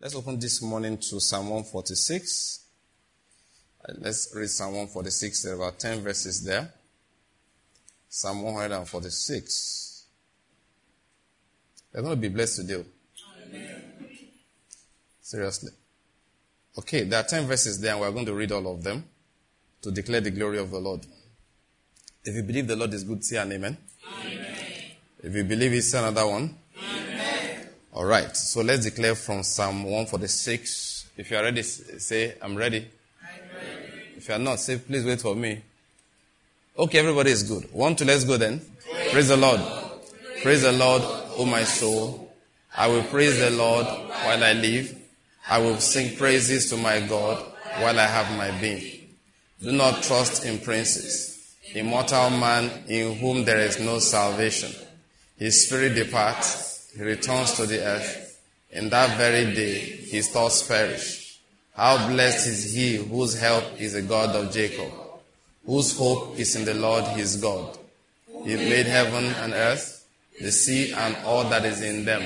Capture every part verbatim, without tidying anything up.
Let's open this morning to Psalm one forty-six. Let's read Psalm one forty-six. There are about ten verses there. Psalm one forty-six. You're going to be blessed today. Amen. Seriously. Okay, there are ten verses there and we're going to read all of them to declare the glory of the Lord. If you believe the Lord is good, say an amen. Amen. If you believe it's another one. Amen. All right, so let's declare from Psalm one forty-six. If you are ready, say, I'm ready. I'm ready. If you are not, say, please wait for me. Okay, everybody is good. One, two, let's go then. Praise, praise the Lord. Praise, praise the Lord, O my soul. I will praise the Lord while I live. I will sing praises to my God while I have my being. Do not trust in princes, immortal man in whom there is no salvation. His spirit departs, he returns to the earth. In that very day, his thoughts perish. How blessed is he whose help is the God of Jacob, whose hope is in the Lord his God. He made heaven and earth, the sea and all that is in them,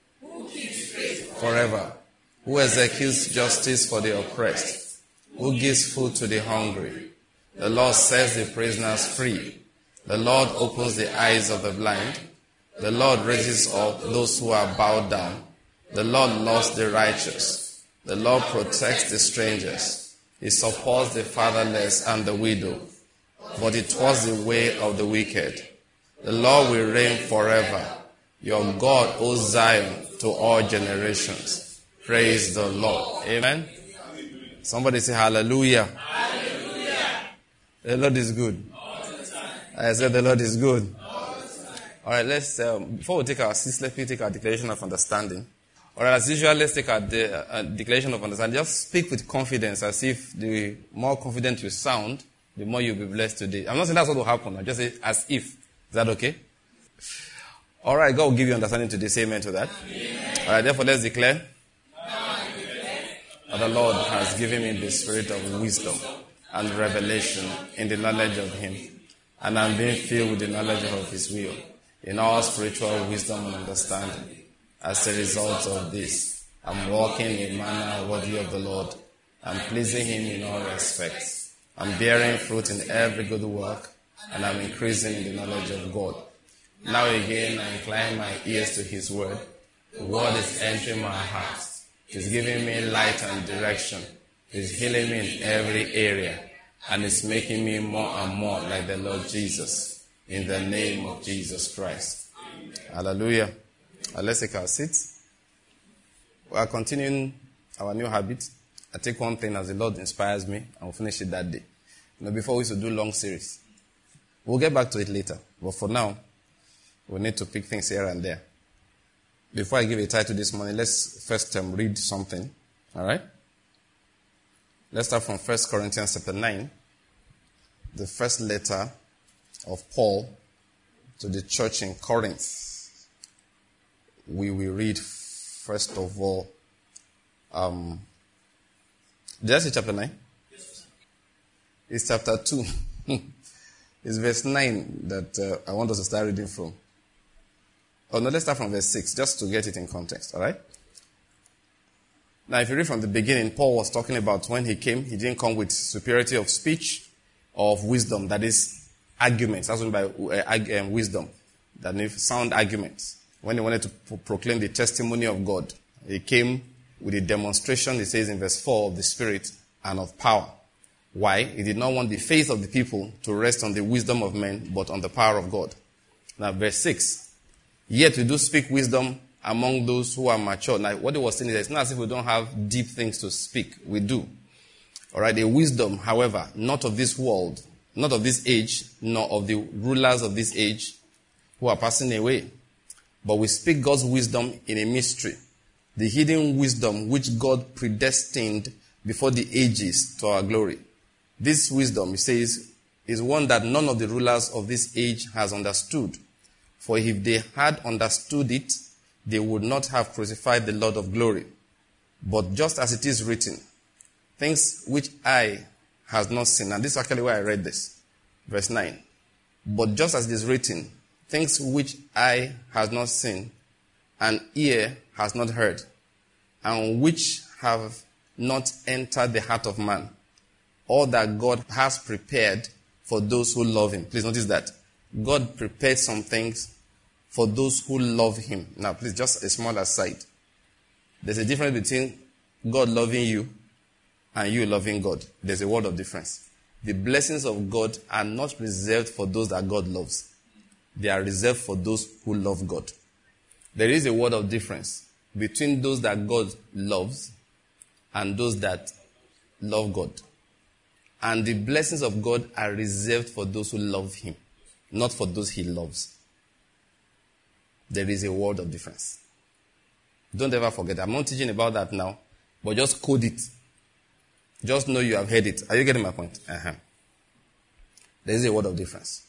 forever. Who executes justice for the oppressed, who gives food to the hungry. The Lord sets the prisoners free. The Lord opens the eyes of the blind. The Lord raises up those who are bowed down. The Lord loves the righteous. The Lord protects the strangers. He supports the fatherless and the widow. But it was the way of the wicked. The Lord will reign forever. Your God, O Zion, to all generations. Praise the Lord. Amen. Somebody say hallelujah. Hallelujah. The Lord is good. All the time. I said the Lord is good. All the time. All right, let's, um, before we take our seats, let me take our declaration of understanding. All right, as usual, let's take our de- uh, declaration of understanding. Just speak with confidence, as if the more confident you sound, the more you'll be blessed today. I'm not saying that's what will happen. I just say as if. Is that okay? All right, God will give you understanding today. Say amen to that. Amen. All right, therefore, let's declare. The Lord has given me the spirit of wisdom and revelation in the knowledge of Him, and I'm being filled with the knowledge of His will, in all spiritual wisdom and understanding. As a result of this, I'm walking in a manner worthy of the Lord. I'm pleasing Him in all respects. I'm bearing fruit in every good work, and I'm increasing in the knowledge of God. Now again, I incline my ears to His word. The word is entering my heart. He's giving me light and direction. He's healing me in every area. And it's making me more and more like the Lord Jesus. In the name of Jesus Christ. Amen. Hallelujah. Uh, let's take our seats. We are continuing our new habit. I take one thing as the Lord inspires me, and we'll finish it that day. You know, before we used to do long series. We'll get back to it later. But for now, we need to pick things here and there. Before I give a title this morning, let's first um, read something. All right? Let's start from First Corinthians chapter nine, the first letter of Paul to the church in Corinth. We will read, first of all, um, did I say chapter nine? Yes. It's chapter two. It's verse nine that uh, I want us to start reading from. Oh, no, let's start from verse six, just to get it in context, all right? Now, if you read from the beginning, Paul was talking about when he came, he didn't come with superiority of speech or of wisdom, that is, arguments. That's what I mean by uh, wisdom, that is, sound arguments. When he wanted to pro- proclaim the testimony of God, he came with a demonstration, he says in verse four, of the Spirit and of power. Why? He did not want the faith of the people to rest on the wisdom of men, but on the power of God. Now, verse six. Yet we do speak wisdom among those who are mature. Now, what he was saying is that it's not as if we don't have deep things to speak. We do. All right, a wisdom, however, not of this world, not of this age, nor of the rulers of this age who are passing away. But we speak God's wisdom in a mystery, the hidden wisdom which God predestined before the ages to our glory. This wisdom, he says, is one that none of the rulers of this age has understood. For if they had understood it, they would not have crucified the Lord of glory. But just as it is written, things which eye has not seen. And this is actually why I read this. Verse nine. But just as it is written, things which eye has not seen, and ear has not heard, and which have not entered the heart of man, all that God has prepared for those who love him. Please notice that. God prepared some things for those who love him. Now, please, just a small aside. There's a difference between God loving you and you loving God. There's a world of difference. The blessings of God are not reserved for those that God loves. They are reserved for those who love God. There is a world of difference between those that God loves and those that love God. And the blessings of God are reserved for those who love him, not for those he loves. There is a world of difference. Don't ever forget. I'm not teaching about that now, but just code it. Just know you have heard it. Are you getting my point? Uh-huh. There is a world of difference.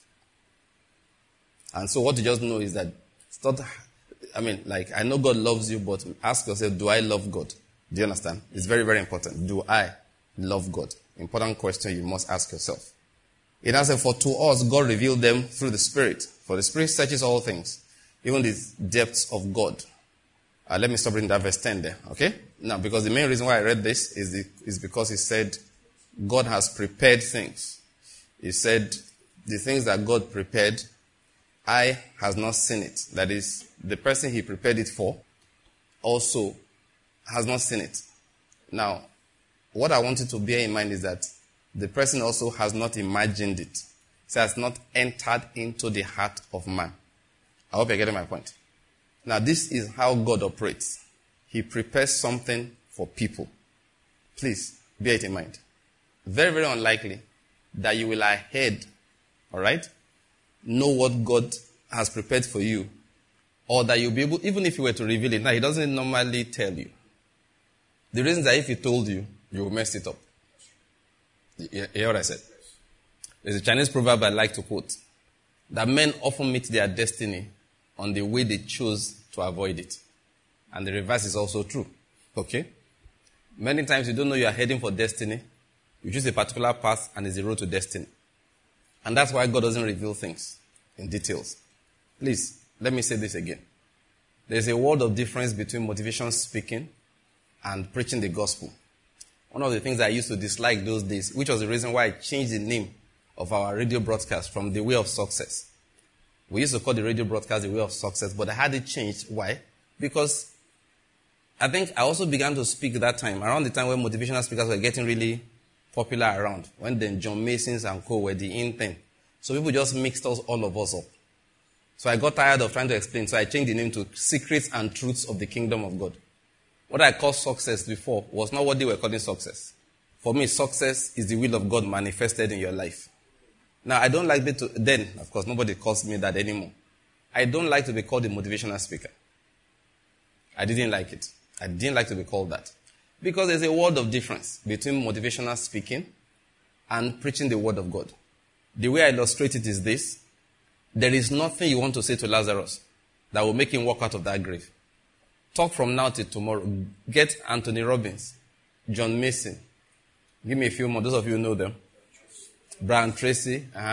And so what you just know is that it's not, I mean, like, I know God loves you, but ask yourself, do I love God? Do you understand? It's very, very important. Do I love God? Important question you must ask yourself. It answers, for to us, God revealed them through the Spirit. For the Spirit searches all things, even the depths of God. Uh, let me stop reading that verse ten there, okay? Now, because the main reason why I read this is, the, is because he said God has prepared things. He said the things that God prepared, eye has not seen it. That is, the person he prepared it for also has not seen it. Now, what I want you to bear in mind is that the person also has not imagined it. So it has not entered into the heart of man. I hope you're getting my point. Now, this is how God operates. He prepares something for people. Please, bear it in mind. Very, very unlikely that you will ahead, all right, know what God has prepared for you, or that you'll be able, even if you were to reveal it. Now, he doesn't normally tell you. The reason is that if he told you, you will mess it up. You hear what I said? There's a Chinese proverb I like to quote, that men often meet their destiny on the way they chose to avoid it. And the reverse is also true. Okay? Many times you don't know you are heading for destiny. You choose a particular path and it's the road to destiny. And that's why God doesn't reveal things in details. Please, let me say this again. There's a world of difference between motivation speaking and preaching the gospel. One of the things I used to dislike those days, which was the reason why I changed the name of our radio broadcast from The Way of Success. We used to call the radio broadcast The Way of Success, but I had it changed. Why? Because I think I also began to speak that time, around the time when motivational speakers were getting really popular around, when then John Masons and co were the in thing. So people just mixed us, all of us up. So I got tired of trying to explain, so I changed the name to Secrets and Truths of the Kingdom of God. What I called success before was not what they were calling success. For me, success is the will of God manifested in your life. Now, I don't like it to, then, of course, nobody calls me that anymore. I don't like to be called a motivational speaker. I didn't like it. I didn't like to be called that. Because there's a world of difference between motivational speaking and preaching the word of God. The way I illustrate it is this. There is nothing you want to say to Lazarus that will make him walk out of that grave. Talk from now till tomorrow. Get Anthony Robbins, John Mason. Give me a few more. Those of you who know them. Brian Tracy. Uh-huh.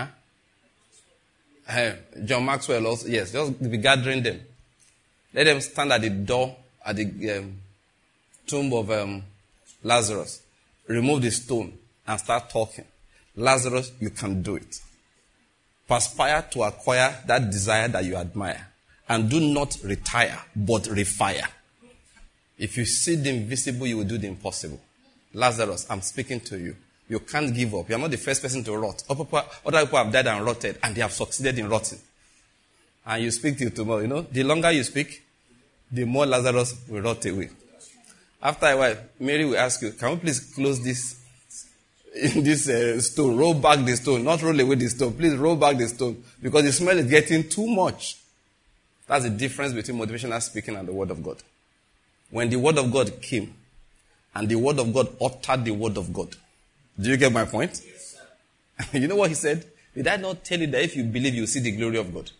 Uh, John Maxwell also. Yes, just be gathering them. Let them stand at the door, at the um, tomb of um, Lazarus. Remove the stone and start talking. Lazarus, you can do it. Perspire to acquire that desire that you admire. And do not retire, but refire. If you see the invisible, you will do the impossible. Lazarus, I'm speaking to you. You can't give up. You're not the first person to rot. Other people have died and rotted, and they have succeeded in rotting. And you speak till tomorrow. You know, the longer you speak, the more Lazarus will rot away. After a while, Mary will ask you, can we please close this this uh, stone? Roll back the stone. Not roll away the stone. Please roll back the stone. Because the smell is getting too much. That's the difference between motivational speaking and the word of God. When the word of God came, and the word of God uttered the word of God. Do you get my point? Yes, sir. You know what he said? Did I not tell you that if you believe, you will see the glory of God?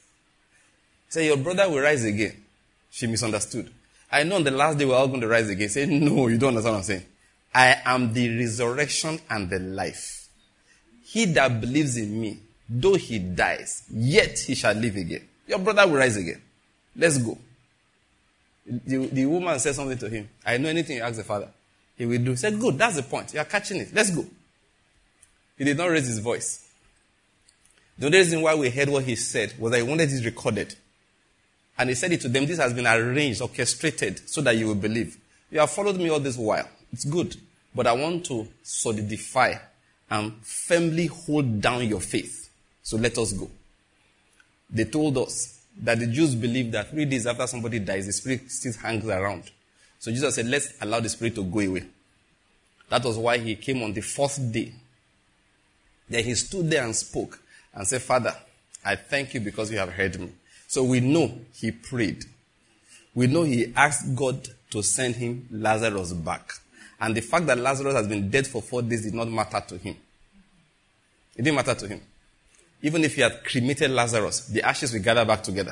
He said, your brother will rise again. She misunderstood. I know on the last day we're all going to rise again. Say, no, you don't understand what I'm saying. I am the resurrection and the life. He that believes in me, though he dies, yet he shall live again. Your brother will rise again. Let's go. The, the woman said something to him. I know anything you ask the father, he will do. He said, good, that's the point. You are catching it. Let's go. He did not raise his voice. The only reason why we heard what he said was that he wanted it recorded. And he said it to them, this has been arranged, orchestrated, so that you will believe. You have followed me all this while. It's good. But I want to solidify and firmly hold down your faith. So let us go. They told us that the Jews believe that three days after somebody dies, the spirit still hangs around. So Jesus said, let's allow the spirit to go away. That was why he came on the fourth day. Then he stood there and spoke and said, Father, I thank you because you have heard me. So we know he prayed. We know he asked God to send him Lazarus back. And the fact that Lazarus has been dead for four days did not matter to him. It didn't matter to him. Even if he had cremated Lazarus, the ashes will gather back together.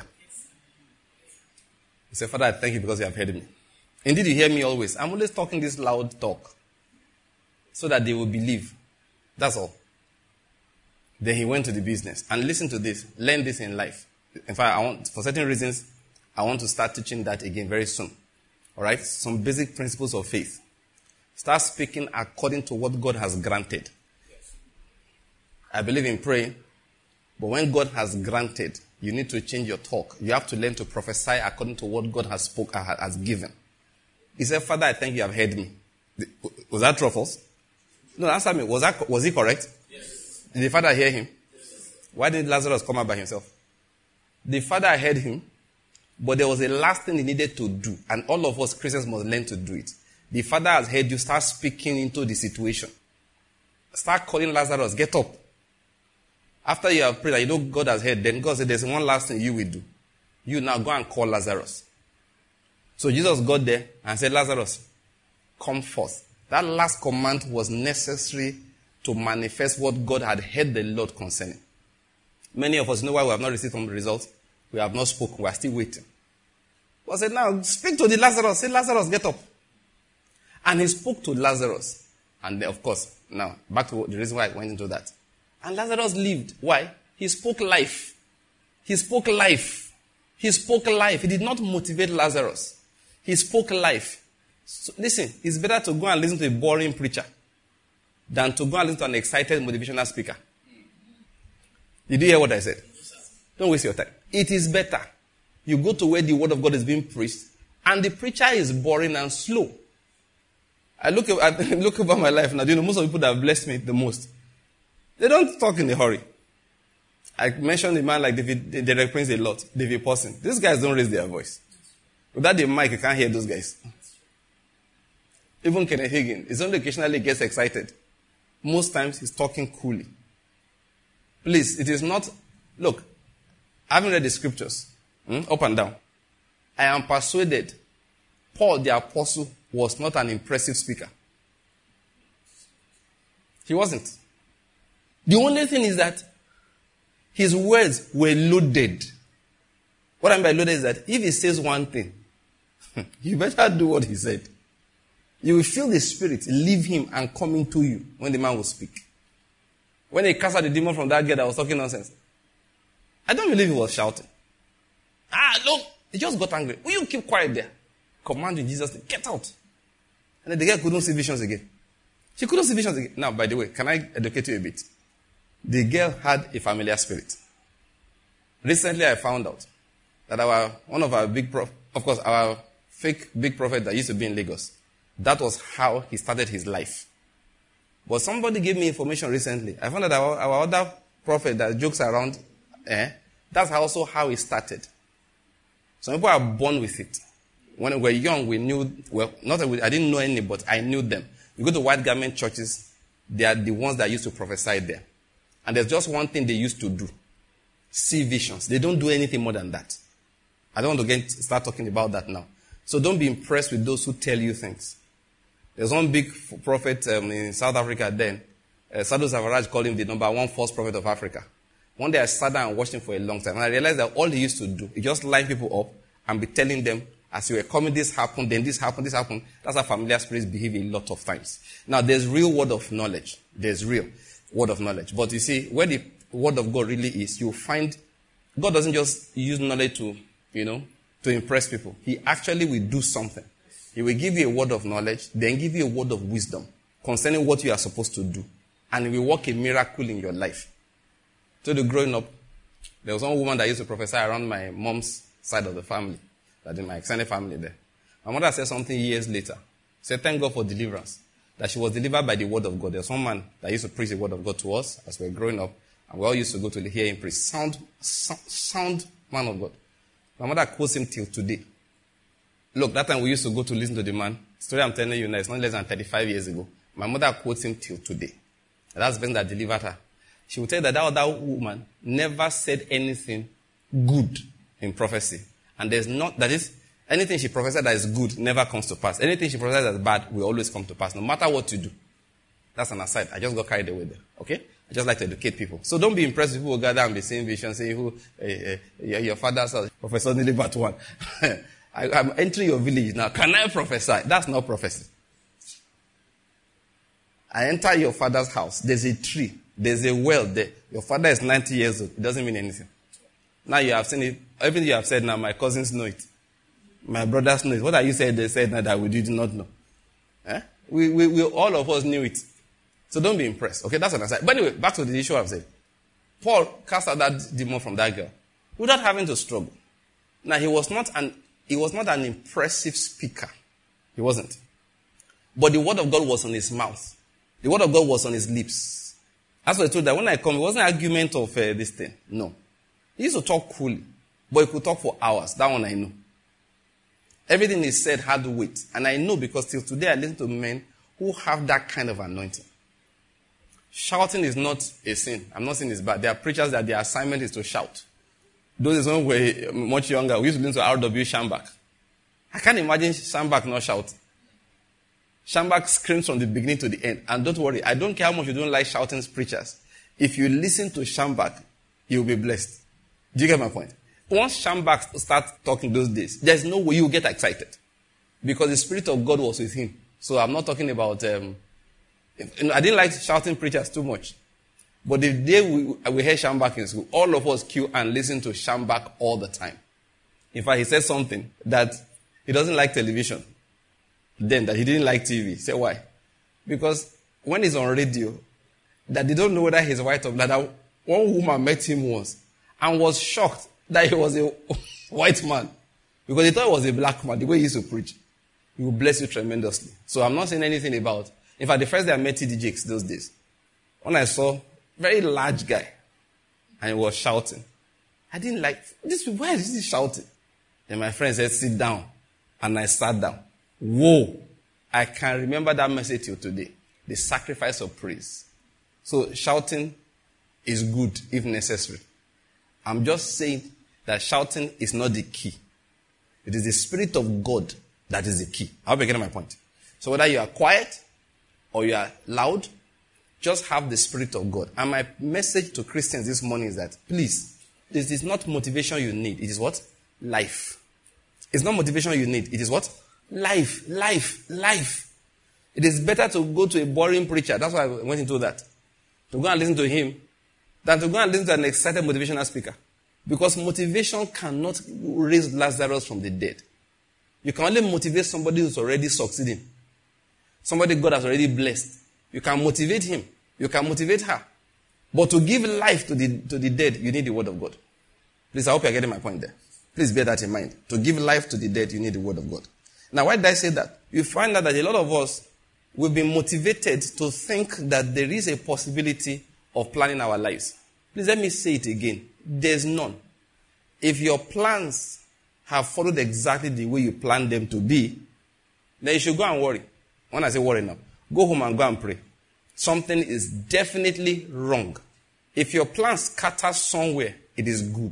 He said, Father, I thank you because you have heard me. Indeed, you hear me always. I'm always talking this loud talk so that they will believe. That's all. Then he went to the business. And listen to this. Learn this in life. In fact, I want, for certain reasons, I want to start teaching that again very soon. All right? Some basic principles of faith. Start speaking according to what God has granted. I believe in praying, but when God has granted, you need to change your talk. You have to learn to prophesy according to what God has spoke, has given. He said, Father, I think you have heard me. Was that true or false? No, answer me. Was that, was he correct? Yes. Did the father hear him? Yes. Why did Lazarus come out by himself? The father heard him, but there was a last thing he needed to do, and all of us Christians must learn to do it. The father has heard you. Start speaking into the situation. Start calling Lazarus. Get up. After you have prayed and you know God has heard, then God said, there's one last thing you will do. You now go and call Lazarus. So Jesus got there and said, Lazarus, come forth. That last command was necessary to manifest what God had heard the Lord concerning. Many of us know why we have not received some results. We have not spoken. We are still waiting. God said, now speak to the Lazarus. Say, Lazarus, get up. And he spoke to Lazarus. And then, of course, now, back to the reason why I went into that. And Lazarus lived. Why? He spoke life. He spoke life. He spoke life. He did not motivate Lazarus. He spoke life. So, listen, it's better to go and listen to a boring preacher than to go and listen to an excited motivational speaker. Did you hear what I said? Don't waste your time. It is better. You go to where the word of God is being preached, and the preacher is boring and slow. I look, I look over my life now. Do you know, most of the people that have blessed me the most, they don't talk in a hurry. I mentioned a man like David, Derek Prince a lot. David Paulson. These guys don't raise their voice. Without the mic, you can't hear those guys. Even Kenneth Hagin, it's only occasionally gets excited. Most times, he's talking coolly. Please, it is not... Look, I haven't read the scriptures. Hmm, up and down. I am persuaded Paul the apostle was not an impressive speaker. He wasn't. The only thing is that his words were loaded. What I mean by loaded is that if he says one thing, you better do what he said. You will feel the spirit leave him and come into you when the man will speak. When he cast out the demon from that girl that was talking nonsense, I don't believe he was shouting. Ah, look, he just got angry. Will you keep quiet there? Command in Jesus' name, get out. And then the girl couldn't see visions again. She couldn't see visions again. Now, by the way, can I educate you a bit? The girl had a familiar spirit. Recently, I found out that our one of our big prof, of course, our fake big prophet that used to be in Lagos, that was how he started his life. But somebody gave me information recently. I found that our, our other prophet that jokes around, eh, that's also how he started. Some people are born with it. When we were young, we knew, well, not that we, I didn't know any, but I knew them. You go to white garment churches, they are the ones that used to prophesy there. And there's just one thing they used to do. See visions. They don't do anything more than that. I don't want to get start talking about that now. So don't be impressed with those who tell you things. There's one big prophet um, in South Africa then. Uh, Sadhu Savaraj called him the number one false prophet of Africa. One day I sat down and watched him for a long time. And I realized that all he used to do, he just line people up and be telling them, as you were coming, this happened, then this happened, this happened. That's how familiar spirits behave a lot of times. Now, there's real word of knowledge. There's real word of knowledge. But you see, where the word of God really is, you'll find God doesn't just use knowledge to, you know, to impress people. He actually will do something. He will give you a word of knowledge, then give you a word of wisdom concerning what you are supposed to do. And he will work a miracle in your life. So the growing up, there was one woman that used to prophesy around my mom's side of the family, that in my extended family there. My mother said something years later. Said, thank God for deliverance. That she was delivered by the word of God. There was one man that used to preach the word of God to us as we were growing up. And we all used to go to hear him preach. Sound, sound, sound man of God. My mother quotes him till today. Look, that time we used to go to listen to the man. The story I'm telling you now is not less than thirty-five years ago. My mother quotes him till today. And that's the person that delivered her. She would tell you that that other woman never said anything good in prophecy. And there's not, that is, anything she prophesied that is good never comes to pass. Anything she prophesied that is bad will always come to pass, no matter what you do. That's an aside. I just got carried away there. Okay? I just like to educate people. So don't be impressed with people who gather on the same vision, saying, who, uh, uh, your father's house, Professor Nilibat one. I, I'm entering your village now. Can I prophesy? That's not prophecy. I enter your father's house. There's a tree. There's a well there. Your father is ninety years old. It doesn't mean anything. Now you have seen it. Everything you have said now, my cousins know it. My brothers know it. What are you saying they said now that we did not know? Eh? We, we, we, all of us knew it. So don't be impressed. Okay, that's what I said. But anyway, back to the issue I've said. Paul cast out that demon from that girl without having to struggle. Now, he was not an, he was not an impressive speaker. He wasn't. But the word of God was on his mouth. The word of God was on his lips. That's what I told that when I come, it wasn't an argument of uh, this thing. No. He used to talk coolly, but he could talk for hours. That one I know. Everything he said had weight. And I know because till today I listen to men who have that kind of anointing. Shouting is not a sin. I'm not saying it's bad. There are preachers that their assignment is to shout. Those when we were much younger, we used to listen to R W Shambach. I can't imagine Shambach not shouting. Shambach screams from the beginning to the end. And don't worry, I don't care how much you don't like shouting preachers. If you listen to Shambach, you'll be blessed. Do you get my point? Once Shambach starts talking those days, there's no way you get excited. Because the Spirit of God was with him. So I'm not talking about... Um, I didn't like shouting preachers too much. But the day we, we heard Shambach in school, all of us queue and listen to Shambach all the time. In fact, he said something that he doesn't like television. Then, that he didn't like T V. Say why? Because when he's on radio, that they don't know whether he's white or black. That one woman met him once and was shocked that he was a white man. Because he thought he was a black man, the way he used to preach. He will bless you tremendously. So I'm not saying anything about... In fact, the first day I met T D Jakes those days, when I saw very large guy, and he was shouting, I didn't like, this. Why is he shouting? Then my friend said, sit down. And I sat down. Whoa! I can remember that message till today. The sacrifice of praise. So shouting is good if necessary. I'm just saying that shouting is not the key. It is the Spirit of God that is the key. I hope you're getting my point. So whether you are quiet or you are loud, just have the Spirit of God. And my message to Christians this morning is that, please, this is not motivation you need. It is what? Life. It's not motivation you need. It is what? Life. Life. Life. It is better to go to a boring preacher. That's why I went into that. To go and listen to him than to go and listen to an excited motivational speaker. Because motivation cannot raise Lazarus from the dead. You can only motivate somebody who's already succeeding. Somebody God has already blessed. You can motivate him. You can motivate her. But to give life to the, to the dead, you need the word of God. Please, I hope you're getting my point there. Please bear that in mind. To give life to the dead, you need the word of God. Now, why did I say that? You find out that a lot of us will be motivated to think that there is a possibility of planning our lives. Please let me say it again. There's none. If your plans have followed exactly the way you planned them to be, then you should go and worry. When I say worry now, go home and go and pray. Something is definitely wrong. If your plan scatters somewhere, it is good.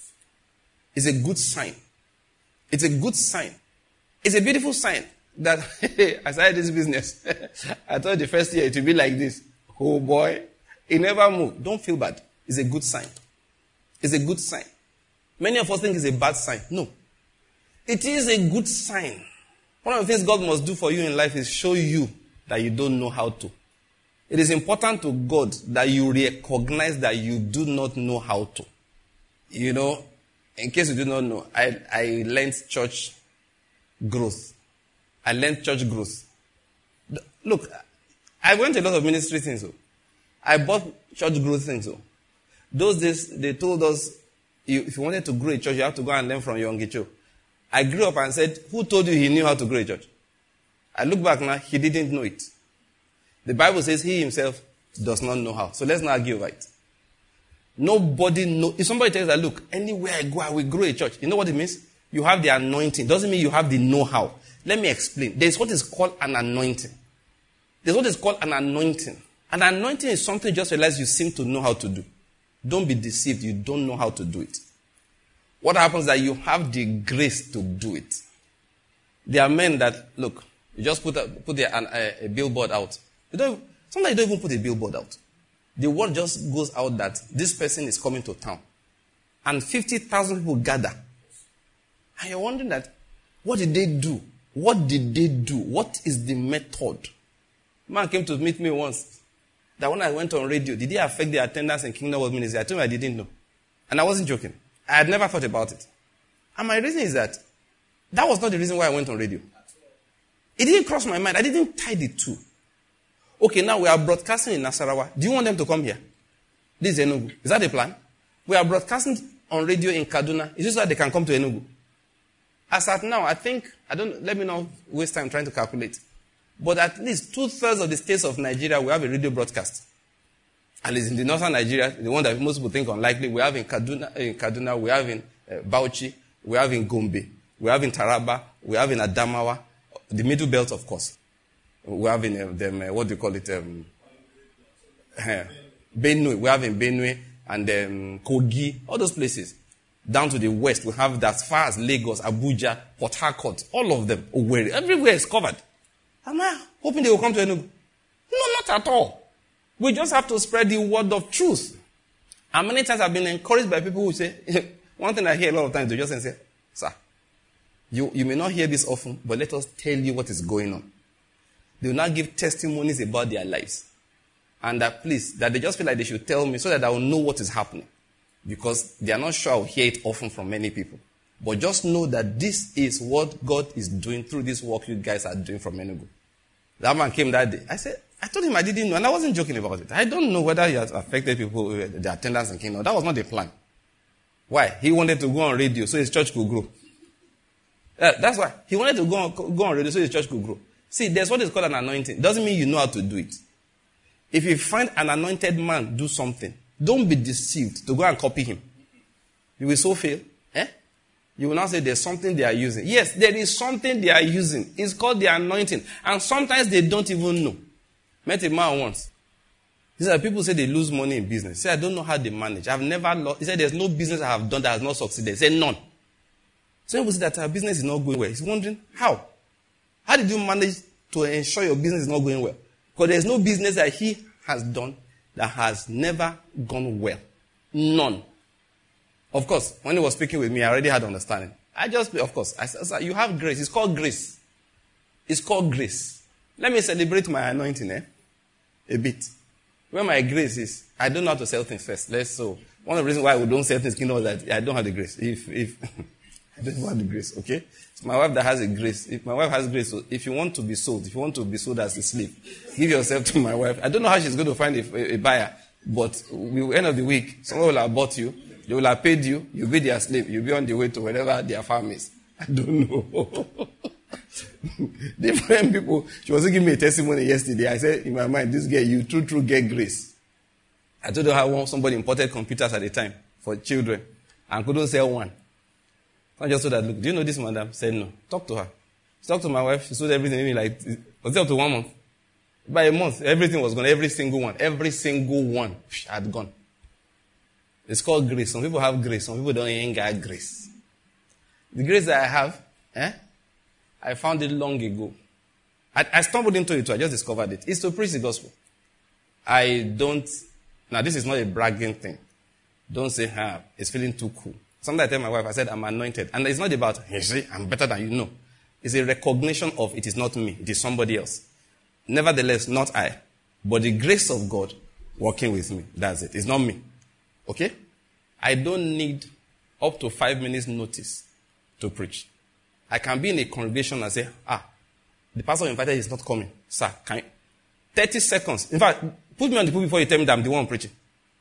It's a good sign. It's a good sign. It's a beautiful sign that, hey, I started this business. I thought the first year it would be like this. Oh boy, it never moved. Don't feel bad. It's a good sign. It's a good sign. Many of us think it's a bad sign. No. It is a good sign. One of the things God must do for you in life is show you that you don't know how to. It is important to God that you recognize that you do not know how to. You know, In case you do not know, I, I learned church growth. I learned church growth. Look, I went to a lot of ministry things. So. I bought church growth things. So. Those days, they told us, you, if you wanted to grow a church, you have to go and learn from Yonggi Cho. I grew up and said, who told you he knew how to grow a church? I look back now, he didn't know it. The Bible says he himself does not know how. So let's not argue over it. Nobody know. If somebody tells that, look, anywhere I go, I will grow a church. You know what it means? You have the anointing. Doesn't mean you have the know-how. Let me explain. There's what is called an anointing. There's what is called an anointing. An anointing is something you just realize you seem to know how to do. Don't be deceived. You don't know how to do it. What happens is that you have the grace to do it. There are men that, look, you just put a, put a, a, a billboard out. You don't, sometimes you don't even put a billboard out. The word just goes out that this person is coming to town. And fifty thousand people gather. And you're wondering that, what did they do? What did they do? What is the method? A man came to meet me once. That when I went on radio, did it affect the attendance in Kingdom World Ministry? I told him I didn't know. And I wasn't joking. I had never thought about it. And my reason is that, that was not the reason why I went on radio. It didn't cross my mind. I didn't tie the two. Okay, now we are broadcasting in Nasarawa. Do you want them to come here? This is Enugu. Is that the plan? We are broadcasting on radio in Kaduna. Is this so that they can come to Enugu? As at now, I think, I don't, let me not waste time trying to calculate. But at least two-thirds of the states of Nigeria, we have a radio broadcast. At least in the northern Nigeria, the one that most people think unlikely, we have in Kaduna, in Kaduna we have in uh, Bauchi, we have in Gombe, we have in Taraba, we have in Adamawa, the middle belt, of course. We have in uh, them, uh, what do you call it? Um, uh, Benue. We have in Benue and um, Kogi, all those places. Down to the west, we have that as far as Lagos, Abuja, Port Harcourt, all of them. Owerri, everywhere is covered. Am I hoping they will come to Enugu? No, not at all. We just have to spread the word of truth. And many times I've been encouraged by people who say, one thing I hear a lot of times, they just say, sir, you, you may not hear this often, but let us tell you what is going on. They will not give testimonies about their lives. And that please, that they just feel like they should tell me so that I will know what is happening. Because they are not sure I will hear it often from many people. But just know that this is what God is doing through this work you guys are doing from Enugu. That man came that day. I said, I told him I didn't know, and I wasn't joking about it. I don't know whether he has affected people, the attendance in Kingdom. That was not the plan. Why? He wanted to go on radio so his church could grow. Uh, that's why. He wanted to go on, go on radio so his church could grow. See, there's what is called an anointing. Doesn't mean you know how to do it. If you find an anointed man do something, don't be deceived to go and copy him. You will so fail. Eh? You will not say there's something they are using. Yes, there is something they are using. It's called the anointing. And sometimes they don't even know. Met a man once. He said, people say they lose money in business. He said, I don't know how they manage. I've never lost. He said, there's no business I have done that has not succeeded. He said, none. Some people say that our business is not going well. He's wondering, how? How did you manage to ensure your business is not going well? Because there's no business that he has done that has never gone well. None. Of course, when he was speaking with me, I already had understanding. I just, of course, I said, you have grace. It's called grace. It's called grace. Let me celebrate my anointing, eh? A bit. Where my grace is, I don't know how to sell things first. Let's so. One of the reasons why we don't sell things kingdom is that I don't have the grace. If, if, I don't have the grace, okay? It's my wife that has a grace. If my wife has grace, so if you want to be sold, if you want to be sold as a slave, give yourself to my wife. I don't know how she's going to find a, a, a buyer, but we will end of the week, someone will have bought you, they will have paid you, you'll be their slave, you'll be on the way to wherever their farm is. I don't know. Different people. She was giving me a testimony yesterday. I said, in my mind, this girl, you true, true get grace. I told her how somebody imported computers at the time for children and couldn't sell one. I just told her, look, do you know this madam? Said no. Talk to her. She talked to my wife. She sold everything. Maybe like, was it up to one month? By a month, everything was gone. Every single one. Every single one had gone. It's called grace. Some people have grace. Some people don't even get grace. The grace that I have, eh? I found it long ago. I, I stumbled into it too. I just discovered it. It's to preach the gospel. I don't, now this is not a bragging thing. Don't say, ah, it's feeling too cool. Sometimes I tell my wife, I said, I'm anointed. And it's not about, you see, I'm better than you know. It's a recognition of it is not me. It is somebody else. Nevertheless, not I. But the grace of God working with me. That's it. It's not me. Okay? I don't need up to five minutes notice to preach. I can be in a congregation and say, ah, the pastor invited is not coming. Sir, can you? thirty seconds. In fact, put me on the pulpit before you tell me that I'm the one preaching.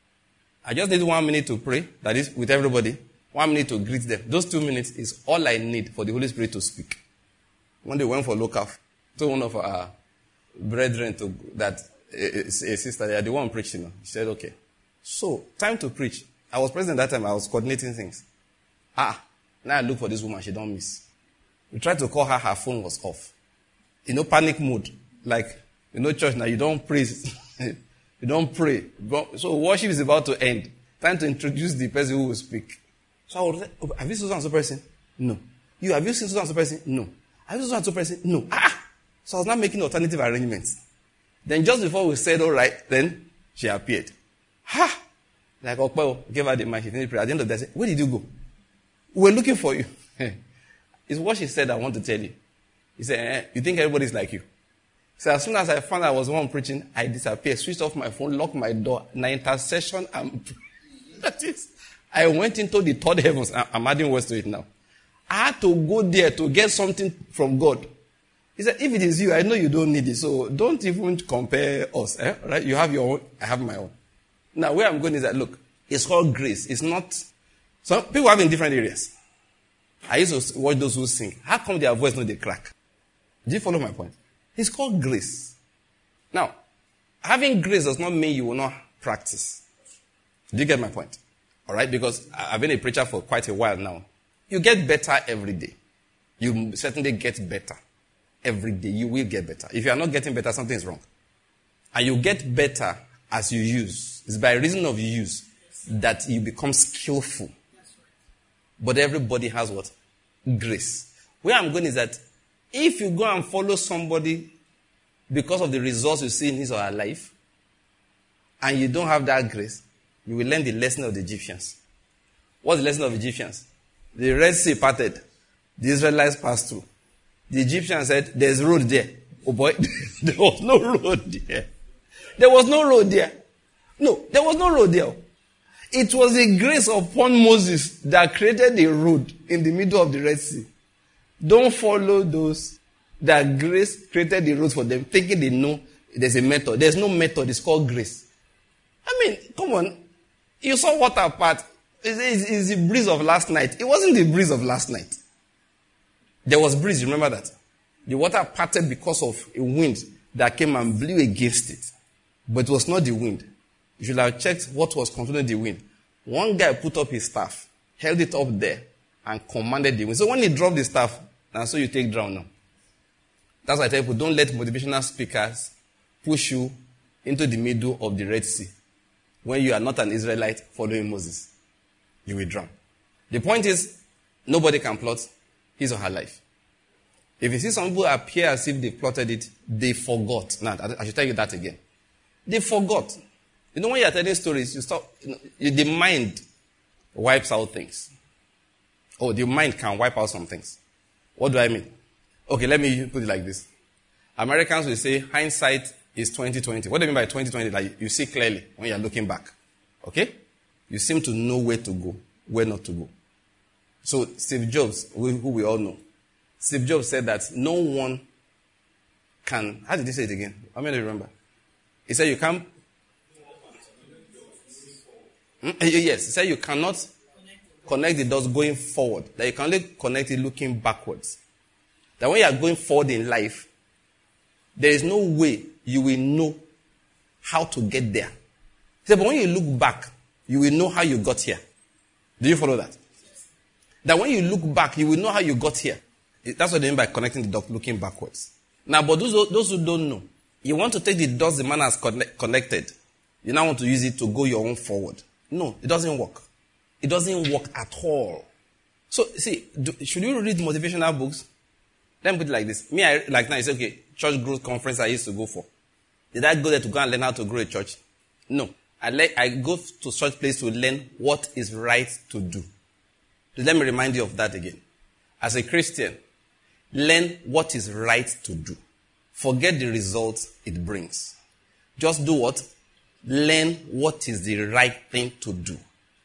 I just need one minute to pray, that is, with everybody. One minute to greet them. Those two minutes is all I need for the Holy Spirit to speak. One day we went for local, told one of our brethren to, that a, a sister, they are the one preaching. She said, okay. So, time to preach. I was present that time. I was coordinating things. Ah, now I look for this woman. She don't miss. We tried to call her. Her phone was off. You know, panic mood. Like, you know, church now, you don't praise. You don't pray. So worship is about to end. Time to introduce the person who will speak. So I would say, oh, have you seen so-and-so person? No. You, have you seen so-and-so person? No. Have you seen so-and-so person? No. Ah! So I was not making alternative arrangements. Then just before we said, all right, then she appeared. Ha! Like, oh, well, gave her the mic. She finished prayer. At the end of the day, I said, where did you go? We were looking for you. It's what she said I want to tell you. He said, eh, you think everybody's like you? So as soon as I found I was the one preaching, I disappeared, switched off my phone, locked my door, na intercession, and that is, I went into the third heavens. I'm adding words to it now. I had to go there to get something from God. He said, if it is you, I know you don't need it, so don't even compare us. Eh? Right? You have your own, I have my own. Now, where I'm going is that, look, it's called grace. It's not, some people have in different areas. I used to watch those who sing. How come their voice no they crack? Do you follow my point? It's called grace. Now, having grace does not mean you will not practice. Do you get my point? All right? Because I've been a preacher for quite a while now. You get better every day. You certainly get better every day. You will get better. If you are not getting better, something is wrong. And you get better as you use. It's by reason of use that you become skillful. But everybody has what? Grace. Where I'm going is that if you go and follow somebody because of the results you see in his or her life, and you don't have that grace, you will learn the lesson of the Egyptians. What's the lesson of Egyptians? The Red Sea parted. The Israelites passed through. The Egyptians said, there's road there. Oh boy, there was no road there. There was no road there. No, there was no road there. It was the grace upon Moses that created a road in the middle of the Red Sea. Don't follow those that grace created the road for them, thinking they know there's a method. There's no method. It's called grace. I mean, come on. You saw water part. It's, it's, it's the breeze of last night. It wasn't the breeze of last night. There was breeze. Remember that? The water parted because of a wind that came and blew against it. But it was not the wind. You should have checked what was controlling the wind. One guy put up his staff, held it up there, and commanded the wind. So when he dropped the staff, and so you take drown now. That's why I tell people, don't let motivational speakers push you into the middle of the Red Sea when you are not an Israelite following Moses. You will drown. The point is, nobody can plot his or her life. If you see some people appear as if they plotted it, they forgot. Now, I should tell you that again. They forgot. You know, when you are telling stories, you stop, you know, the mind wipes out things. Oh, the mind can wipe out some things. What do I mean? Okay, let me put it like this. Americans will say hindsight is twenty twenty. What do you mean by twenty twenty? Like you see clearly when you're looking back. Okay? You seem to know where to go, where not to go. So Steve Jobs, who we all know, Steve Jobs said that no one can, how did he say it again? How many remember? He said you can't, hmm? Yes, he said you cannot connect the dots going forward. That you can only connect it looking backwards. That when you are going forward in life, there is no way you will know how to get there. He said, but when you look back, you will know how you got here. Do you follow that? That when you look back, you will know how you got here. That's what they mean by connecting the dots looking backwards. Now, but those, those who don't know, you want to take the dots the man has connect, connected. You now want to use it to go your own forward. No, it doesn't work. It doesn't work at all. So, see, do, should you read motivational books? Let me put it like this. Me, I, like now, it's okay, church growth conference I used to go for. Did I go there to go and learn how to grow a church? No. I, le- I go to such place to learn what is right to do. Please let me remind you of that again. As a Christian, learn what is right to do. Forget the results it brings. Just do what? Learn what is the right thing to do.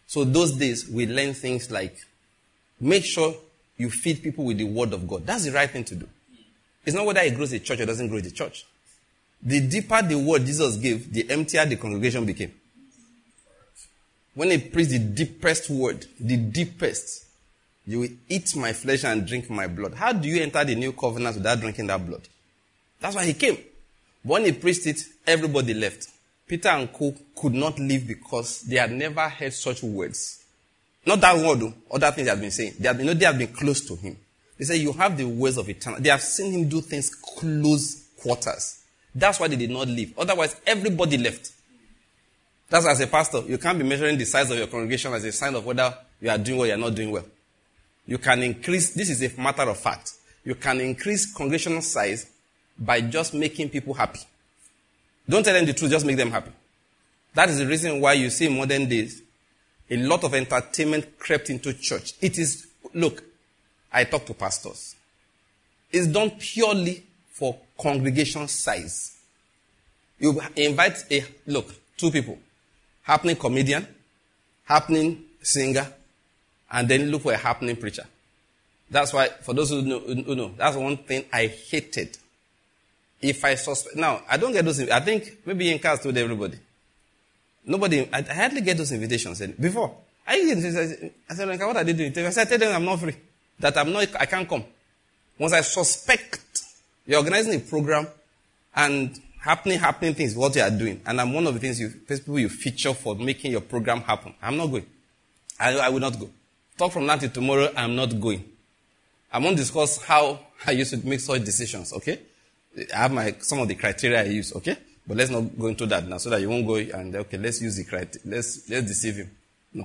So those days, we learn things like, make sure you feed people with the word of God. That's the right thing to do. It's not whether it grows a church or doesn't grow the church. The deeper the word Jesus gave, the emptier the congregation became. When he preached the deepest word, the deepest, you will eat my flesh and drink my blood. How do you enter the new covenant without drinking that blood? That's why he came. But when he preached it, everybody left. Peter and co could not leave because they had never heard such words. Not that word, though. Other things they had been saying. They had, you know, they had been close to him. They said, you have the words of eternity. They have seen him do things close quarters. That's why they did not leave. Otherwise, everybody left. That's why as a pastor, you can't be measuring the size of your congregation as a sign of whether you are doing well or you are not doing well. You can increase, this is a matter of fact, you can increase congregational size by just making people happy. Don't tell them the truth, just make them happy. That is the reason why you see in modern days, a lot of entertainment crept into church. It is, look, I talk to pastors. It's done purely for congregation size. You invite a, look, two people, happening comedian, happening singer, and then look for a happening preacher. That's why, for those who know, who know that's one thing I hated. If I suspect, now, I don't get those, I think maybe in cars told everybody. Nobody, I, I hardly get those invitations. Before, I, I said, what are they doing? I said, tell them I'm not free. That I'm not, I can't come. Once I suspect you're organizing a program and happening, happening things, what you are doing, and I'm one of the things you, people you feature for making your program happen, I'm not going. I, I will not go. Talk from now till tomorrow, I'm not going. I won't discuss how I used to make such decisions, okay? I have my, some of the criteria I use, okay? But let's not go into that now so that you won't go and, okay, let's use the criteria, let's, let's deceive him. No.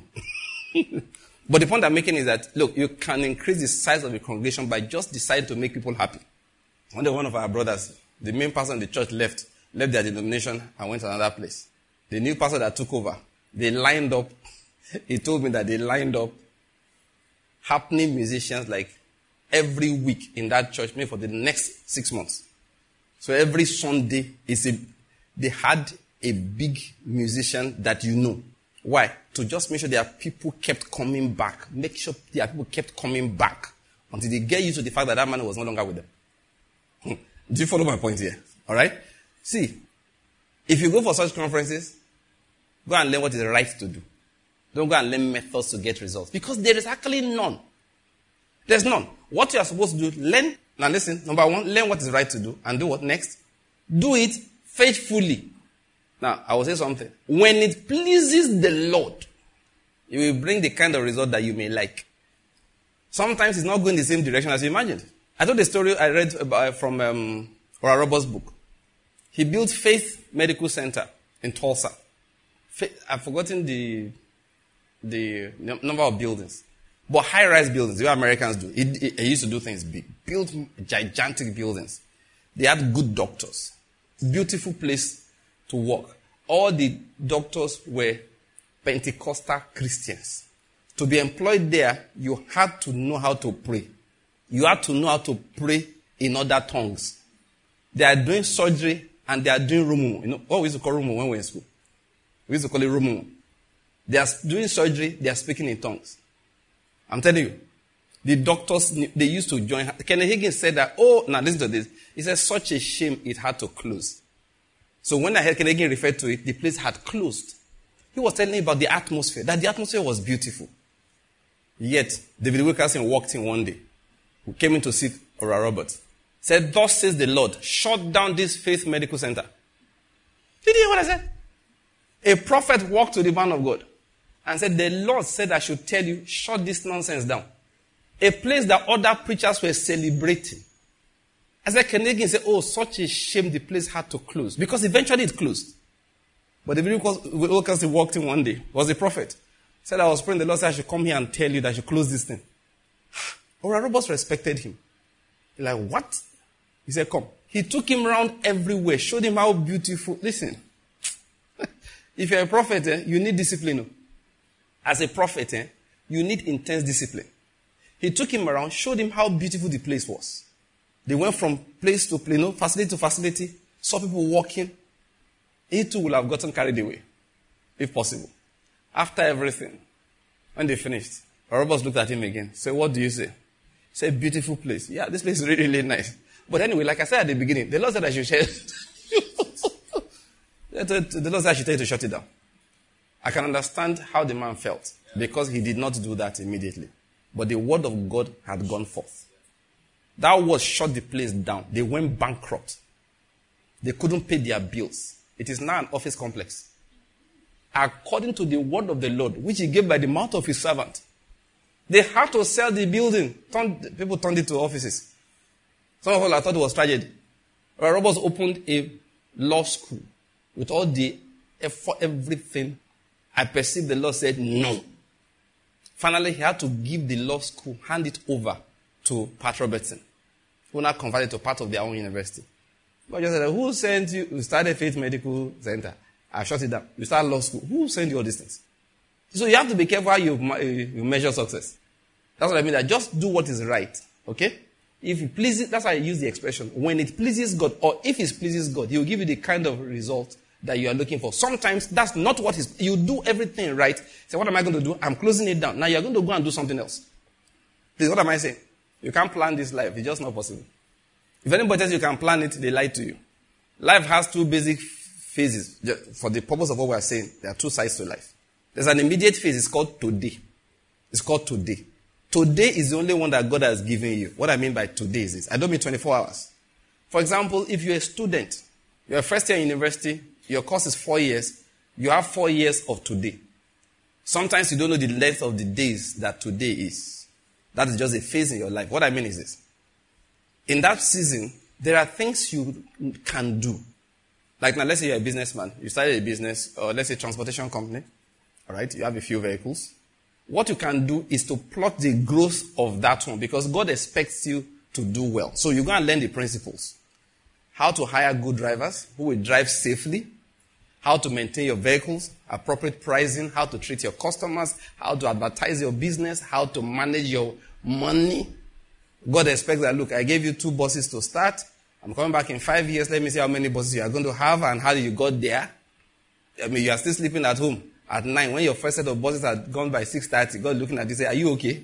But the point I'm making is that, look, you can increase the size of a congregation by just deciding to make people happy. One day, one of our brothers, the main pastor in the church left, left their denomination and went to another place. The new pastor that took over, they lined up, he told me that they lined up happening musicians like every week in that church, maybe for the next six months. So every Sunday, is a, they had a big musician that you know. Why? To just make sure their people kept coming back. Make sure their people kept coming back until they get used to the fact that that man was no longer with them. Hmm. Do you follow my point here? All right? See, if you go for such conferences, go and learn what is right to do. Don't go and learn methods to get results. Because there is actually none. There's none. What you are supposed to do, learn. Now listen, number one, learn what is right to do. And do what next? Do it faithfully. Now, I will say something. When it pleases the Lord, it will bring the kind of result that you may like. Sometimes it's not going the same direction as you imagined. I told the story I read about, from um, Oral Roberts' book. He built Faith Medical Center in Tulsa. I've forgotten the, the number of buildings. But high-rise buildings, the way Americans do. It, it, it used to do things big. Built gigantic buildings. They had good doctors. Beautiful place to work. All the doctors were Pentecostal Christians. To be employed there, you had to know how to pray. You had to know how to pray in other tongues. They are doing surgery and they are doing rumu. You know what we used to call rumu when we were in school? We used to call it rumu. They are doing surgery, they are speaking in tongues. I'm telling you. The doctors, they used to join. Kenneth Hagin said that, oh, now listen to this. He said, such a shame it had to close. So when I heard Kenneth Hagin refer to it, the place had closed. He was telling me about the atmosphere, that the atmosphere was beautiful. Yet, David Wilkerson walked in one day, who came in to see Oral Roberts, said, thus says the Lord, shut down this Faith Medical Center. Did you hear what I said? A prophet walked to the man of God and said, the Lord said I should tell you, shut this nonsense down. A place that other preachers were celebrating. I said, Kenneth Hagin said, oh, such a shame the place had to close. Because eventually it closed. But the Wilkerson walked in one day, was a prophet. Said, I was praying, the Lord said I should come here and tell you that I should close this thing. Oral Roberts respected him. He's like, what? He said, come. He took him around everywhere, showed him how beautiful. Listen, if you're a prophet, eh, you need discipline. As a prophet, eh, you need intense discipline. He took him around, showed him how beautiful the place was. They went from place to place, you know, facility to facility, saw people walking. He too would have gotten carried away, if possible. After everything, When they finished, Robbers looked at him again. Said, what do you say? He said, beautiful place. Yeah, this place is really, really nice. But anyway, like I said at the beginning, the Lord said I should share. The Lord said I should tell you to shut it down. I can understand how the man felt because he did not do that immediately. But the word of God had gone forth. That word shut the place down. They went bankrupt. They couldn't pay their bills. It is now an office complex. According to the word of the Lord, which he gave by the mouth of his servant. They had to sell the building. Turned, people turned it to offices. Some of us thought it was tragedy. Robbers opened a law school with all the effort, everything. I perceived the Lord said no. Finally, he had to give the law school, hand it over to Pat Robertson, who now converted to part of their own university. But just said, who sent you? You started Faith Medical Center. I shut it down. You start law school. Who sent you all these things? So you have to be careful how you, you measure success. That's what I mean. That just do what is right. Okay? If it pleases, that's why I use the expression. When it pleases God, or if it pleases God, He will give you the kind of result that you are looking for. Sometimes that's not what is. You do everything right. Say, what am I going to do? I'm closing it down. Now you're going to go and do something else. Please, what am I saying? You can't plan this life. It's just not possible. If anybody tells you you can plan it, they lie to you. Life has two basic phases. For the purpose of what we are saying, there are two sides to life. There's an immediate phase. It's called today. It's called today. Today is the only one that God has given you. What I mean by today is this. I don't mean twenty-four hours. For example, if you're a student, you're a first year in university, your course is four years, you have four years of today. Sometimes you don't know the length of the days that today is. That is just a phase in your life. What I mean is this. In that season, there are things you can do. Like now, let's say you're a businessman. You started a business, or let's say a transportation company. All right, you have a few vehicles. What you can do is to plot the growth of that one because God expects you to do well. So you're going to learn the principles. How to hire good drivers who will drive safely. How to maintain your vehicles, appropriate pricing, how to treat your customers, how to advertise your business, how to manage your money. God expects that, look, I gave you two buses to start. I'm coming back in five years. Let me see how many buses you are going to have and how you got there. I mean, you are still sleeping at home at nine. When your first set of buses had gone by six thirty, God looking at you say, are you okay?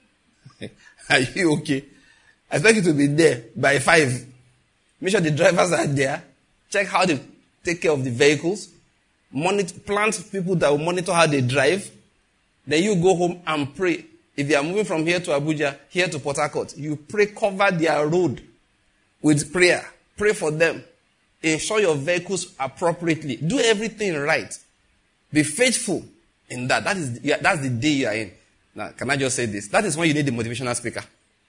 Are you okay? I expect you to be there by five. Make sure the drivers are there. Check how they take care of the vehicles. Monitor, plant people that will monitor how they drive. Then you go home and pray. If they are moving from here to Abuja, here to Port Harcourt, you pray, cover their road with prayer. Pray for them. Ensure your vehicles appropriately. Do everything right. Be faithful in that. That is, yeah, that's the day you are in. Now, can I just say this? That is when you need the motivational speaker.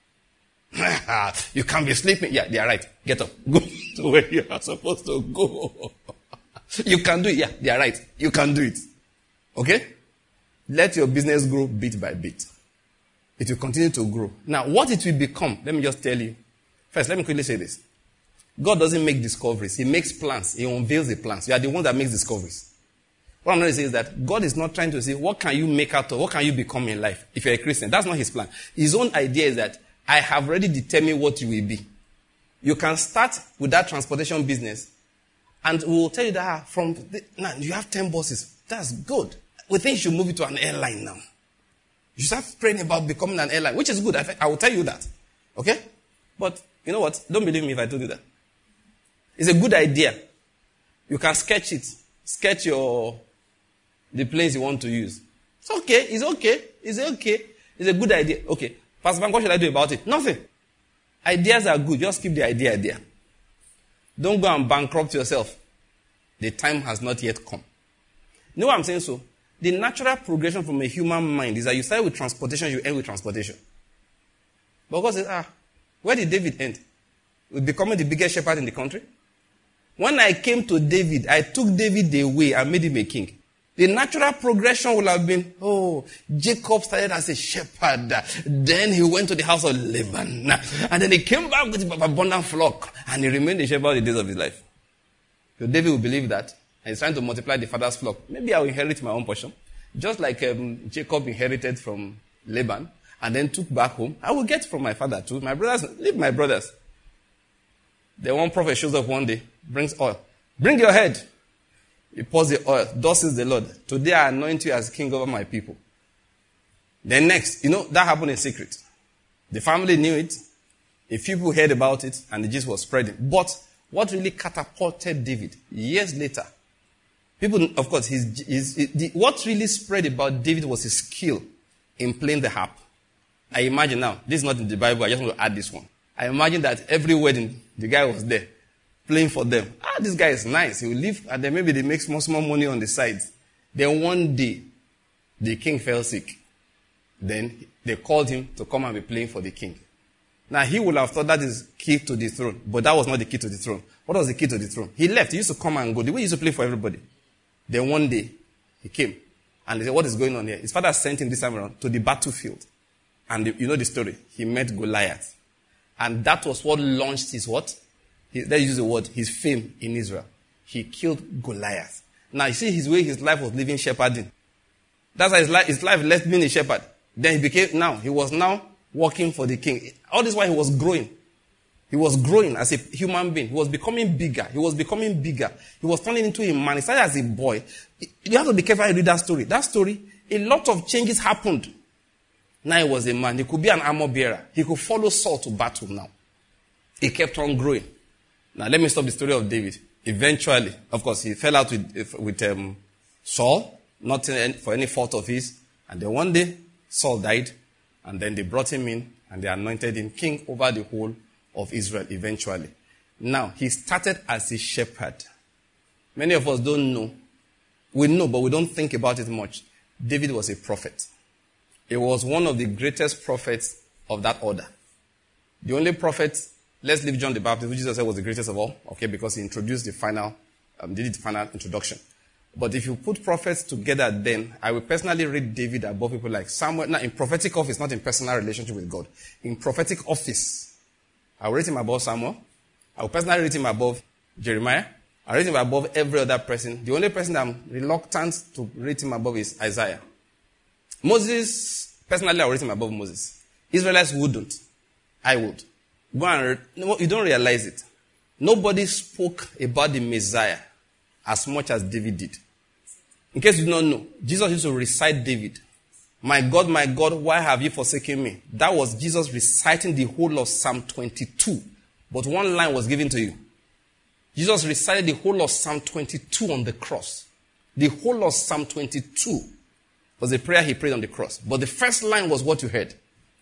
You can't be sleeping. Yeah, they are right. Get up. Go to where you are supposed to go. You can do it. Yeah, they are right. You can do it. Okay? Let your business grow bit by bit. It will continue to grow. Now, what it will become, let me just tell you. First, let me quickly say this. God doesn't make discoveries. He makes plans. He unveils the plans. You are the one that makes discoveries. What I'm going to say is that God is not trying to say, what can you make out of, what can you become in life if you're a Christian? That's not His plan. His own idea is that I have already determined what you will be. You can start with that transportation business and we will tell you that ah, from, the, now you have ten buses. That's good. We think you should move it to an airline now. You start praying about becoming an airline, which is good. I, I will tell you that. Okay? But you know what? Don't believe me if I told you that. It's a good idea. You can sketch it. Sketch your, the planes you want to use. It's okay. It's okay. It's okay. It's a good idea. Okay. Pastor Frank, what should I do about it? Nothing. Ideas are good. Just keep the idea there. Don't go and bankrupt yourself. The time has not yet come. You know what I'm saying so? The natural progression from a human mind is that you start with transportation, you end with transportation. But God says, ah, where did David end? With becoming the biggest shepherd in the country? When I came to David, I took David away and made him a king. The natural progression would have been, oh, Jacob started as a shepherd. Then he went to the house of Laban. And then he came back with an abundant flock. And he remained a shepherd the days of his life. So David will believe that. And he's trying to multiply the father's flock. Maybe I will inherit my own portion. Just like um, Jacob inherited from Laban. And then took back home. I will get from my father too. My brothers, leave my brothers. The one prophet shows up one day. Brings oil. Bring your head. He pours the oil. Thus is the Lord. Today I anoint you as king over my people. Then next, you know, that happened in secret. The family knew it. A few people heard about it, and the gist was spreading. But what really catapulted David, years later, people, of course, his, his, his, the, what really spread about David was his skill in playing the harp. I imagine now, this is not in the Bible, I just want to add this one. I imagine that every wedding, the guy was there, playing for them. Ah, this guy is nice. He will live, and then maybe they make small, small money on the side. Then one day, the king fell sick. Then they called him to come and be playing for the king. Now, he would have thought that is key to the throne, but that was not the key to the throne. What was the key to the throne? He left. He used to come and go. The way he used to play for everybody. Then one day, he came, and they said, what is going on here? His father sent him this time around to the battlefield. And the, you know the story. He met Goliath. And that was what launched his what? His, let's use the word, his fame in Israel. He killed Goliath. Now, you see his way his life was living shepherding. That's why his life, his life left being a shepherd. Then he became, now, he was now working for the king. All this while he was growing. He was growing as a human being. He was becoming bigger. He was becoming bigger. He was turning into a man. He started as a boy. You have to be careful how you read that story. That story, a lot of changes happened. Now he was a man. He could be an armor bearer. He could follow Saul to battle now. He kept on growing. Now let me stop the story of David. Eventually, of course, he fell out with, with um, Saul, not for any fault of his. And then one day, Saul died. And then they brought him in and they anointed him king over the whole of Israel eventually. Now, he started as a shepherd. Many of us don't know. We know, but we don't think about it much. David was a prophet. He was one of the greatest prophets of that order. The only prophet, let's leave John the Baptist, which Jesus said was the greatest of all, okay, because he introduced the final, um, did the final introduction. But if you put prophets together, then I will personally rate David above people like Samuel. Now, in prophetic office, not in personal relationship with God. In prophetic office, I will rate him above Samuel. I will personally rate him above Jeremiah. I rate him above every other person. The only person that I'm reluctant to rate him above is Isaiah. Moses, personally, I will rate him above Moses. Israelites wouldn't. I would. Go and re- no, you don't realize it. Nobody spoke about the Messiah as much as David did. In case you do not know, Jesus used to recite David. My God, my God, why have you forsaken me? That was Jesus reciting the whole of Psalm twenty-two. But one line was given to you. Jesus recited the whole of Psalm twenty-two on the cross. The whole of Psalm twenty-two was the prayer he prayed on the cross. But the first line was what you heard.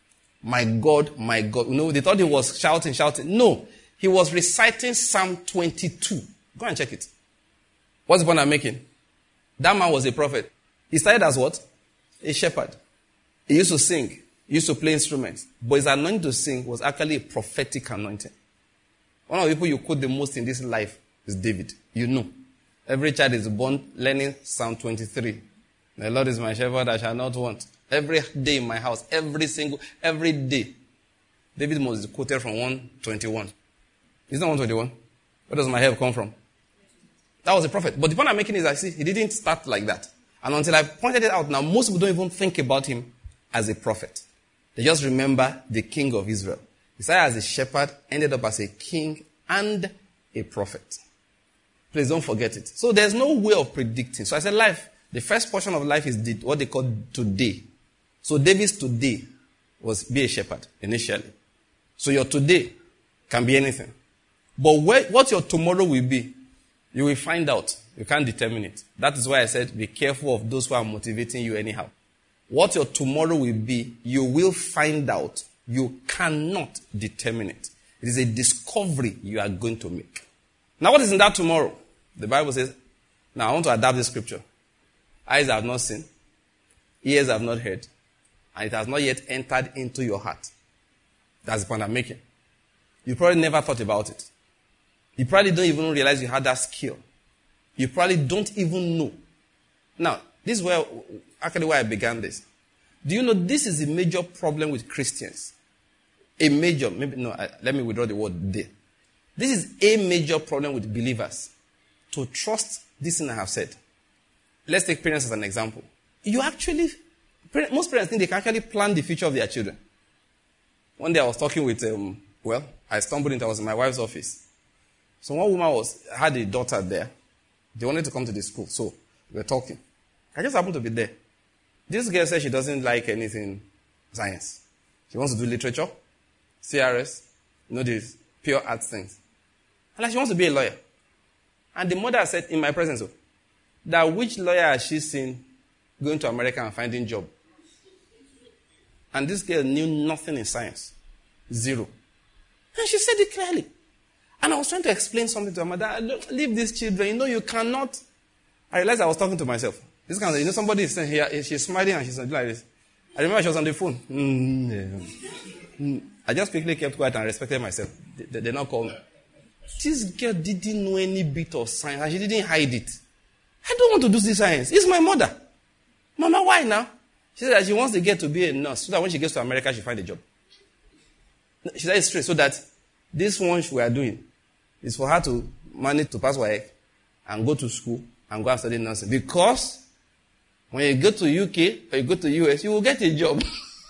My God, my God. You know, they thought he was shouting, shouting. No, he was reciting Psalm twenty-two. Go and check it. What's the point I'm making? That man was a prophet. He started as what? A shepherd. He used to sing. He used to play instruments. But his anointing to sing was actually a prophetic anointing. One of the people you quote the most in this life is David. You know. Every child is born learning Psalm twenty-three. The Lord is my shepherd, I shall not want. Every day in my house, every single, every day. David was quoted from one twenty-one. It's not one twenty-one. Where does my help come from? That was a prophet. But the point I'm making is that, see, he didn't start like that. And until I pointed it out now, most people don't even think about him as a prophet. They just remember the king of Israel. He started as a shepherd, ended up as a king and a prophet. Please don't forget it. So there's no way of predicting. So I said life, the first portion of life is the, what they call today. So David's today was be a shepherd initially. So your today can be anything. But where, what your tomorrow will be, you will find out. You can't determine it. That is why I said be careful of those who are motivating you anyhow. What your tomorrow will be, you will find out. You cannot determine it. It is a discovery you are going to make. Now what is in that tomorrow? The Bible says, now I want to adapt this scripture. Eyes have not seen, ears have not heard, and it has not yet entered into your heart. That's the point I'm making. You probably never thought about it. You probably don't even realize you had that skill. You probably don't even know. Now, this is where, actually where I began this. Do you know this is a major problem with Christians? A major, maybe, no, I, let me withdraw the word there. This is a major problem with believers. To trust this thing I have said. Let's take parents as an example. You actually, most parents think they can actually plan the future of their children. One day I was talking with, um, well, I stumbled into, I was in my wife's office. So one woman was, had a daughter there. They wanted to come to the school, so we were talking. I just happened to be there. This girl said she doesn't like anything science. She wants to do literature, C R S, you know, these pure arts things. And like she wants to be a lawyer. And the mother said in my presence, oh, that which lawyer has she seen going to America and finding job? And this girl knew nothing in science. Zero. And she said it clearly. And I was trying to explain something to her mother. Look, leave these children. You know, you cannot. I realized I was talking to myself. This kind of, you know, somebody is saying here, she's smiling and she's like this. I remember she was on the phone. Mm, yeah. mm. I just quickly kept quiet and respected myself. They, they, they not call me. This girl didn't know any bit of science and she didn't hide it. I don't want to do this science. It's my mother. Mama, why now? She said that she wants to get to be a nurse so that when she gets to America, she find a job. She said it's straight so that this one we are doing is for her to manage to pass W A E C and go to school and go and study nursing. Because when you go to U K or you go to U S, you will get a job.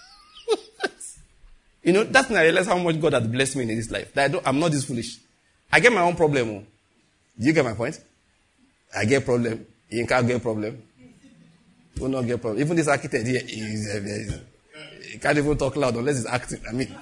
You know, that's when I realized how much God has blessed me in this life. That I don't, I'm not this foolish. I get my own problem. Do you get my point? I get problem. You can't get problem. You will not get problem. Even this architect here, he's, uh, he can't even talk loud unless he's acting. I mean,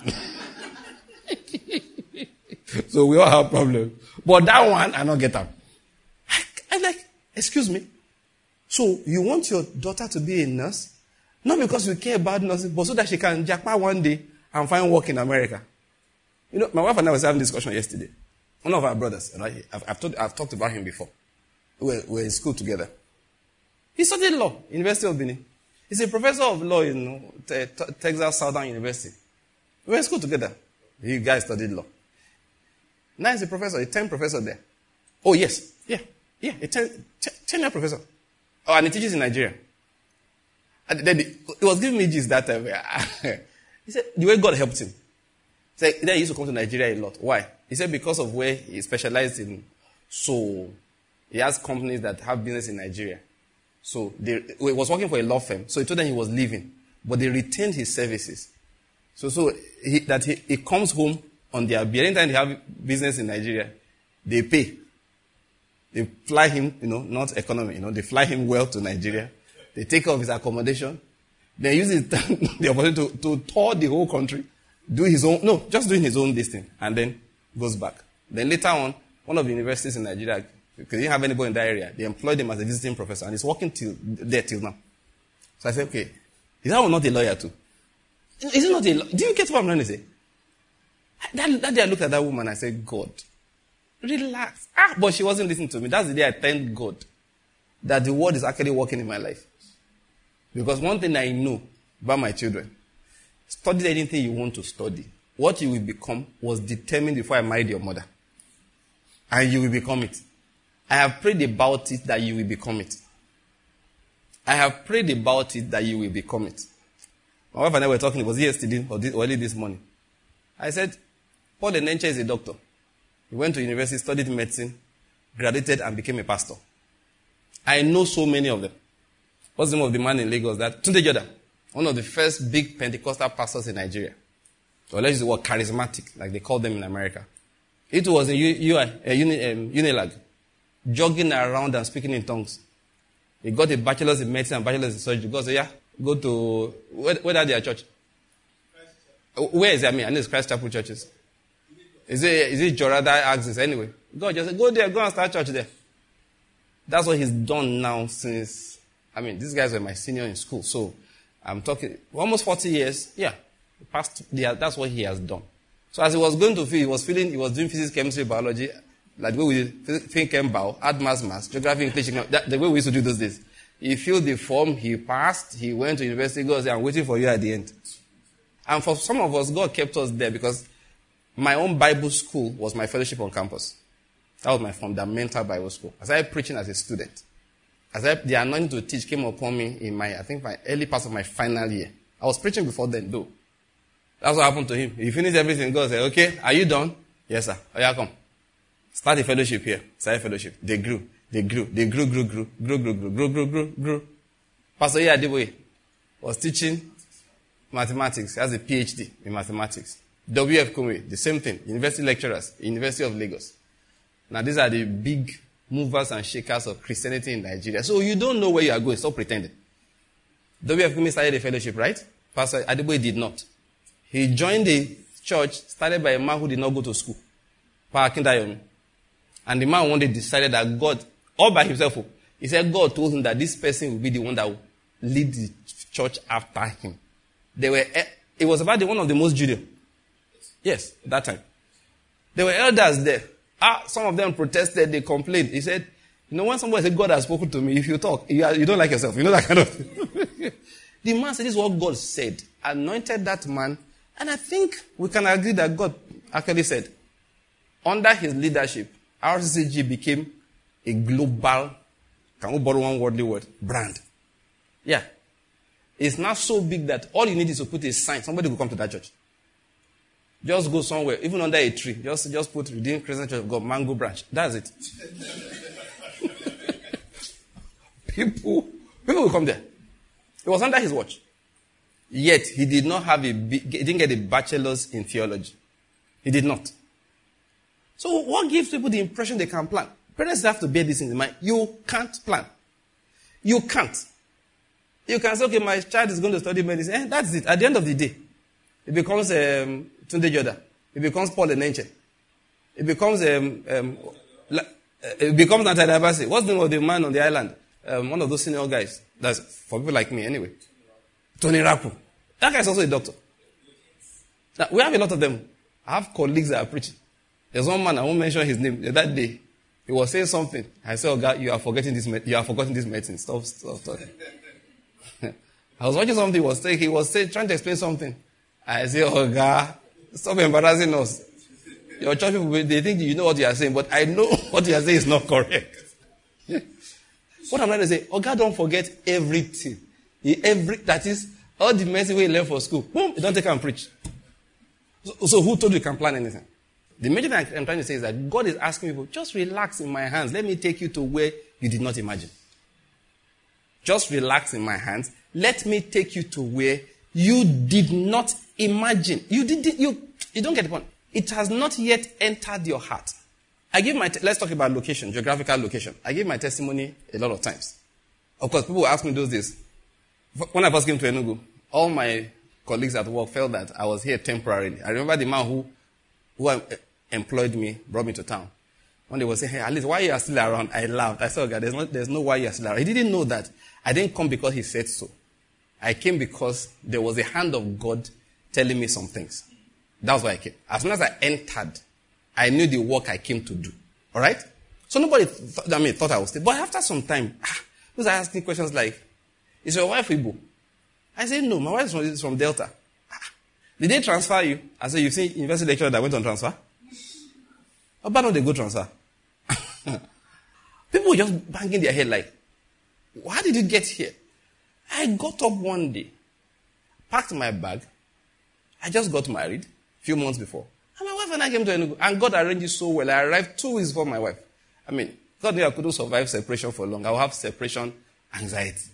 so we all have problems. But that one, I don't get them. I, I like, excuse me. So you want your daughter to be a nurse? Not because you care about nursing, but so that she can jackpot one day and find work in America. You know, my wife and I was having this discussion yesterday. One of our brothers, right? I've, I've, told, I've talked about him before. We were, we were in school together. He studied law, University of Benin. He's a professor of law in you know, te- te- Texas Southern University. We were in school together. You guys studied law. Now he's a professor, a ten professor there. Oh, yes. Yeah. Yeah, a ten, ten year professor. Oh, and he teaches in Nigeria. And then he, he was giving me gist that time. He said, the way God helped him. He said, then he used to come to Nigeria a lot. Why? He said, because of where he specialized in. So, he has companies that have business in Nigeria. So, they, he was working for a law firm. So, he told them he was leaving. But they retained his services. So, so he, that he, he comes home on their bill. Anytime they have business in Nigeria, they pay. They fly him, you know, not economy, you know, they fly him well to Nigeria. They take off his accommodation. They use it, the opportunity to, to tour the whole country, do his own, no, just doing his own this thing, and then goes back. Then later on, one of the universities in Nigeria, because they didn't have anybody in that area, they employed him as a visiting professor, and he's working till there till now. So I said, okay, is that one not a lawyer too? Is it not a lawyer? Do you get what I'm trying to say? That, that day I looked at that woman and I said, God, relax. Ah, but she wasn't listening to me. That's the day I thanked God that the word is actually working in my life. Because one thing I know about my children, study anything you want to study. What you will become was determined before I married your mother. And you will become it. I have prayed about it that you will become it. I have prayed about it that you will become it. My wife and I were talking, it was yesterday or, this, or early this morning. I said, Paul Enenche is a doctor. He went to university, studied medicine, graduated, and became a pastor. I know so many of them. What's the name of the man in Lagos? That Tunde Joda, one of the first big Pentecostal pastors in Nigeria. Or let's use the word charismatic, like they call them in America. It was in U, U, uh, Uni, um, Unilag, jogging around and speaking in tongues. He got a bachelor's in medicine and bachelor's in surgery. God said, yeah, go to, where, where are their church? Where is it? I mean, I know it's Christ Chapel churches. Is it, is it Jorada Axis anyway? God just said, go there, go and start church there. That's what he's done now since, I mean, these guys were my senior in school. So I'm talking almost forty years. Yeah. Past, yeah, that's what he has done. So as he was going to feel, he was feeling, he was doing physics, chemistry, biology, like the way we did, think Chem Bao, add maths, maths, geography, English, that, the way we used to do those days. He filled the form, he passed, he went to university, God said, I'm waiting for you at the end. And for some of us, God kept us there because my own Bible school was my fellowship on campus. That was my fundamental Bible school. As I preaching as a student, as I, the anointing to teach came upon me in my, I think my early part of my final year. I was preaching before then, though. That's what happened to him. He finished everything. God said, okay, are you done? Yes, sir. Oh, yeah, come. Start a fellowship here. Start a fellowship. They grew. They grew. They grew, grew, grew, grew, grew, grew, grew, grew, grew, grew. Pastor Iya Adeboye was teaching mathematics. He has a P H D in mathematics. W F Kunwe, the same thing. University lecturers, University of Lagos. Now, these are the big movers and shakers of Christianity in Nigeria. So you don't know where you are going. Stop pretending. W F Kumi started a fellowship, right? Pastor Adeboye did not. He joined a church started by a man who did not go to school. Pa Akindayomi. And the man one day decided that God, all by himself, he said God told him that this person will be the one that will lead the church after him. They were, it was about the one of the most Judean. Yes, that time. There were elders there. Ah, some of them protested, they complained. He said, you know, when somebody said, God has spoken to me, if you talk, you, are, you don't like yourself. You know that kind of thing. The man said, this is what God said. Anointed that man. And I think we can agree that God actually said, under his leadership, R C C G became a global, can we borrow one worldly word, brand. Yeah. It's now so big that all you need is to put a sign. Somebody will come to that church. Just go somewhere, even under a tree. Just, just put Redeemed Christian Church of God, Mango Branch. That's it. people, people will come there. It was under his watch. Yet, he did not have a, he didn't get a bachelor's in theology. He did not. So, what gives people the impression they can plan? Parents have to bear this in mind. You can't plan. You can't. You can say, okay, my child is going to study medicine. Eh, that's it. At the end of the day, it becomes um, Tunde Joda. It becomes Paul Enenche. It becomes um, um, it becomes Nathaniel Abasi. What's the name of the man on the island? Um, one of those senior guys. That's for people like me, anyway. Tony Rapu. That guy is also a doctor. Now, we have a lot of them. I have colleagues that are preaching. There's one man, I won't mention his name. That day, he was saying something. I said, oh God, you are forgetting this. You are forgetting this medicine. Stop, stop, stop. I was watching something. He was saying, he was saying, trying to explain something. I said, oh God, stop embarrassing us. Your church people, they think you know what you are saying, but I know what you are saying is not correct. What I'm trying to say, oh God, don't forget everything. Every, that is, all the medicine we learn for school. Boom, you don't take and preach. So, so who told you you can plan anything? The major thing I'm trying to say is that God is asking people, just relax in my hands. Let me take you to where you did not imagine. Just relax in my hands. Let me take you to where you did not imagine. You did, you, you don't get the point. It has not yet entered your heart. I give my, te- let's talk about location, geographical location. I give my testimony a lot of times. Of course, people ask me those days. When I first came to Enugu, all my colleagues at work felt that I was here temporarily. I remember the man who, who employed me, brought me to town. When they were saying, hey, at least why you are still around? I laughed. I said, oh God, there's no, there's no why you are still around. He didn't know that. I didn't come because he said so. I came because there was a hand of God telling me some things. That's why I came. As soon as I entered, I knew the work I came to do. All right? So nobody th- I mean, thought I would stay. But after some time, ah, people are asking questions like, is your wife Igbo? I said, no, my wife is from, is from Delta. Ah, did they transfer you? I said, you've seen university lecturer that went on transfer? How about not they go transfer? People were just banging their head like, how did you get here? I got up one day, packed my bag. I just got married a few months before. And my wife and I came to Enugu. And God arranged it so well. I arrived two weeks before my wife. I mean, God knew I couldn't survive separation for long. I will have separation anxiety.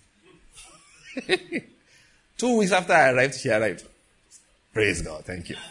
Two weeks after I arrived, she arrived. Praise God. Thank you.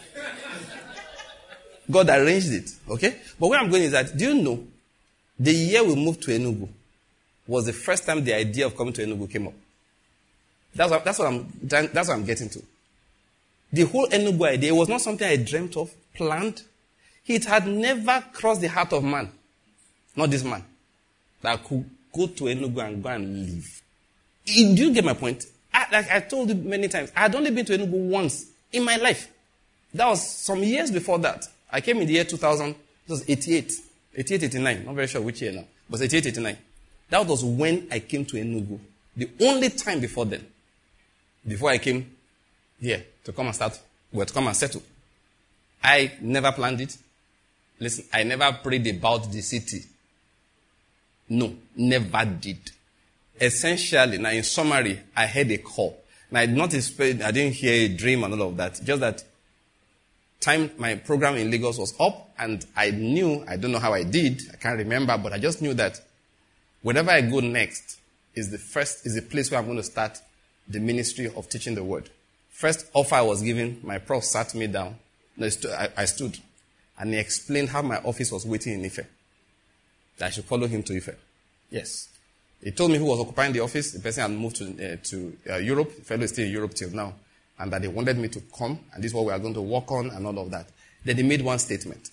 God arranged it. Okay? But where I'm going is that, do you know, the year we moved to Enugu was the first time the idea of coming to Enugu came up. That's what, that's what I'm that's what I'm getting to. The whole Enugu idea was not something I dreamt of, planned. It had never crossed the heart of man. Not this man. That could go to Enugu and go and live. Do you get my point? I, like I told you many times, I had only been to Enugu once in my life. That was some years before that. I came in the year two thousand, it was eighty-eight. eighty-eight, eighty-nine. Not very sure which year now. But eighty-eight, eighty-nine. That was when I came to Enugu. The only time before then. Before I came here to come and start, well, to come and settle. I never planned it. Listen, I never prayed about the city. No, never did. Essentially, now in summary, I had a call. Now I did not expect, I didn't hear a dream and all of that. Just that time my program in Lagos was up and I knew, I don't know how I did, I can't remember, but I just knew that wherever I go next is the first, is the place where I'm going to start the ministry of teaching the word. First offer I was given, my prof sat me down. No, I, I stood. And he explained how my office was waiting in Ife. That I should follow him to Ife. Yes. He told me who was occupying the office. The person had moved to, uh, to uh, Europe. The fellow is still in Europe till now. And that they wanted me to come, and this is what we are going to work on, and all of that. Then he made one statement.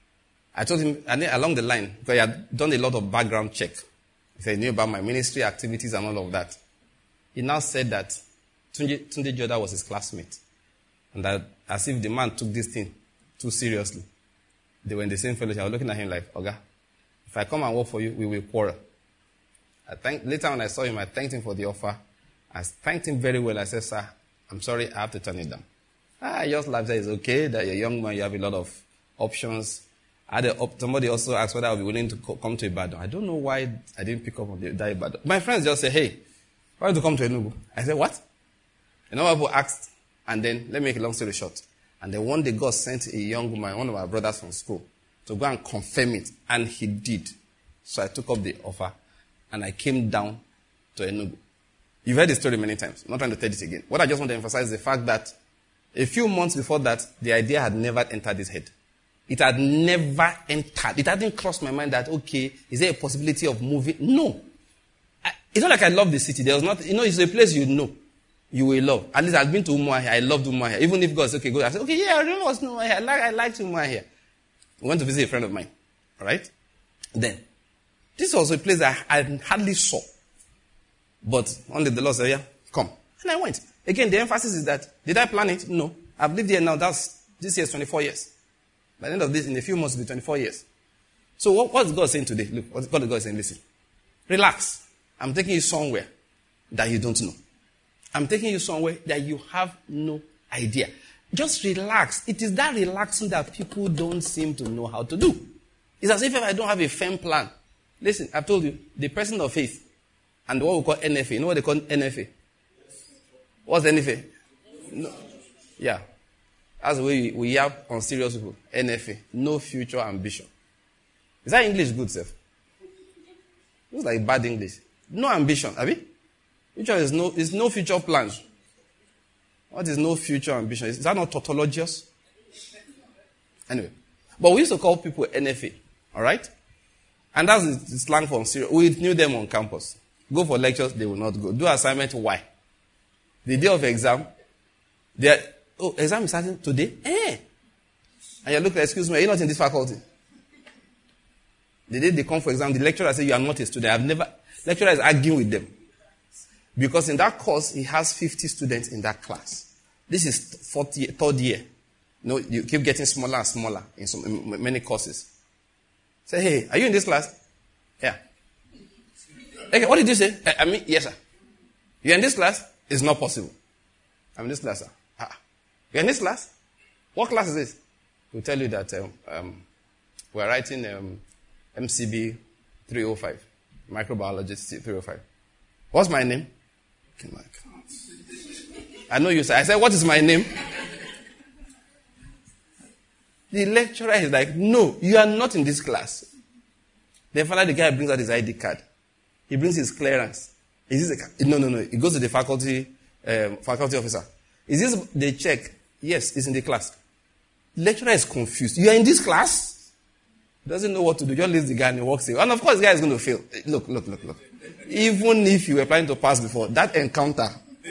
I told him, and then along the line, because he had done a lot of background check. He said he knew about my ministry activities and all of that. He now said that Tunde, Tunde Joda was his classmate. And that as if the man took this thing too seriously. They were in the same fellowship. I was looking at him like, Oga, if I come and work for you, we will quarrel. I thank, later when I saw him, I thanked him for the offer. I thanked him very well. I said, sir, I'm sorry, I have to turn it down. I just laughed. Said, it's okay that you're a young man, you have a lot of options. I had a, somebody also asked whether I would be willing to co- come to Ibadan. I don't know why I didn't pick up on the, that Ibadan. My friends just say, hey, why don't you come to Enugu? I said, what? And other people asked, and then, let me make a long story short. And then one day God sent a young woman, one of my brothers from school, to go and confirm it. And he did. So I took up the offer, and I came down to Enugu. You've heard the story many times. I'm not trying to tell it again. What I just want to emphasize is the fact that a few months before that, the idea had never entered his head. It had never entered. It hadn't crossed my mind that, okay, is there a possibility of moving? No. I, it's not like I love the city. There was not, you know, it's a place you know. You will love. At least I've been to Umuahia. I loved Umuahia. Even if God said, okay, go. I said, okay, yeah, I remember what's Umuahia. I like, I liked Umuahia. We went to visit a friend of mine. All right? Then, this was a place that I hardly saw. But one day the Lord said, yeah, come. And I went. Again, the emphasis is that, did I plan it? No. I've lived here now. That's, this year is twenty-four years. By the end of this, in a few months, it'll be twenty-four years. So what, what's God saying today? Look, what, what is God saying? Listen. Relax. I'm taking you somewhere that you don't know. I'm taking you somewhere that you have no idea. Just relax. It is that relaxing that people don't seem to know how to do. It's as if I don't have a firm plan. Listen, I've told you, the person of faith and what we call N F A. You know what they call N F A? What's N F A? No. Yeah. That's the way we, we have on serious people. N F A. No future ambition. Is that English good, sir? Looks like bad English. No ambition, have you? Future is no, is no future plans. What is no future ambition? Is that not tautologous? Anyway. But we used to call people N F A. Alright? And that's the slang for serious. We knew them on campus. Go for lectures, they will not go. Do assignment, why? The day of exam, they are, oh, exam is starting today? Eh. And you look like, excuse me, are you not in this faculty? The day they come for exam, the lecturer says, you are not a student. I've never, lecturer is arguing with them. Because in that course, he has fifty students in that class. This is fourth year, third year. No, you keep getting smaller and smaller in, some, in many courses. Say, hey, are you in this class? Yeah. Okay, what did you say? I mean, yes, sir. You're in this class? It's not possible. I'm in this class, sir. Ah. You're in this class? What class is this? We'll tell you that um, um, we're writing um, M C B three oh five. Microbiology three oh five. What's my name? I know you, sir. I said, what is my name? The lecturer is like, no, you are not in this class. Then finally the guy brings out his I D card. He brings his clearance. Is this a card? No, no, no. He goes to the faculty, um, faculty officer. Is this the check? Yes, it's in the class. The lecturer is confused. You are in this class? He doesn't know what to do. Just leaves the guy and he walks away. And of course the guy is going to fail. Look, look, look, look. Even if you were planning to pass before, that encounter,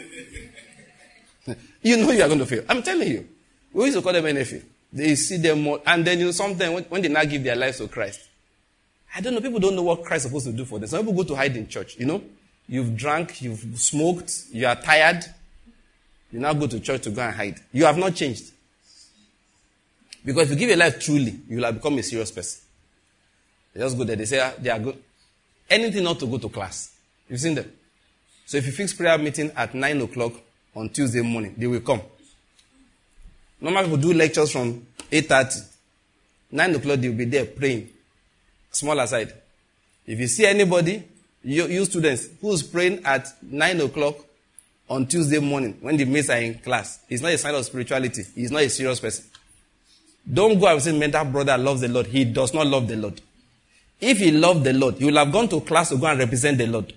you know you are going to fail. I'm telling you. We used to call them N F A. They see them more. And then, you know, sometimes when, when they now give their lives to Christ, I don't know, people don't know what Christ is supposed to do for them. Some people go to hide in church, you know. You've drank, you've smoked, you are tired. You now go to church to go and hide. You have not changed. Because if you give your life truly, you will have become a serious person. They just go there, they say, ah, they are good. Anything not to go to class. You've seen them. So if you fix prayer meeting at nine o'clock on Tuesday morning, they will come. Normal people do lectures from eight thirty. nine o'clock, they will be there praying. Small aside. If you see anybody, you, you students, who's praying at nine o'clock on Tuesday morning, when the mates are in class, it's not a sign of spirituality. He's not a serious person. Don't go and say, man, that brother loves the Lord. He does not love the Lord. If he loved the Lord, he would have gone to class to go and represent the Lord.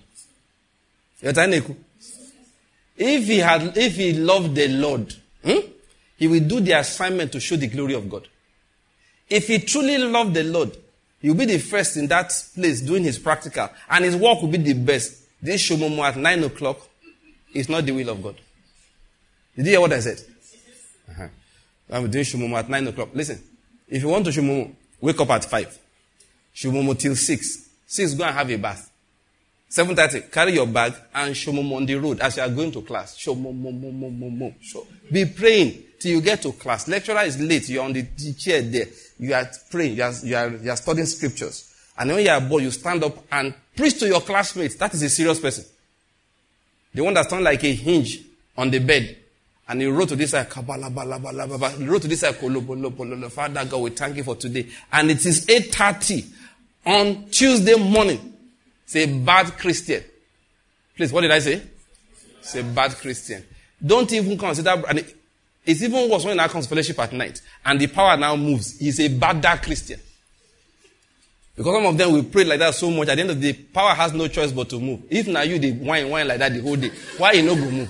If he had, if he loved the Lord, hmm, he will do the assignment to show the glory of God. If he truly loved the Lord, He'll be the first in that place doing his practical. And his work will be the best. This shomomo at nine o'clock is not the will of God. Did you hear what I said? Uh-huh. I'm doing shomomo at nine o'clock. Listen, if you want to shomomo, wake up at five. Shomomo till six. six, go and have a bath. seven thirty, carry your bag and shomomo on the road as you are going to class. Shomomo. Be praying till you get to class. Lecturer is late. You're on the chair there. You are praying. You are, you are, you are studying scriptures. And when you are bored, you stand up and preach to your classmates. That is a serious person. The one that stands like a hinge on the bed. And he wrote to this side, he wrote to this side, Father God, we thank you for today. And it is eight thirty on Tuesday morning. Say bad Christian. Please, what did I say? Say bad Christian. Don't even consider, and it, it's even worse when I comes fellowship at night. And the power now moves. He's a bad Christian. Because some of them will pray like that so much. At the end of the day, power has no choice but to move. If now you, they whine, whine like that the whole day, why you not go move?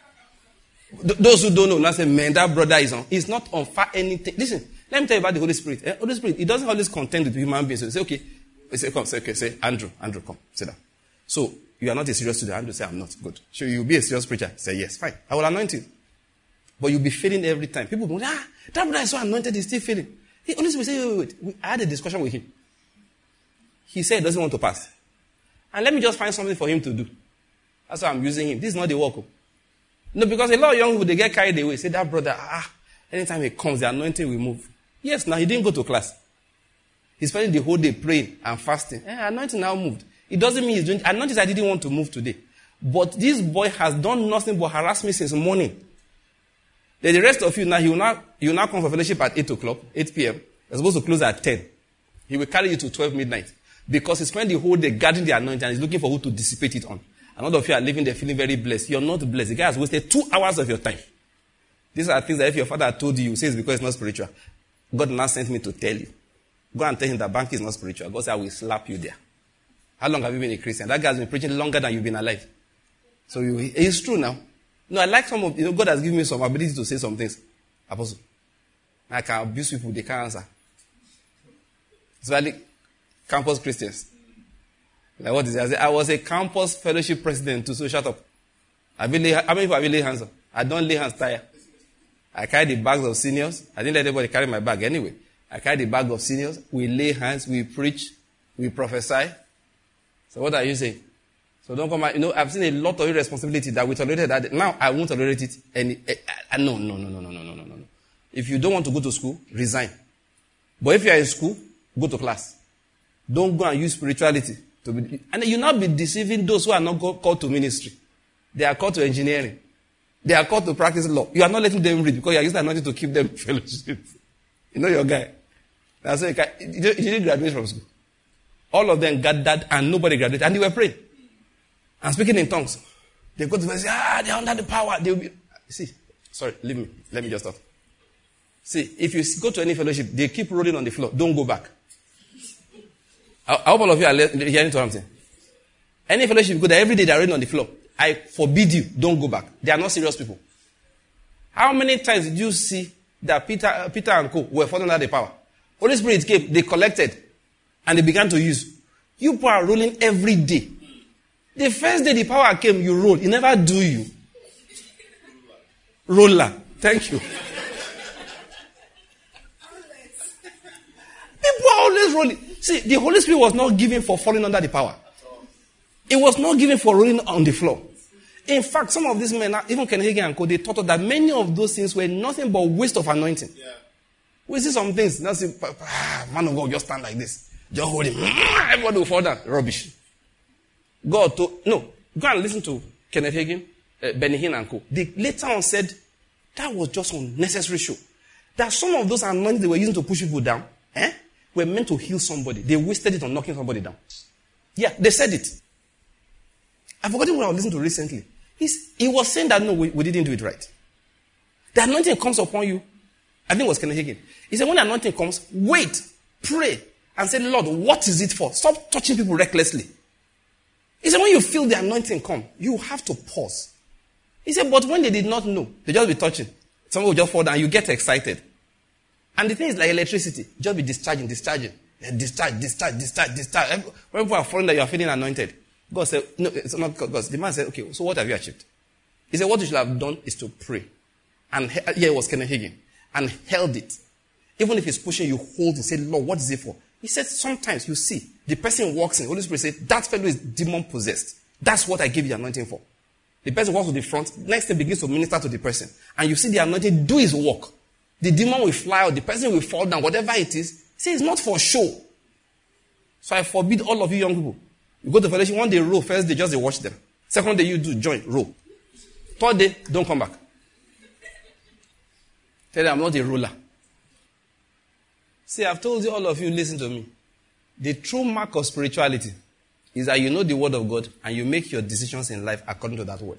Th- those who don't know, now say, man, that brother is on. He's not on fire anything. Listen, let me tell you about the Holy Spirit. Eh? Holy Spirit, it doesn't always contend with human beings. So say, okay. They say, come, say, okay, say, Andrew, Andrew, come, sit down. So, you are not a serious student. Andrew say, I'm not. Good. So, you'll be a serious preacher. Say, yes, fine. I will anoint you. But you'll be failing every time. People go, ah, that brother is so anointed, he's still failing. He Holy Spirit say, wait, wait, wait. I had a discussion with him. He said he doesn't want to pass. And let me just find something for him to do. That's why I'm using him. This is not the work. No, because a lot of young people, they get carried away. Say, that brother, ah, anytime he comes, the anointing will move. Yes, now he didn't go to class. He's spending the whole day praying and fasting. Eh, anointing now moved. It doesn't mean he's doing, anointing I didn't want to move today. But this boy has done nothing but harass me since morning. Then the rest of you now, he will now, you will now come for fellowship at eight o'clock, eight p.m. You're supposed to close at ten. He will carry you to twelve midnight. Because he spent the whole day guarding the anointing and he's looking for who to dissipate it on. And all of you are living there feeling very blessed. You're not blessed. The guy has wasted two hours of your time. These are things that if your father told you, you say it's because it's not spiritual. God now sent me to tell you. Go and tell him that bank is not spiritual. God said, I will slap you there. How long have you been a Christian? That guy has been preaching longer than you've been alive. So you, it's true now. No, I like some of, you know, God has given me some ability to say some things. Apostle. I can abuse people, they can't answer. Especially campus Christians. Like what is it? I, say, I was a campus fellowship president too, so shut up. I really, how many people have you laid hands on? I don't lay hands tired. I carry the bags of seniors. I didn't let anybody carry my bag anyway. I carry the bag of seniors. We lay hands, we preach, we prophesy. So what are you saying? So don't come out. You know, I've seen a lot of irresponsibility that we tolerated that. Now I won't tolerate it. Any, uh, uh, no, no, no, no, no, no, no, no, no. If you don't want to go to school, resign. But if you are in school, go to class. Don't go and use spirituality to be, and you not be deceiving those who are not called to ministry. They are called to engineering. They are called to practice law. You are not letting them read because you are using anointing to keep them fellowship. You know your guy. That's why you didn't graduate from school. All of them gathered and nobody graduated. And they were praying. And speaking in tongues. They go to and say, ah, they are under the power. They will be. See, sorry, leave me. Let me just stop. See, if you go to any fellowship, they keep rolling on the floor. Don't go back. I, I hope all of you are hearing what I'm saying. Any fellowship you go there, every day they are rolling on the floor. I forbid you. Don't go back. They are not serious people. How many times did you see that Peter, uh, Peter and co were falling under the power? Holy Spirit came, they collected, and they began to use. You people are rolling every day. The first day the power came, you roll. It never do you. Roller. Thank you. People are always rolling. See, the Holy Spirit was not given for falling under the power. It was not given for rolling on the floor. In fact, some of these men, even Ken Hagin and Co, they taught us that many of those things were nothing but waste of anointing. Yeah. We see some things, now see, ah, man of God, just stand like this. Just hold him. Everybody will fall down. Rubbish. God told, no, go and listen to Kenneth Hagin, uh, Benny Hinn and Co. They later on said that was just unnecessary show. That some of those anointings they were using to push people down, eh, were meant to heal somebody. They wasted it on knocking somebody down. Yeah, they said it. I've forgotten what I was listening to recently. He's, he was saying that no, we, we didn't do it right. The anointing comes upon you. I think it was Kenneth Hagin. He said when the anointing comes, wait, pray, and say, Lord, what is it for? Stop touching people recklessly. He said when you feel the anointing come, you have to pause. He said, but when they did not know, they just be touching. Someone will just fall down, you get excited. And the thing is like electricity. Just be discharging, discharging. Discharge, discharge, discharge, discharge. When people are falling that you are feeling anointed, God said, no, it's not God. The man said, okay, so what have you achieved? He said, what you should have done is to pray. And here it was Kenneth Hagin. And held it. Even if he's pushing, you hold and say, Lord, what is it for? He said, sometimes you see, the person walks in, Holy Spirit says, that fellow is demon possessed. That's what I give you the anointing for. The person walks to the front, next thing begins to minister to the person. And you see the anointing do his work. The demon will fly out, the person will fall down, whatever it is. He says, it's not for show. So I forbid all of you young people. You go to fellowship, one day row, first day just they watch them. Second day you do, join, row. Third day, don't come back. Tell them I'm not a ruler. See, I've told you, all of you, listen to me. The true mark of spirituality is that you know the word of God and you make your decisions in life according to that word.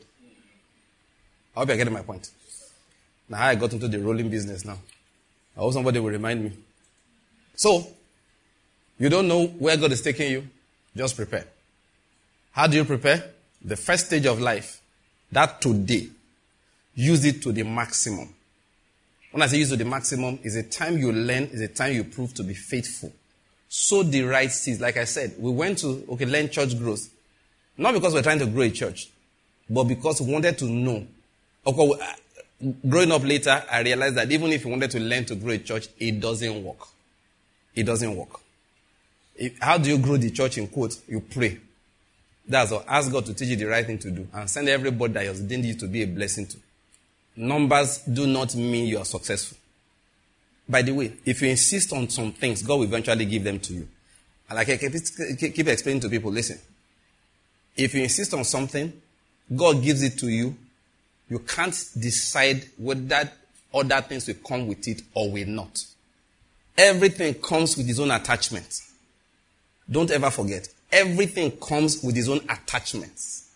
I hope you're getting my point. Now I got into the rolling business now. I hope somebody will remind me. So, you don't know where God is taking you, just prepare. How do you prepare? The first stage of life, that today, use it to the maximum. When I say use it to the maximum, is a time you learn, is a time you prove to be faithful. Sow the right seeds. Like I said, we went to, okay, learn church growth. Not because we're trying to grow a church, but because we wanted to know. Okay, growing up later, I realized that even if you wanted to learn to grow a church, it doesn't work. It doesn't work. If, how do you grow the church in quotes? You pray. That's all. Ask God to teach you the right thing to do. And send everybody that He has ordained you to be a blessing to. Numbers do not mean you are successful. By the way, if you insist on some things, God will eventually give them to you. And like I keep, keep explaining to people, listen. If you insist on something, God gives it to you. You can't decide whether other things will come with it or will not. Everything comes with its own attachments. Don't ever forget. Everything comes with its own attachments.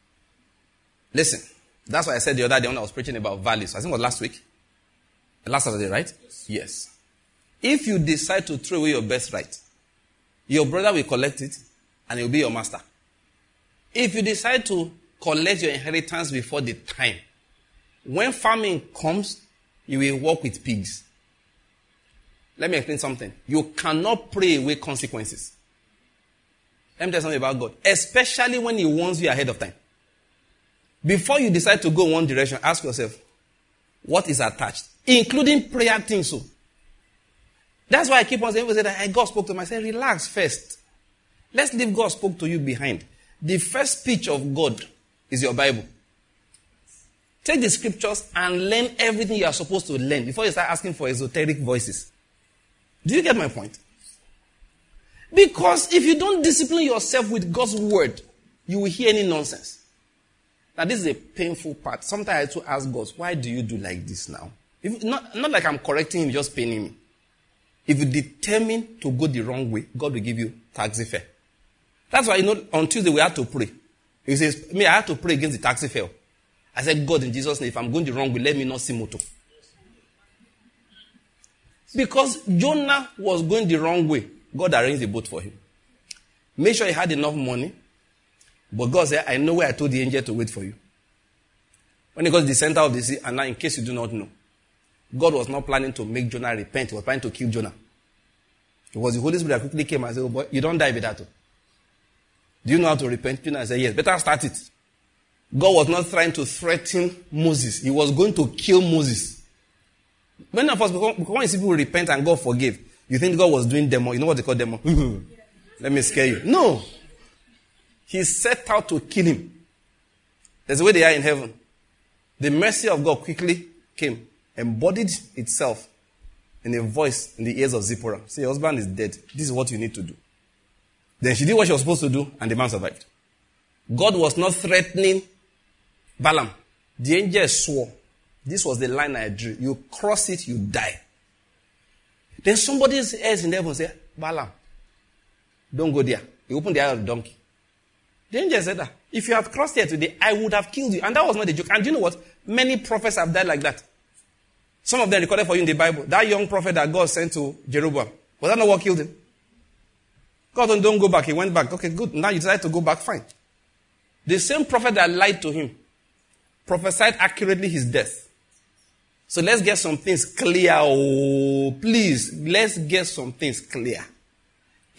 Listen. That's why I said the other day when I was preaching about values. I think it was last week. Last Saturday, right? Yes. Yes. If you decide to throw away your birthright, your brother will collect it and he will be your master. If you decide to collect your inheritance before the time, when famine comes, you will walk with pigs. Let me explain something. You cannot pray away consequences. Let me tell you something about God. Especially when He warns you ahead of time. Before you decide to go one direction, ask yourself, what is attached? Including prayer things. So. That's why I keep on saying, say that hey, God spoke to me. I said, relax first. Let's leave God spoke to you behind. The first speech of God is your Bible. Take the scriptures and learn everything you are supposed to learn before you start asking for esoteric voices. Do you get my point? Because if you don't discipline yourself with God's word, you will hear any nonsense. Now, this is a painful part. Sometimes I have to ask God, why do you do like this now? If, not, not like I'm correcting Him, just paining me. If you determine to go the wrong way, God will give you taxi fare. That's why, you know, on Tuesday we had to pray. He says, me, I had to pray against the taxi fare. I said, God, in Jesus' name, if I'm going the wrong way, let me not see motor. Because Jonah was going the wrong way. God arranged the boat for him. Make sure he had enough money. But God said, I know where I told the angel to wait for you. When he got to the center of the sea, and now in case you do not know, God was not planning to make Jonah repent. He was planning to kill Jonah. It was the Holy Spirit that quickly came and said, oh boy, you don't die with that. Do you know how to repent? Jonah said, yes, better start it. God was not trying to threaten Moses. He was going to kill Moses. Many of us, because when you see people repent and God forgive, you think God was doing demo. You know what they call demo? Let me scare you. No. He set out to kill him. There's a way they are in heaven. The mercy of God quickly came, embodied itself in a voice in the ears of Zipporah. Say, your husband is dead. This is what you need to do. Then she did what she was supposed to do, and the man survived. God was not threatening Balaam. The angel swore. This was the line I drew. You cross it, you die. Then somebody else in heaven said, Balaam, don't go there. He opened the eye of the donkey. The angel said that. If you had crossed here today, I would have killed you. And that was not a joke. And do you know what? Many prophets have died like that. Some of them recorded for you in the Bible. That young prophet that God sent to Jeroboam. Was that not what killed him? God told him, don't go back. He went back. Okay, good. Now you decide to go back. Fine. The same prophet that lied to him prophesied accurately his death. So let's get some things clear. Oh, please. Let's get some things clear.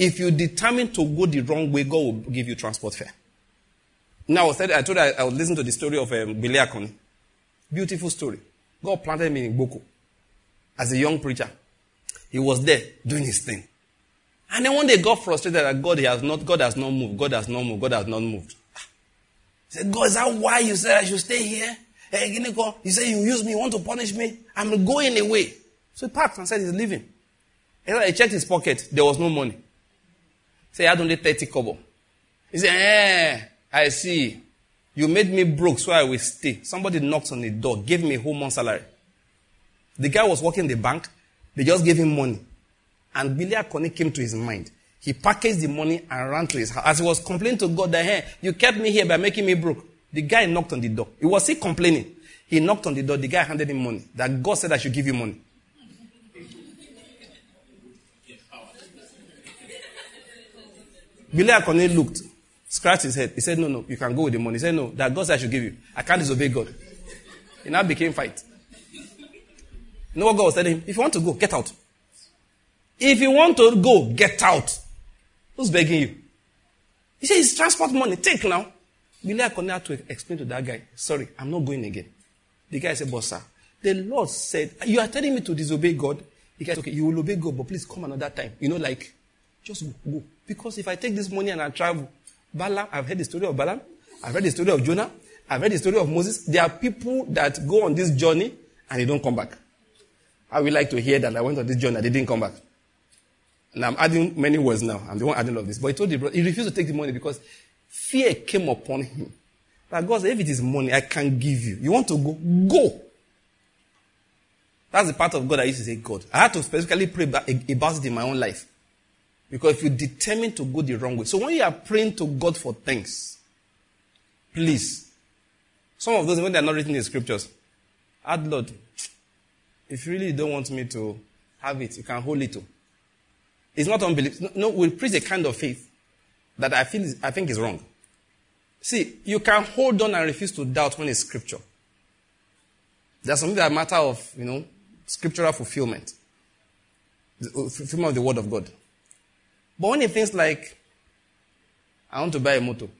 If you determine to go the wrong way, God will give you transport fare. Now, I, said, I told you I, I would listen to the story of um, Billy Akon. Beautiful story. God planted me in Boko as a young preacher. He was there doing his thing. And then one day God frustrated that God, he has not, God has not moved. God has not moved. God has not moved. He said, God, is that why you said I should stay here? Hey, Gineko, you say you use me, you want to punish me? I'm going away. So he packed and said he's leaving. He checked his pocket. There was no money. He said he had only thirty kobo. He said, eh, I see. You made me broke, so I will stay. Somebody knocked on the door, gave me a whole month's salary. The guy was working in the bank. They just gave him money. And Billy Akoni came to his mind. He packaged the money and ran to his house. As he was complaining to God that, hey, you kept me here by making me broke. The guy knocked on the door. He was still complaining. He knocked on the door. The guy handed him money. That God said I should give you money. Billy Akoni looked, scratched his head. He said, no, no, you can go with the money. He said, no, that God said I should give you. I can't disobey God. It now became fight. You know what God was telling him? If you want to go, get out. If you want to go, get out. Who's begging you? He said, it's transport money. Take now. Billy Akoni had to explain to that guy, sorry, I'm not going again. The guy said, but sir, the Lord said, you are telling me to disobey God? The guy said, okay, you will obey God, but please come another time. You know, like, just go, go. Because if I take this money and I travel, Balaam, I've heard the story of Balaam. I've heard the story of Jonah. I've heard the story of Moses. There are people that go on this journey and they don't come back. I would like to hear that I went on this journey and they didn't come back. And I'm adding many words now. I'm the one adding all of this. But he told the brother, he refused to take the money because fear came upon him. That God said, if it is money, I can give you. You want to go? Go. That's the part of God I used to say, God. I had to specifically pray about it in my own life. Because if you determine to go the wrong way. So when you are praying to God for things, please, some of those, when they are not written in the scriptures, add, Lord, if you really don't want me to have it, you can hold it too. It's not unbelief. No, no, we'll preach a kind of faith that I feel is, I think is wrong. See, you can hold on and refuse to doubt when it's scripture. There's something that matter of, you know, scriptural fulfillment. The fulfillment of the word of God. But when it things like, I want to buy a motor.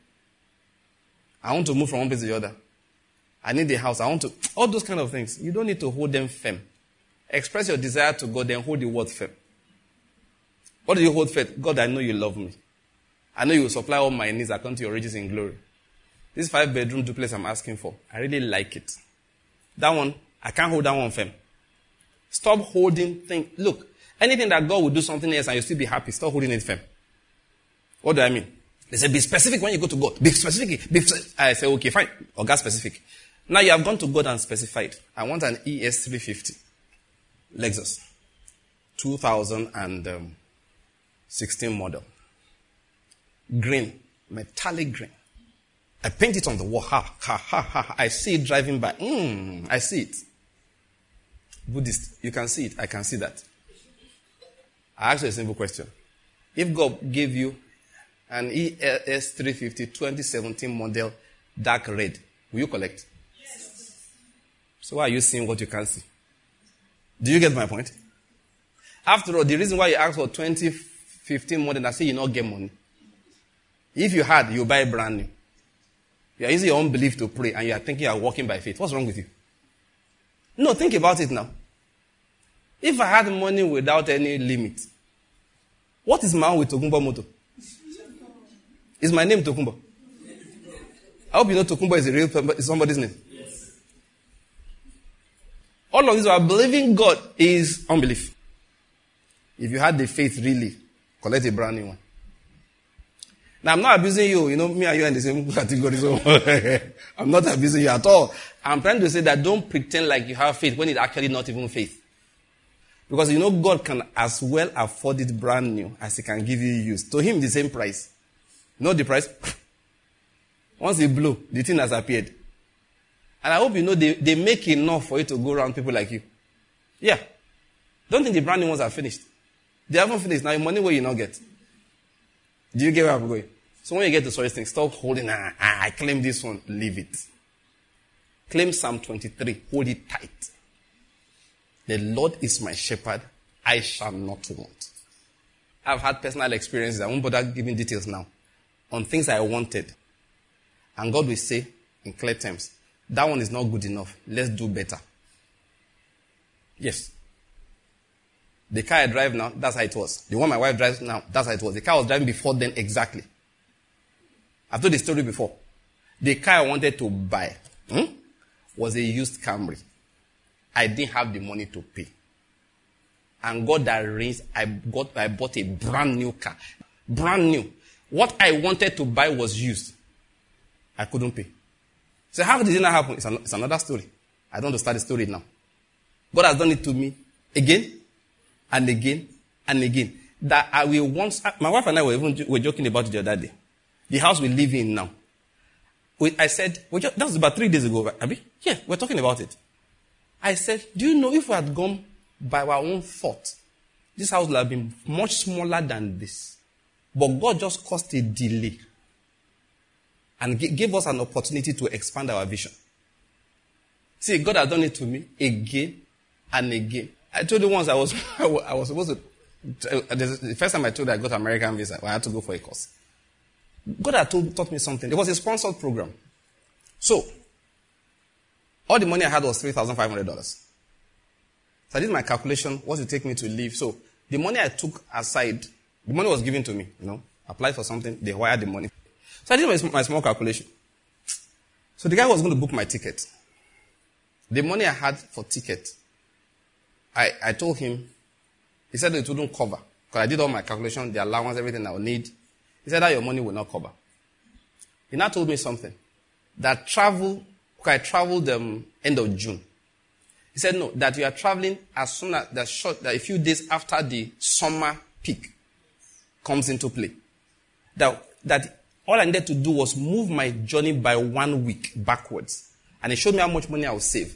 I want to move from one place to the other. I need a house. I want to, all those kind of things. You don't need to hold them firm. Express your desire to God, then hold the word firm. What do you hold firm? God, I know you love me. I know you will supply all my needs according to your riches in glory. This five bedroom duplex I'm asking for, I really like it. That one, I can't hold that one firm. Stop holding things. Look, anything that God will do something else and you'll still be happy, stop holding it firm. What do I mean? They say, be specific when you go to God. Be specific. Be specific. I say, okay, fine. Or God specific. Now you have gone to God and specified. I want an E S three fifty. Lexus. two thousand sixteen model. Green. Metallic green. I paint it on the wall. Ha, ha, ha, ha. I see it driving by. Mm, I see it. Buddhist. You can see it. I can see that. I ask you a simple question. If God gave you an E S three fifty twenty seventeen model dark red, will you collect? Yes. So why are you seeing what you can't see? Do you get my point? After all, the reason why you ask for twenty fifteen model, I say you not get money. If you had, you buy a brand new. You are using your own belief to pray and you are thinking you are walking by faith. What's wrong with you? No, think about it now. If I had money without any limit, what is my own with Tokumbo Moto? Is my name Tokumbo? I hope you know Tokumbo is a real is somebody's name. Yes. All of this are believing God is unbelief. If you had the faith really, collect a brand new one. Now I'm not abusing you. You know, me and you are in the same category. So I'm not abusing you at all. I'm trying to say that don't pretend like you have faith when it's actually not even faith. Because you know God can as well afford it brand new as he can give you used. To him, the same price. You know the price? Once it blew, the thing has appeared. And I hope you know they, they make enough for you to go around people like you. Yeah. Don't think the brand new ones are finished. They haven't finished. Now your money where you not get. Do you get where I'm going? So when you get to such things, stop holding, ah, ah, I claim this one, leave it. Claim Psalm twenty-three, hold it tight. The Lord is my shepherd, I shall not want. I've had personal experiences. I won't bother giving details now. On things I wanted. And God will say, in clear terms, that one is not good enough. Let's do better. Yes. The car I drive now, that's how it was. The one my wife drives now, that's how it was. The car I was driving before then, exactly. I've told the story before. The car I wanted to buy hmm, was a used Camry. I didn't have the money to pay. And God arranged, I got, I bought a brand new car. Brand new. What I wanted to buy was used. I couldn't pay. So how did it not happen? It's, an, it's another story. I don't want to start the story now. God has done it to me again and again and again. That I will once, my wife and I were even were joking about it the other day. The house we live in now. We, I said, we just, that was about three days ago, Abby. Yeah, we're talking about it. I said, do you know if we had gone by our own thought, this house would have been much smaller than this. But God just caused a delay and g- gave us an opportunity to expand our vision. See, God has done it to me again and again. I told you once I was I was supposed to, uh, the first time I told you I got an American visa, I had to go for a course. God had told, taught me something. It was a sponsored program. So, all the money I had was three thousand five hundred dollars. So I did my calculation, what it take me to leave. So the money I took aside, the money was given to me, you know, applied for something, they wired the money. So I did my, my small calculation. So the guy was going to book my ticket. The money I had for ticket, I, I told him, he said it wouldn't cover. Because I did all my calculation, the allowance, everything I would need. He said that your money will not cover. He now told me something. That travel, I traveled um, end of June. He said, no, that you are traveling as soon as the short, that a few days after the summer peak comes into play. That, that all I needed to do was move my journey by one week backwards. And he showed me how much money I would save.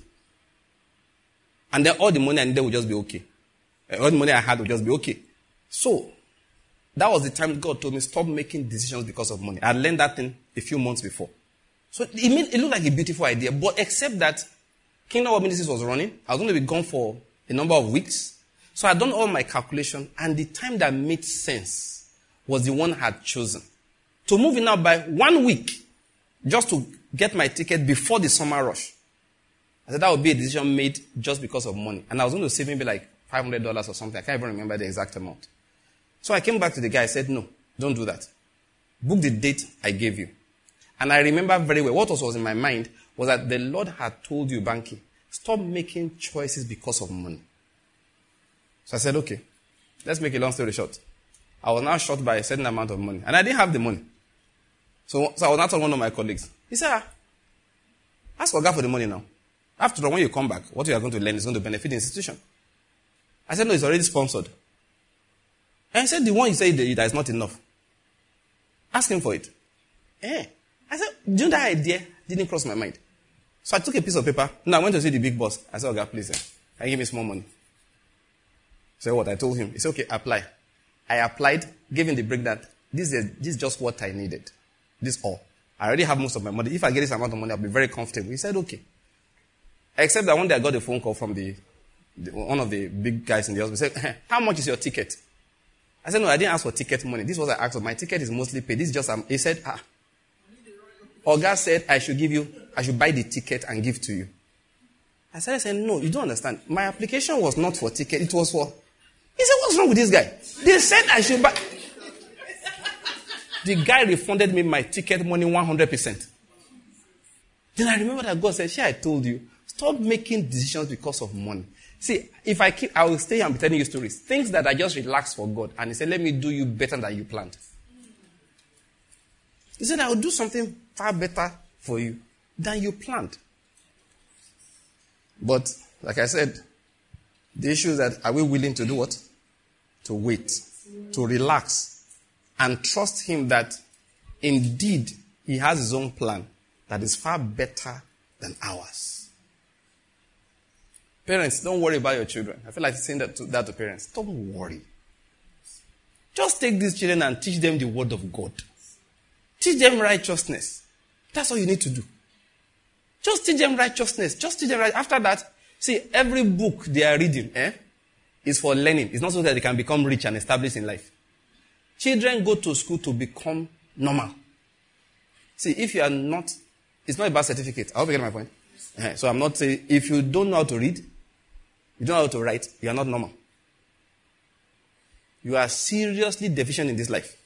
And then all the money I needed would just be okay. All the money I had would just be okay. So, that was the time God told me, stop making decisions because of money. I had learned that thing a few months before. So, it, made, it looked like a beautiful idea, but except that Kingdom of Ministries was running. I was going to be gone for a number of weeks. So I had done all my calculation, and the time that made sense was the one I had chosen. To move in now by one week, just to get my ticket before the summer rush. I said that would be a decision made just because of money. And I was going to save maybe like five hundred dollars or something. I can't even remember the exact amount. So I came back to the guy. I said, no, don't do that. Book the date I gave you. And I remember very well, what also was in my mind was that the Lord had told you, Banky, stop making choices because of money. So I said, okay, let's make a long story short. I was now short by a certain amount of money. And I didn't have the money. So, so I was not telling one of my colleagues. He said, ah, ask for God for the money now. After all, when you come back, what you are going to learn is going to benefit the institution. I said, no, it's already sponsored. And he said, the one you say that is not enough. Ask him for it. Eh. I said, do you know that idea didn't cross my mind? So I took a piece of paper. No, I went to see the big boss. I said, oh God, please, eh, can you give me small money? So what I told him, he said, okay, apply. I applied, gave him the breakdown. This is, this is just what I needed. This all. I already have most of my money. If I get this amount of money, I'll be very comfortable. He said, okay. Except that one day I got a phone call from the, the one of the big guys in the hospital. He said, how much is your ticket? I said, no, I didn't ask for ticket money. This was I asked for. My ticket is mostly paid. This is just, um, he said, ah. Oga said I should give you, I should buy the ticket and give to you. I said, I said, no, you don't understand. My application was not for ticket. It was for, he said, what's wrong with this guy? They said I should buy. The guy refunded me my ticket money one hundred percent. Then I remember that God said, "Shey, I told you, stop making decisions because of money." See, if I keep, I will stay and be telling you stories. Things that I just relaxed for God. And he said, let me do you better than you planned. He said, I will do something far better for you than you planned. But, like I said, the issue is that are we willing to do what? To wait. To relax. And trust him that indeed he has his own plan that is far better than ours. Parents, don't worry about your children. I feel like saying that to, that to parents. Don't worry. Just take these children and teach them the word of God. Teach them righteousness. That's all you need to do. Just teach them righteousness. Just teach them right. After that, see, every book they are reading eh, is for learning. It's not so that they can become rich and established in life. Children go to school to become normal. See, if you are not, it's not about certificate. I hope you get my point. Uh, so I'm not saying, if you don't know how to read, you don't know how to write, you are not normal. You are seriously deficient in this life.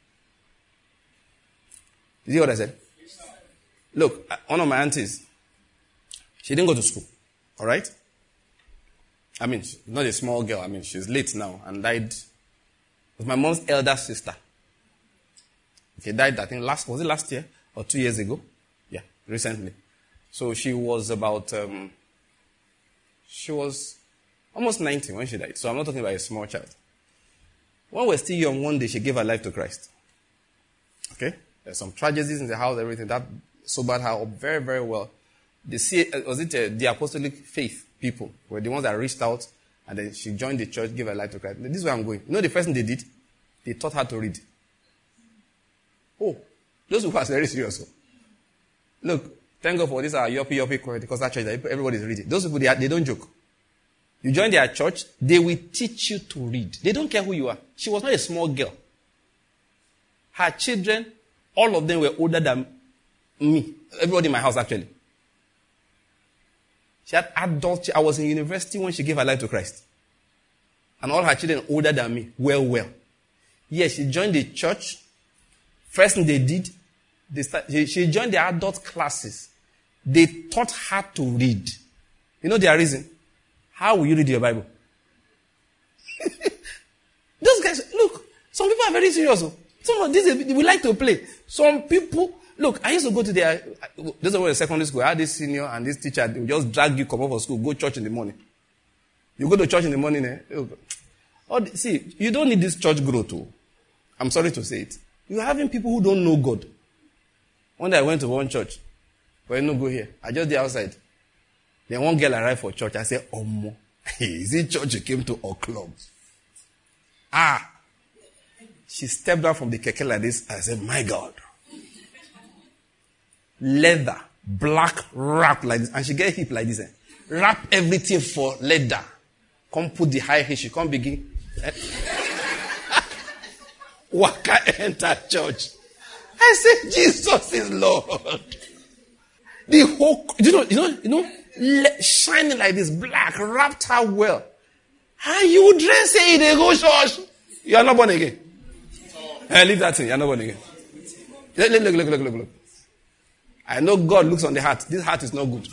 You see what I said? Look, one of my aunties, she didn't go to school. All right? I mean, she's not a small girl. I mean, she's late now and died. It was my mom's elder sister. She died, I think, last, was it last year or two years ago? Yeah, recently. So she was about, um, she was almost ninety when she died. So I'm not talking about a small child. When we were still young, one day she gave her life to Christ. Okay? There's some tragedies in the house, everything. That sobered her up very, very well. The C- was it uh, the apostolic faith people were the ones that reached out, and then she joined the church, gave her life to Christ. This is where I'm going. You know the first thing they did? They taught her to read. Oh, those people are very serious. So. Look, thank God for this our yoppie yoppie because that church that everybody is reading. Those people, they, are, they don't joke. You join their church, they will teach you to read. They don't care who you are. She was not a small girl. Her children, all of them were older than me. Everybody in my house, actually. She had adult. I was in university when she gave her life to Christ. And all her children older than me. Well, well. Yes, she joined the church. First thing they did, they start, she, she joined the adult classes. They taught her to read. You know their reason? How will you read your Bible? Those guys, look, some people are very serious. Some of these, we like to play. Some people, look, I used to go to their, those were in secondary school. I had this senior and this teacher, they would just drag you, come up for school, go church in the morning. You go to church in the morning, eh? Oh, see, you don't need this church growth too. I'm sorry to say it. You're having people who don't know God. One day I went to one church, but I didn't go here. I just did outside. Then one girl arrived for church. I said, Omo, is it church you came to or club? Ah. She stepped down from the keke like this. I said, my God. Leather, black, wrap like this. And she get hip like this. Eh? Wrap everything for leather. Come put the high heel. She come begin. Eh? Waka enter church. I said, Jesus is Lord. The whole, you know, you know, you know, le- shining like this, black, wrapped her well. And you dress it, they go church. You are not born again. Hey, leave that thing. You are not born again. Look, look, look, look, look, look. I know God looks on the heart. This heart is not good.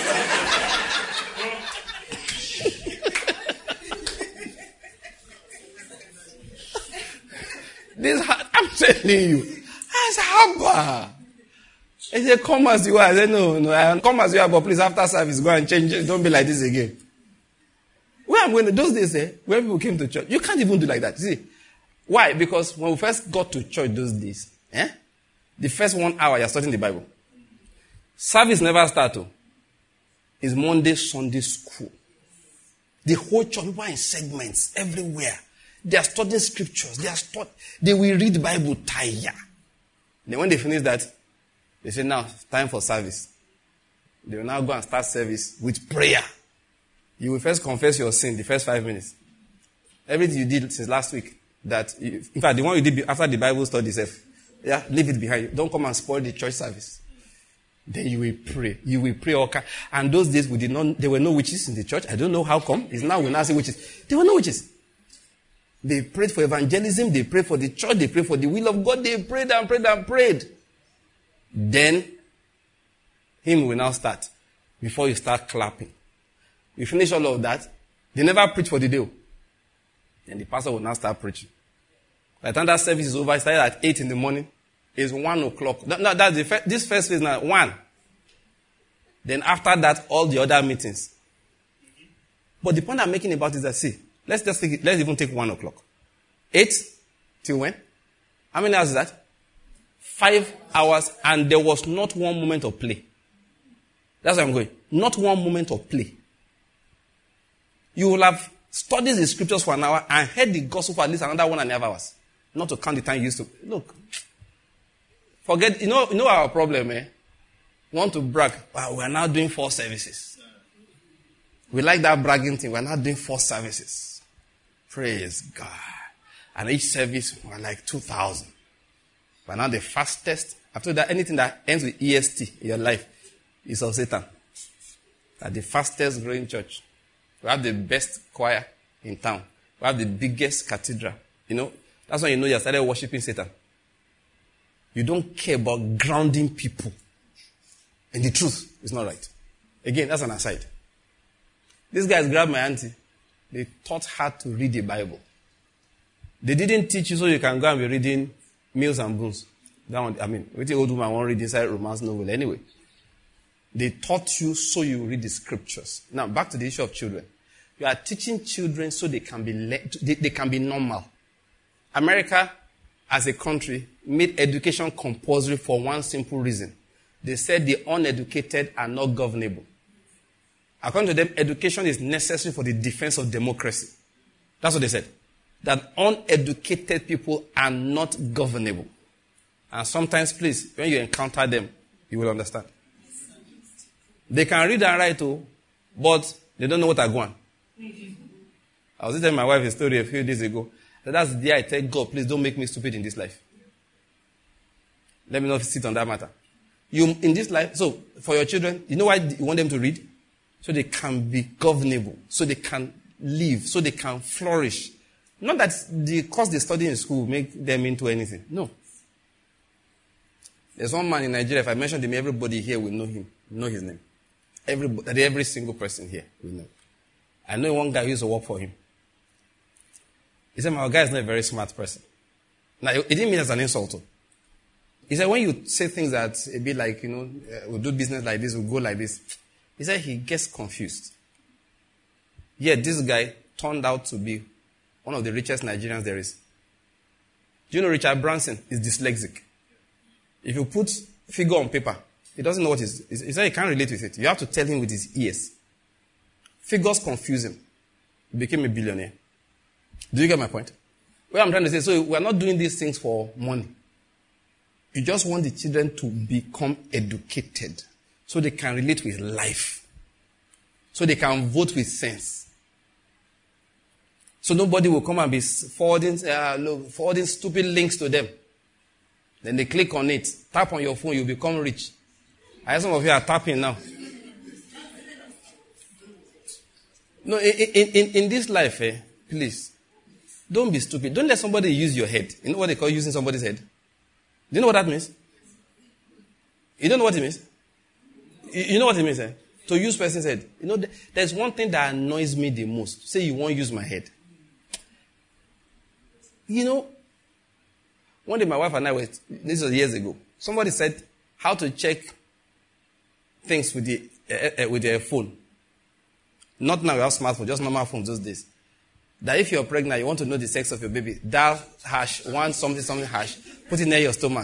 This heart, I'm telling you. I said, Haba. He said, come as you are. I said, no, no, I come as you are, but please, after service, go and change it. Don't be like this again. Where I'm going to, those days, eh, when people came to church, you can't even do like that. See, why? Because when we first got to church those days, eh, the first one hour, you're studying the Bible. Service never started. It's Monday, Sunday school. The whole church, people are in segments everywhere. They are studying scriptures. They are stud- They will read the Bible tired. Then when they finish that, they say, now, time for service. They will now go and start service with prayer. You will first confess your sin the first five minutes. Everything you did since last week, that, you, in fact, the one you did after the Bible study itself, yeah, leave it behind you. Don't come and spoil the church service. Then you will pray. You will pray. Okay. And those days, we did not, there were no witches in the church. I don't know how come. It's now we now say witches. There were no witches. They prayed for evangelism. They prayed for the church. They prayed for the will of God. They prayed and prayed and prayed. Then, hymn will now start. Before you start clapping. You finish all of that. They never preach for the day. Then the pastor will now start preaching. By the time that service is over, it started at eight in the morning. It's one o'clock. No, no, that's the first, this first phase now, one. Then after that, all the other meetings. But the point I'm making about it is that, see, let's just take it, let's even take one o'clock. Eight till when? How many hours is that? Five hours, and there was not one moment of play. That's where I'm going. Not one moment of play. You will have studied the scriptures for an hour and heard the gospel for at least another one and a half hours. Not to count the time you used to. Look. Forget, you know, you know our problem, eh? Want to brag. Wow, we're now doing four services. We like that bragging thing. We're now doing four services. Praise God. And each service was like two thousand. But now the fastest, after that, anything that ends with E S T in your life is of Satan. That the fastest growing church. We have the best choir in town. We have the biggest cathedral. You know, that's when you know you started worshiping Satan. You don't care about grounding people. And the truth is not right. Again, that's an aside. These guys grabbed my auntie. They taught her to read the Bible. They didn't teach you so you can go and be reading Mills and Boons. That one, I mean, what the old woman won't read inside romance novel anyway. They taught you so you read the scriptures. Now, back to the issue of children. You are teaching children so they can be le- they, they can be normal. America, as a country, made education compulsory for one simple reason. They said the uneducated are not governable. According to them, education is necessary for the defense of democracy. That's what they said. That uneducated people are not governable. And sometimes, please, when you encounter them, you will understand. They can read and write, too, but they don't know what I go on. I was telling my wife a story a few days ago. That that's the day I tell God, please don't make me stupid in this life. Let me not sit on that matter. You in this life, so for your children, you know why you want them to read? So they can be governable, so they can live, so they can flourish. Not that the course they study in school make them into anything. No. There's one man in Nigeria, if I mention him, everybody here will know him, know his name. Everybody, every single person here will know. I know one guy who used to work for him. He said, my guy is not a very smart person. Now, it didn't mean as an insult. He said, when you say things that a bit like, you know, uh, we'll do business like this, we'll go like this. He said he gets confused. Yet this guy turned out to be one of the richest Nigerians there is. Do you know Richard Branson is dyslexic? If you put figure on paper, he doesn't know what it is. He said he can't relate with it. You have to tell him with his ears. Figures confuse him. He became a billionaire. Do you get my point? What I'm trying to say, so we're not doing these things for money. You just want the children to become educated so they can relate with life. So they can vote with sense. So nobody will come and be forwarding, uh, forwarding stupid links to them. Then they click on it. Tap on your phone, you become rich. I hear some of you are tapping now. No, in, in, in, in this life, eh, please, don't be stupid. Don't let somebody use your head. You know what they call using somebody's head? Do you know what that means? You don't know what it means? You, you know what it means, eh? To use person's head. You know, there's one thing that annoys me the most. Say you won't use my head. You know, one day my wife and I were, this was years ago, somebody said how to check things with the, uh, uh, with their phone. Not now we have smartphones, just normal phones those days. That if you're pregnant, you want to know the sex of your baby, dial hash, one something, something hash, put it near your stomach.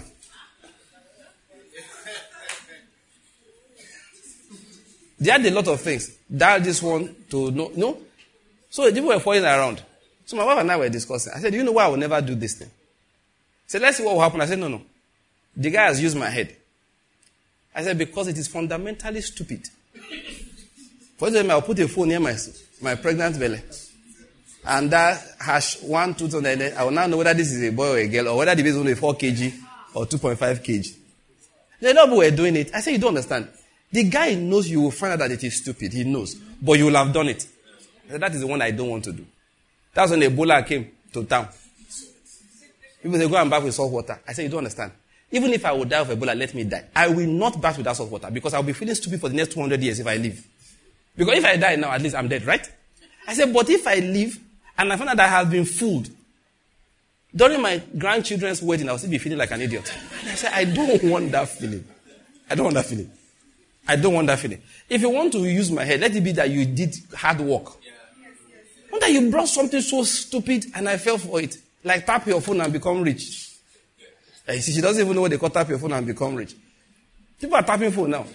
They had a lot of things. Dial this one to know, no? So people were falling around. So my wife and I were discussing. I said, do you know why I will never do this thing? He said, let's see what will happen. I said, no, no. The guy has used my head. I said, because it is fundamentally stupid. For example, I'll put a phone near my, my pregnant belly. And that hash one, two, two, nine, I will now know whether this is a boy or a girl, or whether the baby is only four kilograms or two point five kilograms. The other people were doing it. I said, you don't understand. The guy knows you will find out that it is stupid. He knows. But you will have done it. I said, that is the one I don't want to do. That's when Ebola came to town. People say, go and bath with salt water. I said, you don't understand. Even if I would die of Ebola, let me die. I will not bath with that salt water because I will be feeling stupid for the next two hundred years if I live. Because if I die now, at least I'm dead, right? I said, but if I live and I find out that I have been fooled, during my grandchildren's wedding, I'll still be feeling like an idiot. And I said, I don't want that feeling. I don't want that feeling. I don't want that feeling. If you want to use my head, let it be that you did hard work. Not that you brought something so stupid and I fell for it. Like tap your phone and become rich. You see, she doesn't even know what they call tap your phone and become rich. People are tapping phone now.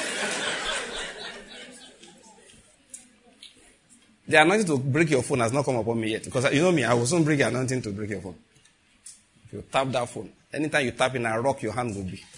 The anointing to break your phone has not come upon me yet. Because you know me, I will soon bring the anointing to break your phone. If you tap that phone, anytime you tap in a rock, your hand will be.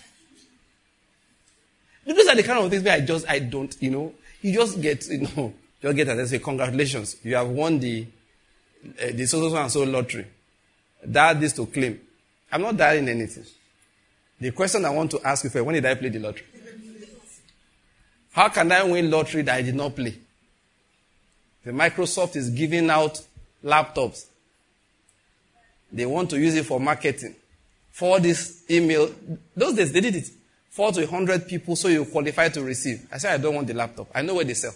These are the kind of things where I just, I don't, you know, you just get, you know, just get, as I say, congratulations. You have won the, uh, the so, so, so and so lottery. dial this to claim. I'm not dialing anything. The question I want to ask you for, when did I play the lottery? How can I win lottery that I did not play? The Microsoft is giving out laptops. They want to use it for marketing. For this email, those days they did it. Four to a hundred people so you qualify to receive. I said, I don't want the laptop. I know where they sell.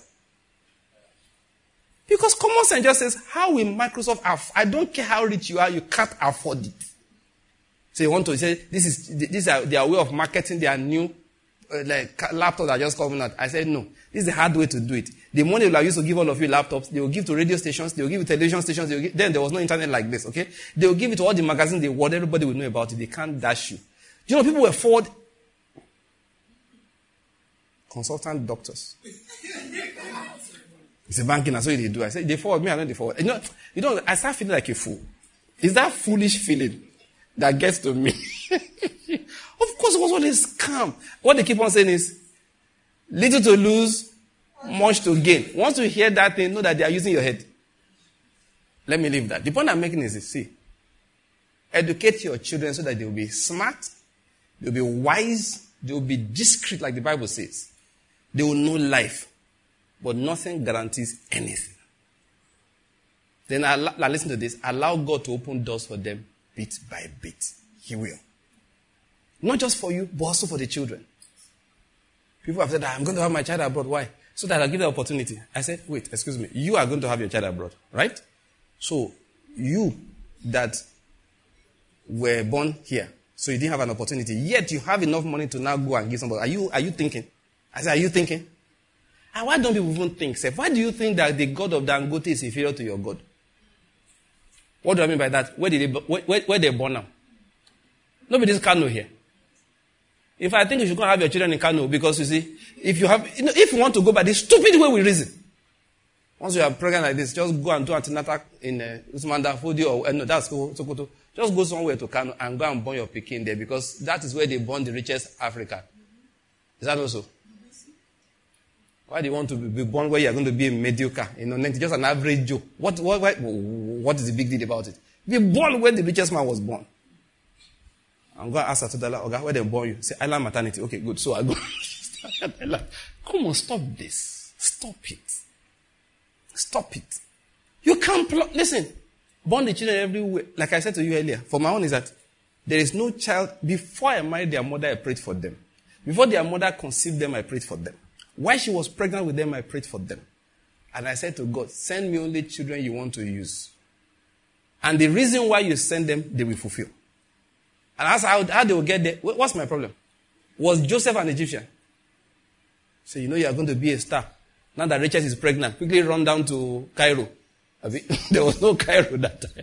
Because common sense just says, how will Microsoft afford? I don't care how rich you are, you can't afford it. So you want to say, this is this is their way of marketing their new uh, like laptop that just coming out. I said, no. This is the hard way to do it. The money they will use to give all of you laptops, they will give to radio stations, they will give to television stations. They will give, then there was no internet like this, okay? They will give it to all the magazines they want. Everybody will know about it. They can't dash you. Do you know people were forward? Consultant doctors. It's a banking, that's what they do. I said, they forward me, I know they forward. You know, you know, I start feeling like a fool. It's that foolish feeling that gets to me. Of course, it was all this scam. What they keep on saying is, little to lose, much to gain. Once you hear that thing, know that they are using your head. Let me leave that. The point I'm making is this, see, educate your children so that they will be smart, they will be wise, they will be discreet like the Bible says. They will know life. But nothing guarantees anything. Then allow, listen to this. Allow God to open doors for them bit by bit. He will. Not just for you, but also for the children. People have said, I'm going to have my child abroad. Why? So that I'll give the opportunity. I said, wait, excuse me. You are going to have your child abroad, right? So, you that were born here, so you didn't have an opportunity, yet you have enough money to now go and give somebody. Are you, are you thinking? I said, are you thinking? And why don't people even think, sir? Why do you think that the God of Dangote is inferior to your God? What do I mean by that? Where did they, where, where, where they born now? Nobody's Kano here. If I think you should go and have your children in Kano, because you see, if you have, you know, if you want to go by the stupid way we reason, once you are pregnant like this, just go and do antenatal in uh, Usman Danfodi or uh, no, that's Sokoto. Just go somewhere to Kano and go and born your Peking there, because that is where they born the richest African. Is that also? Why do you want to be born where you are going to be a mediocre? You know, just an average Joe. What, what, what, what is the big deal about it? Be born where the richest man was born. I'm going to ask Atudala, okay, where they born you? Say, Island maternity. Okay, good. So I go. Come on, stop this. Stop it. Stop it. You can't, pl- listen, born the children everywhere. Like I said to you earlier, for my own is that there is no child, before I married their mother, I prayed for them. Before their mother conceived them, I prayed for them. While she was pregnant with them, I prayed for them. And I said to God, send me only children you want to use. And the reason why you send them, they will fulfill. And I asked how, how they will get there. What's my problem? Was Joseph an Egyptian? So you know you are going to be a star. Now that Rachel is pregnant, quickly run down to Cairo. There was no Cairo that time.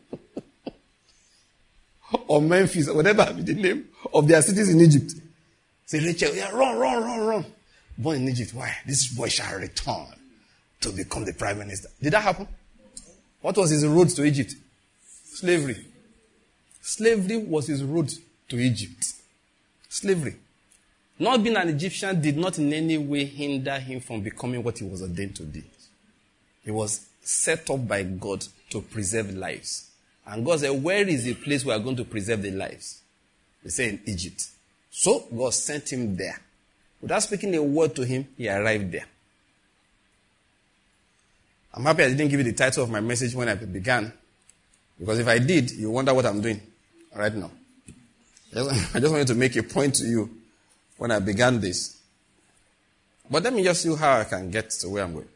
Or Memphis, or whatever be the name of their cities in Egypt. Say, Rachel, yeah, run, run, run, run. Born in Egypt. Why? This boy shall return to become the prime minister. Did that happen? What was his road to Egypt? Slavery. Slavery was his road to Egypt. Slavery. Not being an Egyptian did not in any way hinder him from becoming what he was ordained to be. He was set up by God to preserve lives. And God said, where is the place we are going to preserve the lives? They say in Egypt. So God sent him there. Without speaking a word to him, he arrived there. I'm happy I didn't give you the title of my message when I began. Because if I did, you wonder what I'm doing right now. I just wanted to make a point to you when I began this. But let me just see how I can get to where I'm going.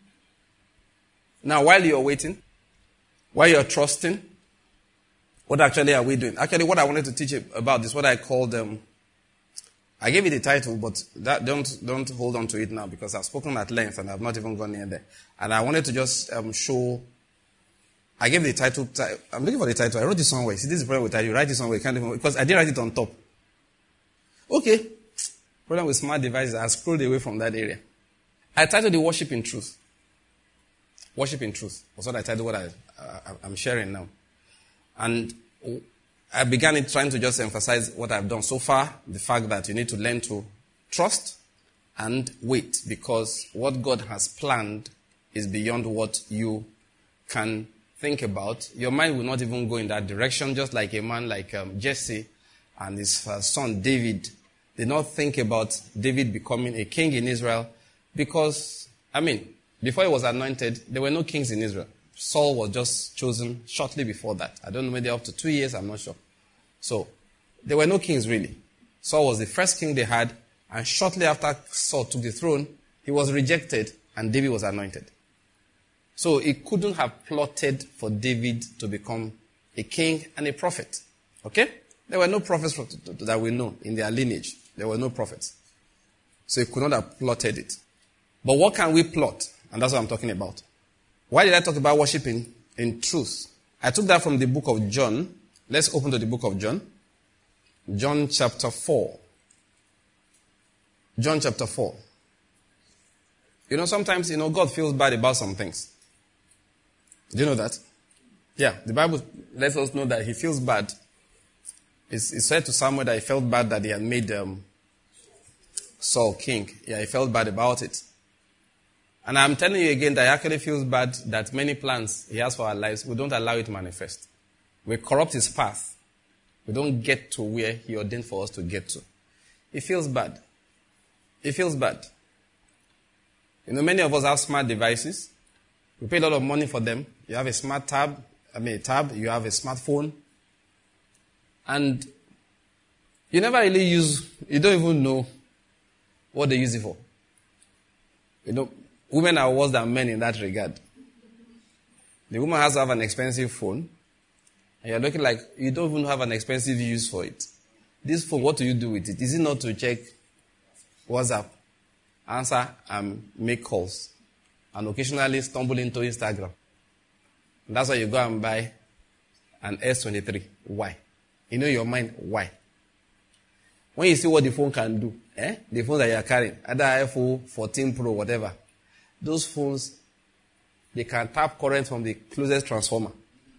Now, while you're waiting, while you're trusting, what actually are we doing? Actually, what I wanted to teach you about is what I called um, I gave it a title, but that, don't don't hold on to it now because I've spoken at length and I've not even gone near there. And I wanted to just um, show. I gave the title. I'm looking for the title. I wrote it somewhere. See, this is the problem with title. You write it somewhere. You can't even, because I didn't write it on top. Okay. Problem with smart devices. I scrolled away from that area. I titled it Worship in Truth. Worship in Truth. That's what I titled what I, uh, I'm sharing now. And I began it trying to just emphasize what I've done so far, the fact that you need to learn to trust and wait, because what God has planned is beyond what you can think about, your mind will not even go in that direction, just like a man like um, Jesse and his uh, son David did not think about David becoming a king in Israel because, I mean, before he was anointed, there were no kings in Israel. Saul was just chosen shortly before that. I don't know, maybe up to two years, I'm not sure. So, there were no kings really. Saul was the first king they had, and shortly after Saul took the throne, he was rejected, and David was anointed. So, he couldn't have plotted for David to become a king and a prophet. Okay? There were no prophets that we know in their lineage. There were no prophets. So, he could not have plotted it. But what can we plot? And that's what I'm talking about. Why did I talk about worshiping in truth? I took that from the book of John. Let's open to the book of John. John chapter four. John chapter four. You know, sometimes, you know, God feels bad about some things. Do you know that? Yeah, the Bible lets us know that he feels bad. It's, it's said to Samuel that he felt bad that he had made um, Saul king. Yeah, he felt bad about it. And I'm telling you again that he actually feels bad that many plans he has for our lives, we don't allow it to manifest. We corrupt his path. We don't get to where he ordained for us to get to. He feels bad. He feels bad. You know, many of us have smart devices. We pay a lot of money for them. You have a smart tab, I mean a tab, you have a smartphone. And you never really use, you don't even know what they use it for. You know, women are worse than men in that regard. The woman has to have an expensive phone, and you're looking like you don't even have an expensive use for it. This phone, what do you do with it? Is it not to check WhatsApp, answer and make calls, and occasionally stumble into Instagram? And that's why you go and buy an S twenty-three. Why? You know your mind, why? When you see what the phone can do, eh? The phone that you're carrying, either iPhone fourteen Pro, whatever, those phones, they can tap current from the closest transformer.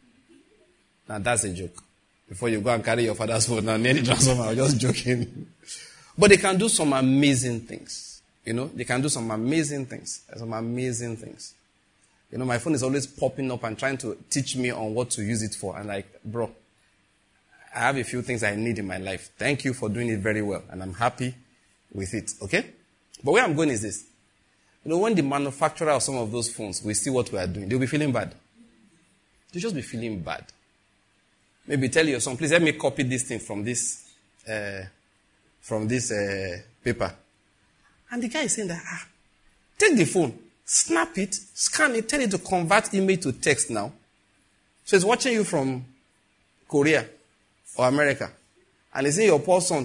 Now that's a joke. Before you go and carry your father's phone now near the transformer, I'm just joking. But they can do some amazing things. You know, they can do some amazing things. Some amazing things. You know, my phone is always popping up and trying to teach me on what to use it for. And like, bro, I have a few things I need in my life. Thank you for doing it very well. And I'm happy with it. Okay? But where I'm going is this. You know, when the manufacturer of some of those phones will see what we are doing, they'll be feeling bad. They'll just be feeling bad. Maybe tell your son, please let me copy this thing from this, uh, from this uh, paper. And the guy is saying that, ah, take the phone, snap it, scan it, tell it to convert image to text now. So he's watching you from Korea or America. And he's seeing your poor son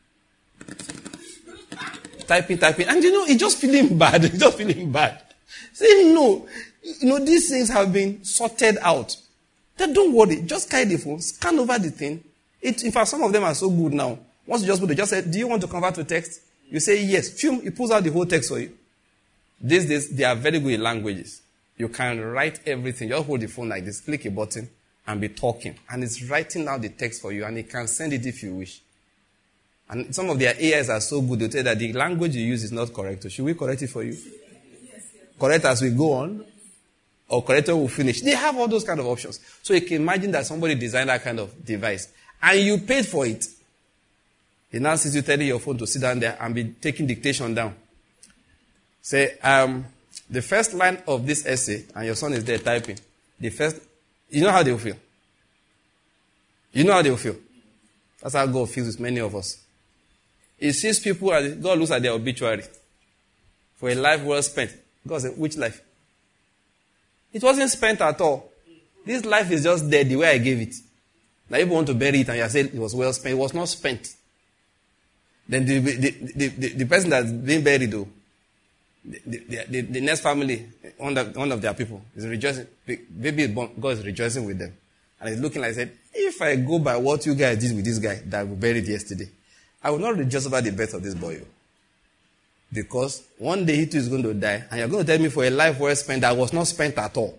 typing, typing. And you know, he's just feeling bad. He's just feeling bad. Saying, no, you know, these things have been sorted out. Then don't worry. Just carry the phone, scan over the thing. It, in fact, some of them are so good now. Once you just put it, just say, do you want to convert to text? You say yes. Film, it pulls out the whole text for you. These days, they are very good in languages. You can write everything. Just hold the phone like this, click a button, and be talking. And it's writing out the text for you, and it can send it if you wish. And some of their A Is are so good, they'll tell you that the language you use is not correct. So should we correct it for you? Correct as we go on? Or correct when we finish? They have all those kind of options. So you can imagine that somebody designed that kind of device, and you paid for it. He now sees you telling your phone to sit down there and be taking dictation down. Say, um, the first line of this essay, and your son is there typing. The first, you know how they will feel. You know how they will feel. That's how God feels with many of us. He sees people, and God looks at their obituary. For a life well spent. God said, which life? It wasn't spent at all. This life is just there the way I gave it. Now if you want to bury it and you say it was well spent, it was not spent. Then the, the, the, the, the person that's being buried, though, the, the, the, the next family, one of, one of their people, is rejoicing. Baby God is rejoicing with them. And he's looking like, I said, if I go by what you guys did with this guy that we buried yesterday, I will not rejoice about the birth of this boy. Because one day he too is going to die, and you're going to tell me for a life well spent that was not spent at all.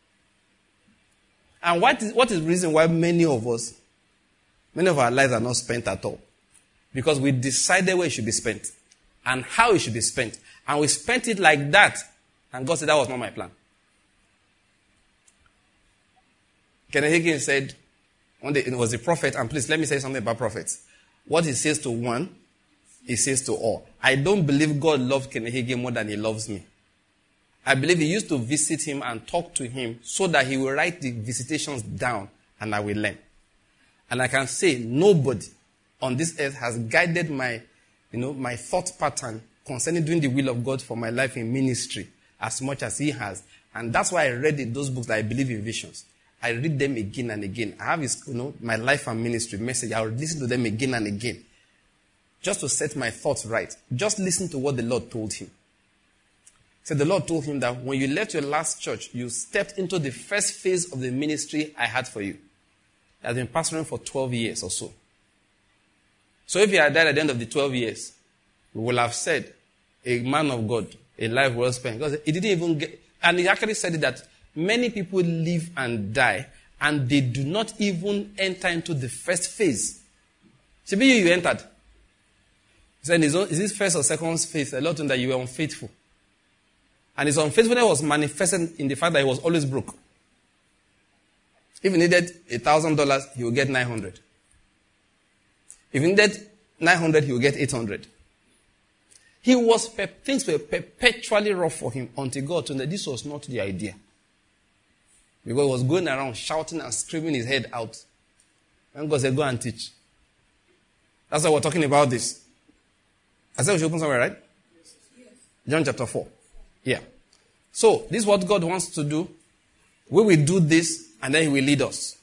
And what is, what is the reason why many of us, many of our lives are not spent at all? Because we decided where it should be spent and how it should be spent. And we spent it like that. And God said that was not my plan. Kenneth Hagin said, one day it was a prophet, and please let me say something about prophets. What he says to one, he says to all. I don't believe God loved Kenneth Hagin more than he loves me. I believe he used to visit him and talk to him so that he will write the visitations down and I will learn. And I can say nobody on this earth has guided my, you know, my thought pattern concerning doing the will of God for my life in ministry as much as he has. And that's why I read in those books that I believe in visions. I read them again and again. I have his, you know, my life and ministry message. I will listen to them again and again. Just to set my thoughts right. Just listen to what the Lord told him. So the Lord told him that when you left your last church, you stepped into the first phase of the ministry I had for you. He has been pastoring for twelve years or so. So if he had died at the end of the twelve years, we will have said, a man of God, a life well spent. Because he didn't even get, and he actually said it that many people live and die, and they do not even enter into the first phase. Should be you, you entered. He said, is this first or second phase? A lot of that you were unfaithful. And his unfaithfulness was manifested in the fact that he was always broke. If he needed a thousand dollars, he would get nine hundred. If he needed nine hundred, he would get eight hundred. He was, things were perpetually rough for him until God told him that this was not the idea. Because he was going around shouting and screaming his head out. And God said, go and teach. That's why we're talking about this. I said we should open somewhere, right? John chapter four. Yeah. So, this is what God wants to do. We will do this, and then he will lead us.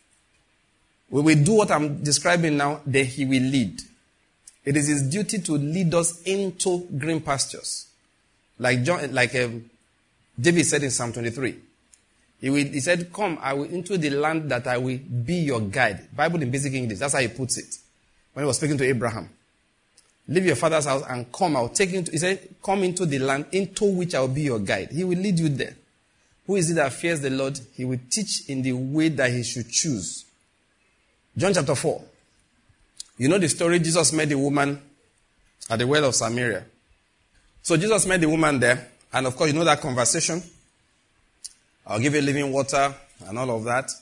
We will do what I'm describing now, then he will lead. It is his duty to lead us into green pastures. Like John, like um, David said in Psalm twenty-three. He, will, he said, come, I will into the land that I will be your guide. Bible in basic English, that's how he puts it. When he was speaking to Abraham. Leave your father's house and come. I will take you to, he said, come into the land into which I will be your guide. He will lead you there. Who is it that fears the Lord? He will teach in the way that he should choose. John chapter four. You know the story, Jesus met the woman at the well of Samaria. So Jesus met the woman there, and of course you know that conversation. I'll give you living water and all of that.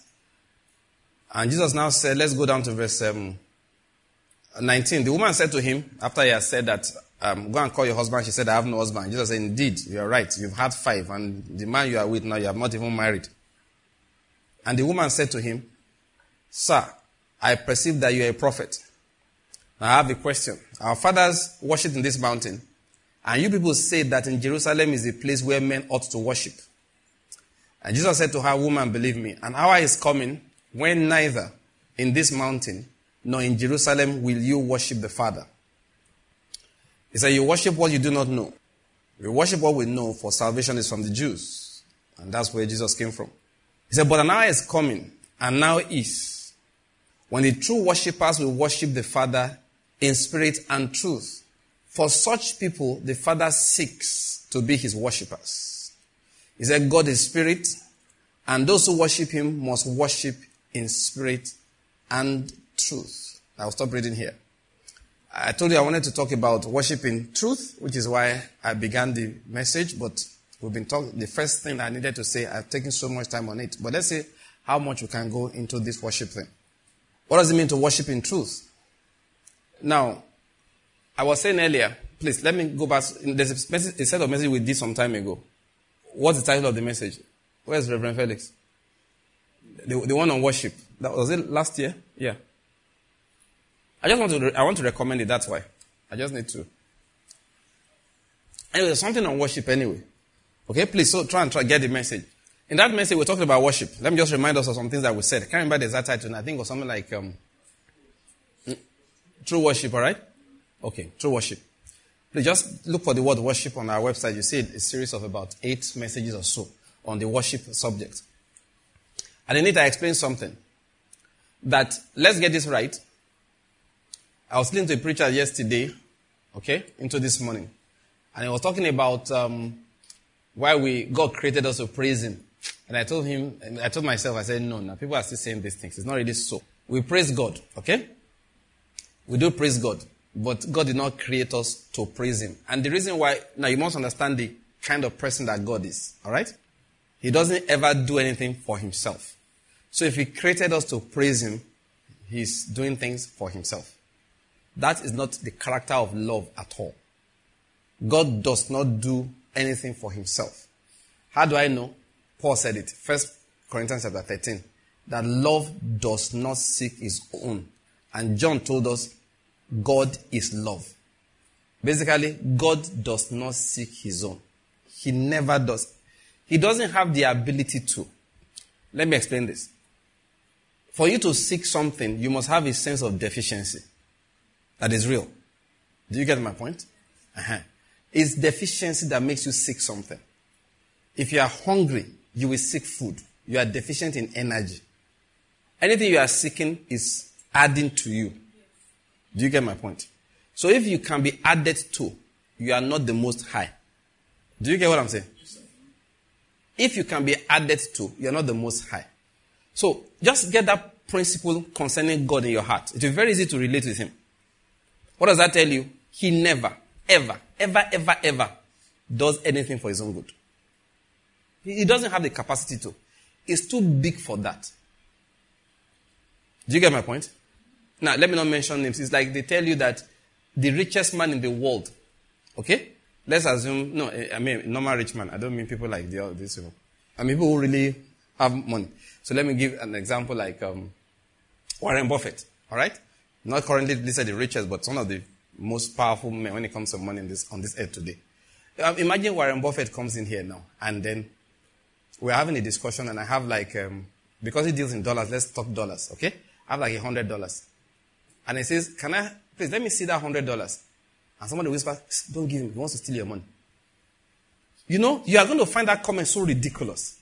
And Jesus now said, let's go down to verse um, nineteen. The woman said to him, after he had said that, um, go and call your husband. She said, I have no husband. Jesus said, indeed, you are right. You've had five, and the man you are with now, you have not even married. And the woman said to him, sir, I perceive that you are a prophet. Now I have a question. Our fathers worshipped in this mountain, and you people say that in Jerusalem is the place where men ought to worship. And Jesus said to her, woman, believe me, an hour is coming when neither in this mountain nor in Jerusalem will you worship the Father. He said, you worship what you do not know. We worship what we know, for salvation is from the Jews. And that's where Jesus came from. He said, but an hour is coming, and now is, when the true worshippers will worship the Father in spirit and truth. For such people, the Father seeks to be his worshippers. He said, God is spirit, and those who worship him must worship in spirit and truth. I'll stop reading here. I told you I wanted to talk about worship in truth, which is why I began the message, but we've been talking, the first thing I needed to say, I've taken so much time on it. But let's see how much we can go into this worship thing. What does it mean to worship in truth? Now, I was saying earlier, please, let me go back. There's a, message, a set of messages we did some time ago. What's the title of the message? Where's Reverend Felix? The, the one on worship. That was it last year? Yeah. I just want to, I want to recommend it, that's why. I just need to. Anyway, there's something on worship anyway. Okay, please, so try and try get the message. In that message, we're talking about worship. Let me just remind us of some things that we said. I can't remember the exact title. I think it was something like um, True Worship, all right? Okay, True Worship. Please just look for the word worship on our website. You see a series of about eight messages or so on the worship subject. And in it, I explained something. That, let's get this right. I was listening to a preacher yesterday, okay, into this morning. And he was talking about um, why we God created us to praise him. And I told him, and I told myself, I said, no, no, people are still saying these things. It's not really so. We praise God, okay? We do praise God. But God did not create us to praise him. And the reason why, now you must understand the kind of person that God is, all right? He doesn't ever do anything for himself. So if he created us to praise him, he's doing things for himself. That is not the character of love at all. God does not do anything for himself. How do I know? Paul said it. First Corinthians chapter thirteen. That love does not seek his own. And John told us, God is love. Basically, God does not seek his own. He never does. He doesn't have the ability to. Let me explain this. For you to seek something, you must have a sense of deficiency. That is real. Do you get my point? Uh-huh. It's deficiency that makes you seek something. If you are hungry, you will seek food. You are deficient in energy. Anything you are seeking is adding to you. Do you get my point? So if you can be added to, you are not the most high. Do you get what I'm saying? If you can be added to, you are not the most high. So just get that principle concerning God in your heart. It is very easy to relate with him. What does that tell you? He never, ever, ever, ever, ever does anything for his own good. He doesn't have the capacity to. He's too big for that. Do you get my point? Now, let me not mention names. It's like they tell you that the richest man in the world, okay? Let's assume, no, I mean, normal rich man. I don't mean people like the, this people. I mean people who really have money. So let me give an example like um, Warren Buffett, all right? Not currently listed the richest, but one of the most powerful men when it comes to money in this, on this earth today. Um, imagine Warren Buffett comes in here now, and then we're having a discussion, and I have like, um, because he deals in dollars, let's talk dollars, okay? I have like a hundred dollars. And he says, can I, please let me see that hundred dollars. And somebody whispers, don't give him, he wants to steal your money. You know, you are going to find that comment so ridiculous.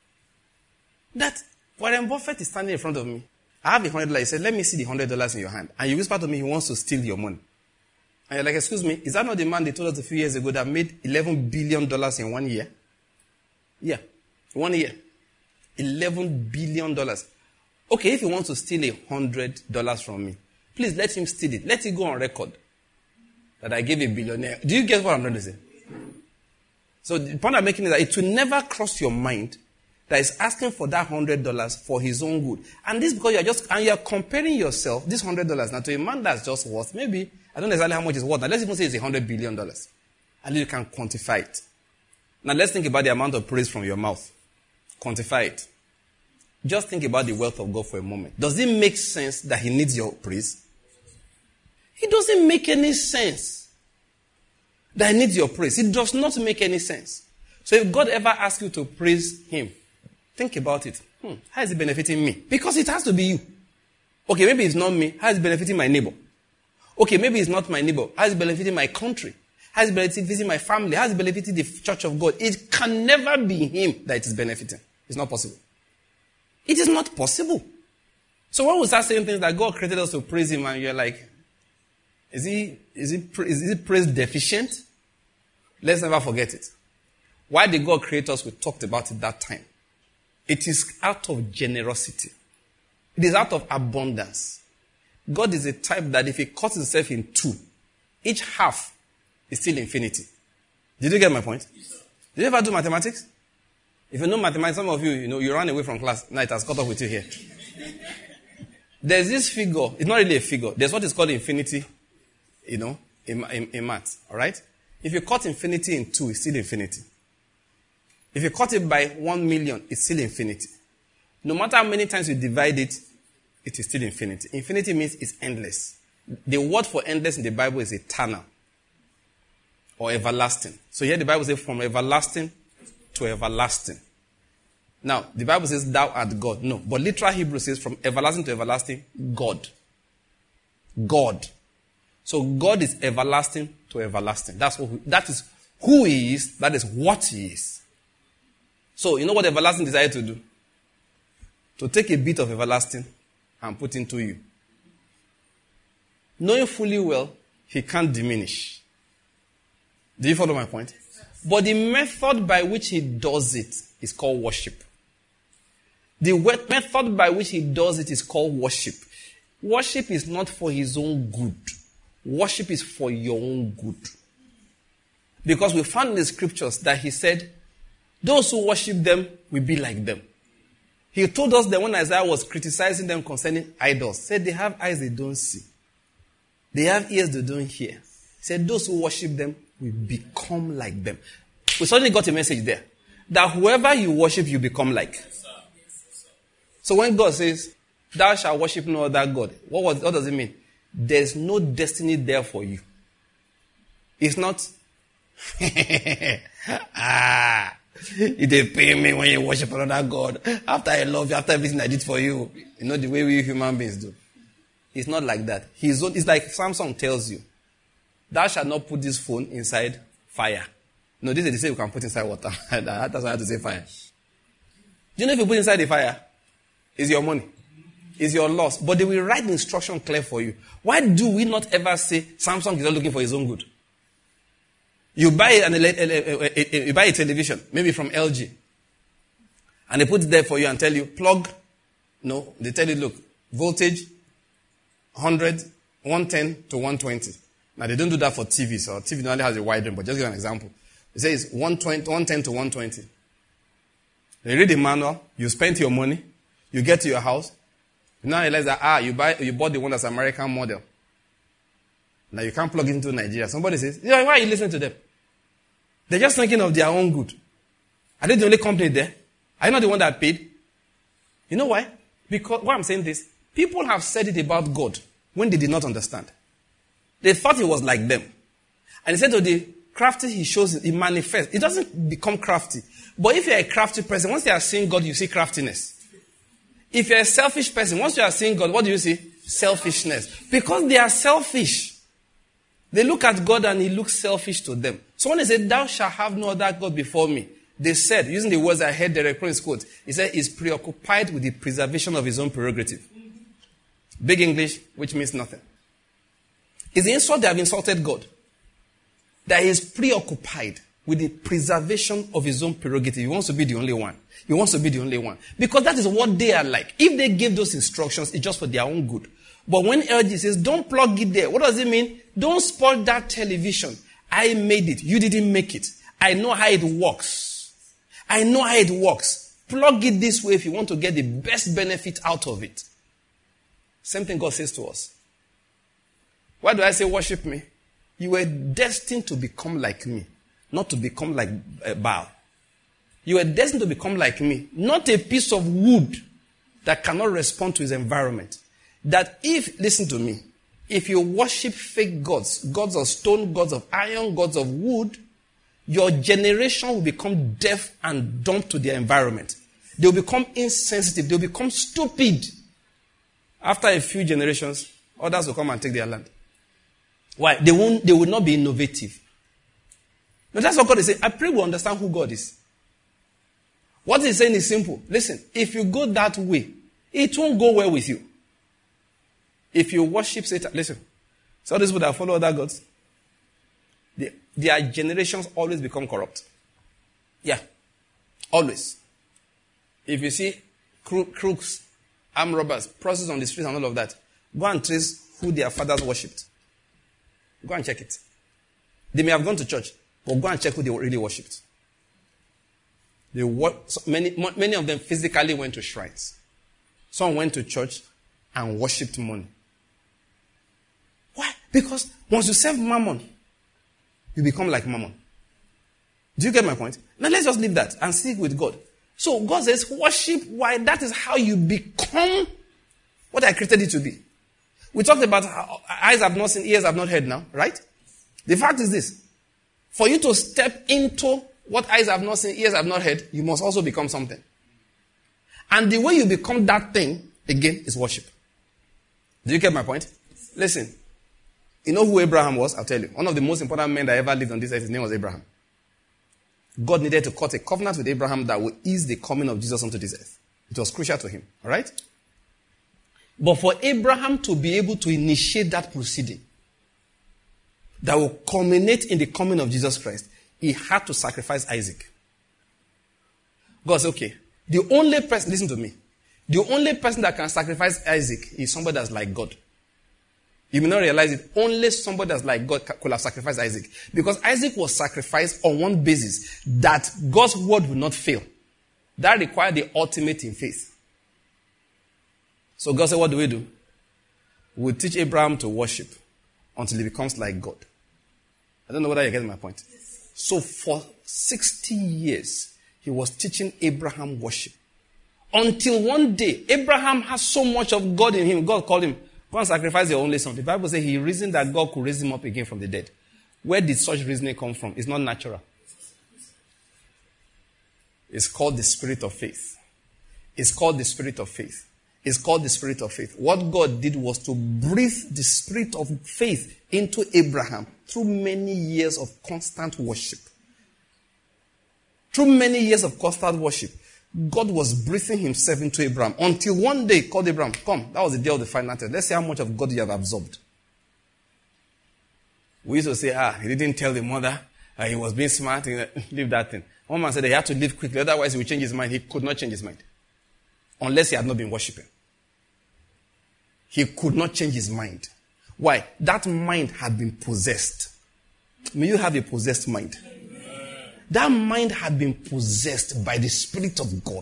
That Warren Buffett is standing in front of me. I have a hundred dollars. He said, let me see the hundred dollars in your hand. And you whisper to me, he wants to steal your money. And you're like, excuse me, is that not the man they told us a few years ago that made eleven billion dollars in one year? Yeah, one year. eleven billion dollars. Okay, if he wants to steal a hundred dollars from me, please let him steal it. Let it go on record that I gave a billionaire. Do you get what I'm trying to say? So the point I'm making is that it will never cross your mind that is asking for that hundred dollars for his own good. And this because you're just, and you're comparing yourself, this hundred dollars now to a man that's just worth, maybe, I don't know exactly how much it's worth. Now let's even say it's a hundred billion dollars. And you can quantify it. Now let's think about the amount of praise from your mouth. Quantify it. Just think about the wealth of God for a moment. Does it make sense that he needs your praise? It doesn't make any sense that he needs your praise. It does not make any sense. So if God ever asks you to praise him, think about it. Hmm, how is it benefiting me? Because it has to be you. Okay, maybe it's not me. How is it benefiting my neighbor? Okay, maybe it's not my neighbor. How is it benefiting my country? How is it benefiting my family? How is it benefiting the church of God? It can never be him that it is benefiting. It's not possible. It is not possible. So when we start saying things like God created us to praise him and you're like, is he, is he, is he praise deficient? Let's never forget it. Why did God create us? We talked about it that time. It is out of generosity. It is out of abundance. God is a type that if he cuts himself in two, each half is still infinity. Did you get my point? Did you ever do mathematics? If you know mathematics, some of you, you know, you ran away from class. Now it has caught up with you here. There's this figure. It's not really a figure. There's what is called infinity, you know, in, in, in maths. All right? If you cut infinity in two, it's still infinity. If you cut it by one million, it's still infinity. No matter how many times you divide it, it is still infinity. Infinity means it's endless. The word for endless in the Bible is eternal or everlasting. So here the Bible says from everlasting to everlasting. Now, the Bible says thou art God. No, but literal Hebrew says from everlasting to everlasting, God. God. So God is everlasting to everlasting. That's what, that is who he is. That is what he is. So, you know what everlasting decided to do? To take a bit of everlasting and put into you. Knowing fully well, he can't diminish. Do you follow my point? But the method by which he does it is called worship. The method by which he does it is called worship. Worship is not for his own good. Worship is for your own good. Because we found in the scriptures that he said, those who worship them will be like them. He told us that when Isaiah was criticizing them concerning idols, said they have eyes they don't see. They have ears they don't hear. He said those who worship them will become like them. We suddenly got a message there. That whoever you worship, you become like. So when God says, thou shalt worship no other God, what, was, what does it mean? There's no destiny there for you. It's not, ah, it they pay me when you worship another God. After I love you, after everything I did for you. You know the way we human beings do. It's not like that. His own, it's like Samsung tells you, thou shalt not put this phone inside fire. No, this is the same you can put inside water. That's why I have to say fire. Do you know if you put inside the fire, it's your money. It's your loss. But they will write the instruction clear for you. Why do we not ever say Samsung is not looking for his own good? You buy an a, a, a, a, you buy a television, maybe from L G, and they put it there for you and tell you, plug. No, they tell you, look, voltage, one hundred, one ten to one twenty. Now, they don't do that for T V, so T V normally has a wide range, but just give an example. It says one twenty, one ten to one twenty. You read the manual, you spend your money, you get to your house, you now realize that, ah, you buy, you bought the one that's American model. Now, you can't plug it into Nigeria. Somebody says, yeah, why are you listening to them? They're just thinking of their own good. Are they the only company there? Are you not the one that paid? You know why? Because, why I'm saying this, people have said it about God when they did not understand. They thought he was like them. And he said to the crafty, he shows, he manifests. It doesn't become crafty. But if you're a crafty person, once you are seeing God, you see craftiness. If you're a selfish person, once you are seeing God, what do you see? Selfishness. Because they are selfish. They look at God and he looks selfish to them. So when they say, thou shalt have no other God before me, they said, using the words I heard Derek Prince quote, he said, he's preoccupied with the preservation of his own prerogative. Big English, which means nothing. It's the insult they have insulted God. That he is preoccupied with the preservation of his own prerogative. He wants to be the only one. He wants to be the only one. Because that is what they are like. If they give those instructions, it's just for their own good. But when L G says, don't plug it there, what does it mean? Don't spoil that television. I made it. You didn't make it. I know how it works. I know how it works. Plug it this way if you want to get the best benefit out of it. Same thing God says to us. Why do I say worship me? You were destined to become like me, not to become like uh, Baal. You were destined to become like me, not a piece of wood that cannot respond to its environment. That if, listen to me, if you worship fake gods, gods of stone, gods of iron, gods of wood, your generation will become deaf and dumb to their environment. They will become insensitive. They will become stupid. After a few generations, others will come and take their land. Why? They won't, they will not be innovative. Now that's what God is saying. I pray we understand who God is. What he's saying is simple. Listen, if you go that way, it won't go well with you. If you worship Satan, listen. So these people that follow other gods, they, their generations always become corrupt. Yeah. Always. If you see cro- crooks, armed robbers, prostitutes on the streets and all of that, go and trace who their fathers worshipped. Go and check it. They may have gone to church, but go and check who they really worshipped. They wor- so many, many of them physically went to shrines. Some went to church and worshipped money. Why? Because once you serve mammon, you become like mammon. Do you get my point? Now let's just leave that and stick with God. So God says, worship. Why? That is how you become what I created you to be. We talked about how eyes have not seen, ears have not heard now, right? The fact is this. For you to step into what eyes have not seen, ears have not heard, you must also become something. And the way you become that thing, again, is worship. Do you get my point? Listen. You know who Abraham was? I'll tell you. One of the most important men that ever lived on this earth, his name was Abraham. God needed to cut a covenant with Abraham that would ease the coming of Jesus onto this earth. It was crucial to him. All right? But for Abraham to be able to initiate that proceeding that will culminate in the coming of Jesus Christ, he had to sacrifice Isaac. God said, okay, the only person, listen to me, the only person that can sacrifice Isaac is somebody that's like God. You may not realize it. Only somebody that's like God could have sacrificed Isaac. Because Isaac was sacrificed on one basis, that God's word will not fail. That required the ultimate in faith. So God said, what do we do? We'll teach Abraham to worship until he becomes like God. I don't know whether you're getting my point. So for sixty years, he was teaching Abraham worship. Until one day, Abraham has so much of God in him. God called him, go and sacrifice your only son. The Bible says he reasoned that God could raise him up again from the dead. Where did such reasoning come from? It's not natural. It's called the spirit of faith. It's called the spirit of faith. It's called the spirit of faith. What God did was to breathe the spirit of faith into Abraham through many years of constant worship. Through many years of constant worship, God was breathing himself into Abraham until one day he called Abraham, come, that was the day of the final test. Let's see how much of God you have absorbed. We used to say, ah, he didn't tell the mother, uh, he was being smart, leave that thing. One man said he had to leave quickly, otherwise he would change his mind. He could not change his mind. Unless he had not been worshiping. He could not change his mind. Why? That mind had been possessed. May you have a possessed mind. That mind had been possessed by the Spirit of God.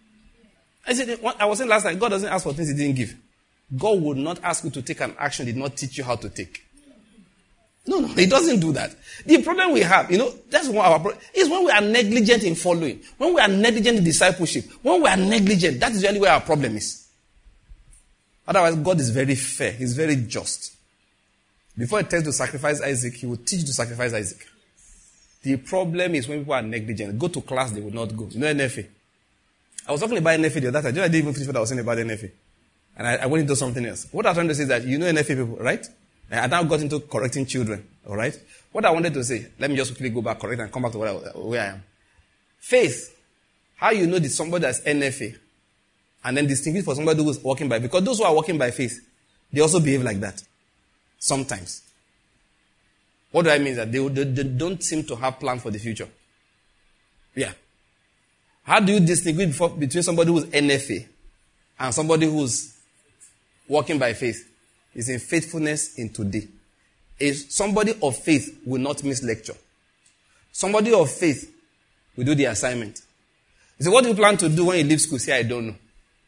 I said, I was saying last night, God doesn't ask for things he didn't give. God would not ask you to take an action he did not teach you how to take. No, no, he doesn't do that. The problem we have, you know, that's one of our problem, is when we are negligent in following, when we are negligent in discipleship, when we are negligent, that is really where our problem is. Otherwise, God is very fair. He's very just. Before he tells you to sacrifice Isaac, he will teach you to sacrifice Isaac. The problem is when people are negligent. Go to class, they will not go. You know N F A? I was talking about N F A the other time. I didn't even finish what I was saying about N F A. And I, I went into something else. What I'm trying to say is that you know N F A people, right? I now got into correcting children, all right? What I wanted to say, let me just quickly go back, correct, and come back to where I, where I am. Faith. How you know that somebody that's N F A and then distinguish for somebody who's walking by, because those who are walking by faith, they also behave like that. Sometimes. What do I mean? That they, they, they don't seem to have plan for the future. Yeah. How do you distinguish before, between somebody who's N F A and somebody who's walking by faith? It's in faithfulness in today. Is somebody of faith will not miss lecture. Somebody of faith will do the assignment. You say, what do you plan to do when you leave school? Say, I don't know.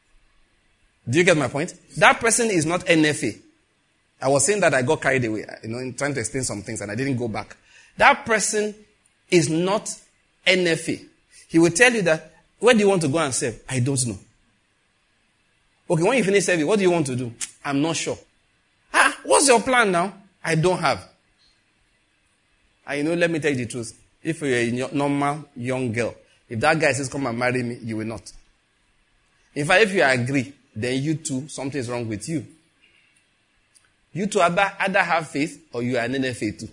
Do you get my point? That person is not N F A. I was saying that I got carried away, you know, in trying to explain some things and I didn't go back. That person is not N F A. He will tell you that, where do you want to go and serve? I don't know. Okay, when you finish serving, what do you want to do? I'm not sure. Ah, what's your plan now? I don't have. And you know, let me tell you the truth. If you're a normal young girl, if that guy says, come and marry me, you will not. In fact, if you agree, then you too, something is wrong with you. You two either, either have faith or you are an N F A too.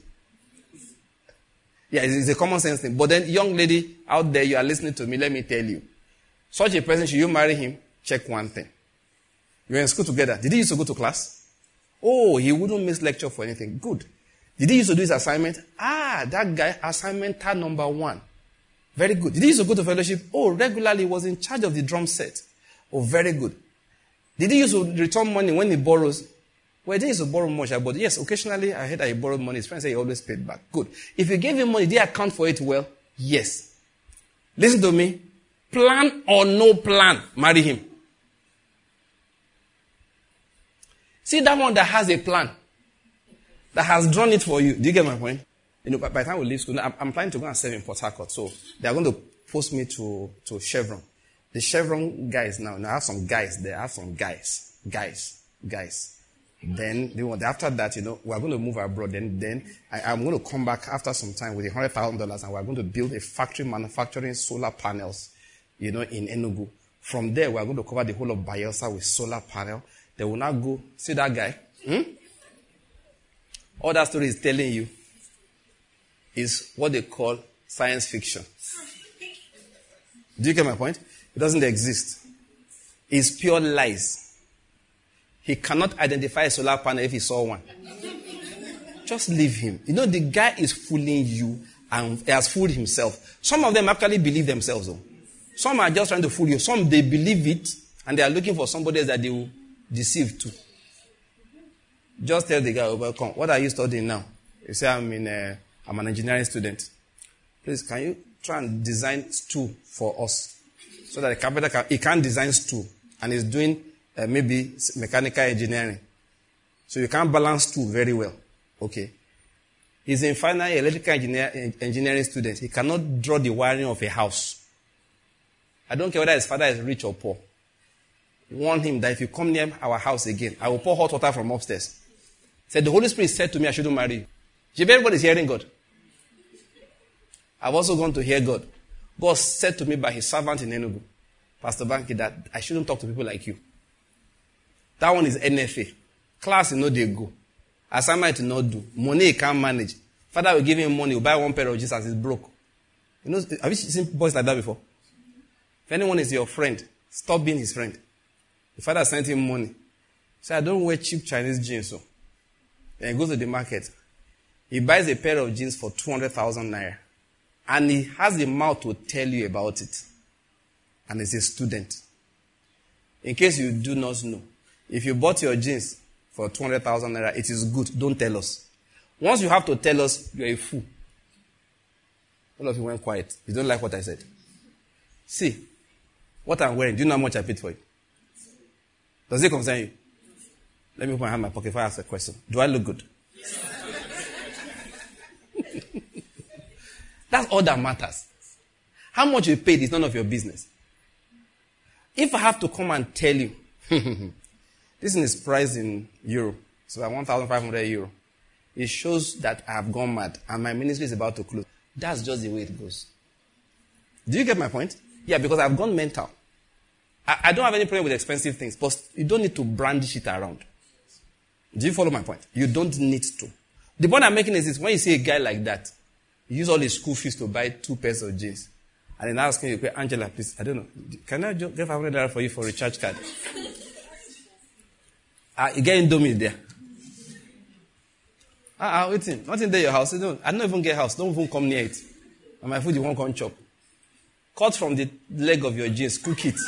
Yeah, it's a common sense thing. But then, young lady out there, you are listening to me, let me tell you. Such a person, should you marry him? Check one thing. You were in school together. Did he used to go to class? Oh, he wouldn't miss lecture for anything. Good. Did he used to do his assignment? Ah, that guy, assignment tab number one. Very good. Did he used to go to fellowship? Oh, regularly, he was in charge of the drum set. Oh, very good. Did he used to return money when he borrows? Well, he didn't used to borrow much, but yes, occasionally I heard that he borrowed money. His friends say he always paid back. Good. If you gave him money, did he account for it well? Yes. Listen to me. Plan or no plan, marry him. See that one that has a plan, that has drawn it for you. Do you get my point? You know, by, by the time we leave school, I'm, I'm planning to go and serve in Port Harcourt. So they are going to post me to, to Chevron. The Chevron guys now, now I have some guys there. I have some guys. Guys. Guys. Then, they want, after that, you know, we're going to move abroad. Then, then I, I'm going to come back after some time with a hundred thousand dollars and we're going to build a factory manufacturing solar panels, you know, in Enugu. From there, we're going to cover the whole of Bayelsa with solar panel. They will now go, see that guy? Hmm? All that story is telling you is what they call science fiction. Do you get my point? It doesn't exist. It's pure lies. He cannot identify a solar panel if he saw one. Just leave him. You know, the guy is fooling you and he has fooled himself. Some of them actually believe themselves, though. Some are just trying to fool you. Some, they believe it and they are looking for somebody else that they will deceive too. Just tell the guy, oh, welcome. What are you studying now? You say, I'm in a, I'm an engineering student. Please, can you try and design stool for us? So that the carpenter can, he can't design stool. And he's doing uh, maybe mechanical engineering. So you can't balance two very well. Okay. He's in final year, electrical engineer, engineering student. He cannot draw the wiring of a house. I don't care whether his father is rich or poor. Warn him that if you come near our house again, I will pour hot water from upstairs. Said the Holy Spirit said to me, I shouldn't marry you. Everybody is hearing God. I've also gone to hear God. God said to me by his servant in Enugu, Pastor Banky, that I shouldn't talk to people like you. That one is N F A. Class, you know, they go. Assignment, you not do. Money, he can't manage. Father will give him money, will buy one pair of jeans as he's broke. You know, have you seen boys like that before? If anyone is your friend, stop being his friend. The father sent him money. He said, I don't wear cheap Chinese jeans. So. Then he goes to the market. He buys a pair of jeans for two hundred thousand naira. And he has the mouth to tell you about it. And he's a student. In case you do not know, if you bought your jeans for two hundred thousand naira, it is good. Don't tell us. Once you have to tell us, you're a fool. All of you went quiet. You don't like what I said. See, what I'm wearing, do you know how much I paid for it? Does it concern you? Let me put my hand in my pocket if I ask a question. Do I look good? Yes. That's all that matters. How much you paid is none of your business. If I have to come and tell you, this is priced in euro, so about one thousand five hundred euro. It shows that I have gone mad and my ministry is about to close. That's just the way it goes. Do you get my point? Yeah, because I've gone mental. I, I don't have any problem with expensive things, but you don't need to brandish it around. Do you follow my point? You don't need to. The point I'm making is this: when you see a guy like that, he use all his school fees to buy two pairs of jeans, and then ask him, Angela, please, I don't know, can I get five hundred dollars for you for a recharge card? Ah, you get Indomie there. Ah, ah, waiting. Nothing there your house. Don't, I don't even get house. Don't even come near it. And my food you won't come chop. Cut from the leg of your jeans, cook it.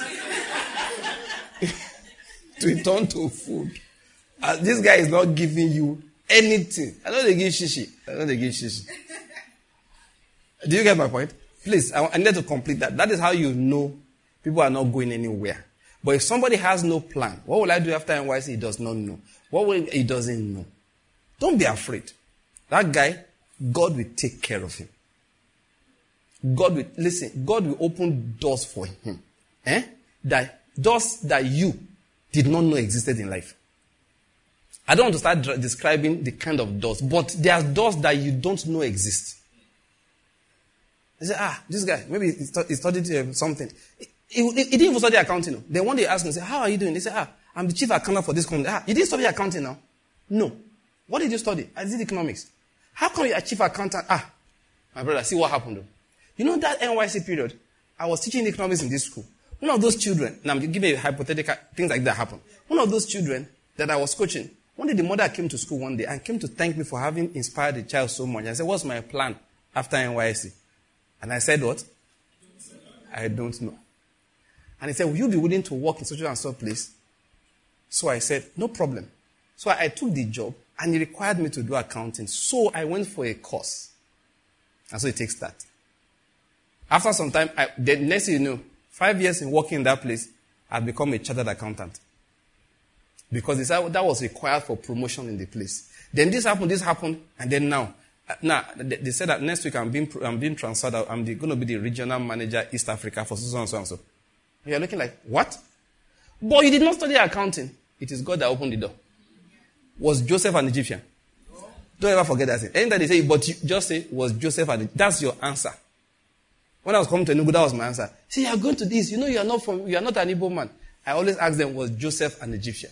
To return to food. Uh, this guy is not giving you anything. I know they give shishi. I know they give shishi. Do you get my point? Please, I, I need to complete that. That is how you know people are not going anywhere. But if somebody has no plan, what will I do after N Y C? He does not know. What will he doesn't know? Don't be afraid. That guy, God will take care of him. God will, listen, God will open doors for him. Eh? That doors that you did not know existed in life. I don't want to start dr- describing the kind of doors, but there are doors that you don't know exist. They say, ah, this guy, maybe he, st- he studied uh, something. He, he, he didn't even study accounting. No. Then one day they asked him, say, how are you doing? They say, ah, I'm the chief accountant for this company. Ah, you didn't study accounting now? No. What did you study? I did economics. How come you're a chief accountant? Ah, my brother, see what happened though. You know that N Y C period? I was teaching economics in this school. One of those children, now I'm giving you a hypothetical, things like that happen. One of those children that I was coaching, one day the mother came to school one day and came to thank me for having inspired the child so much. I said, what's my plan after N Y C? And I said, what? I don't know. And he said, will you be willing to work in such and such place? So I said, no problem. So I took the job and he required me to do accounting. So I went for a course. And so it takes that. After some time, I, the next thing you know, five years in working in that place, I've become a chartered accountant. Because they said that was required for promotion in the place. Then this happened, this happened, and then now. Now, they said that next week I'm being, I'm being transferred out. I'm going to be the regional manager East Africa for so and so and so. You're looking like, what? But you did not study accounting. It is God that opened the door. Was Joseph an Egyptian? Don't ever forget that thing. Anytime they say, but you just say, was Joseph an Egyptian? That's your answer. When I was coming to Enugu, that was my answer. See, you're going to this. You know you are not from, you are not an Igbo man. I always ask them, was Joseph an Egyptian?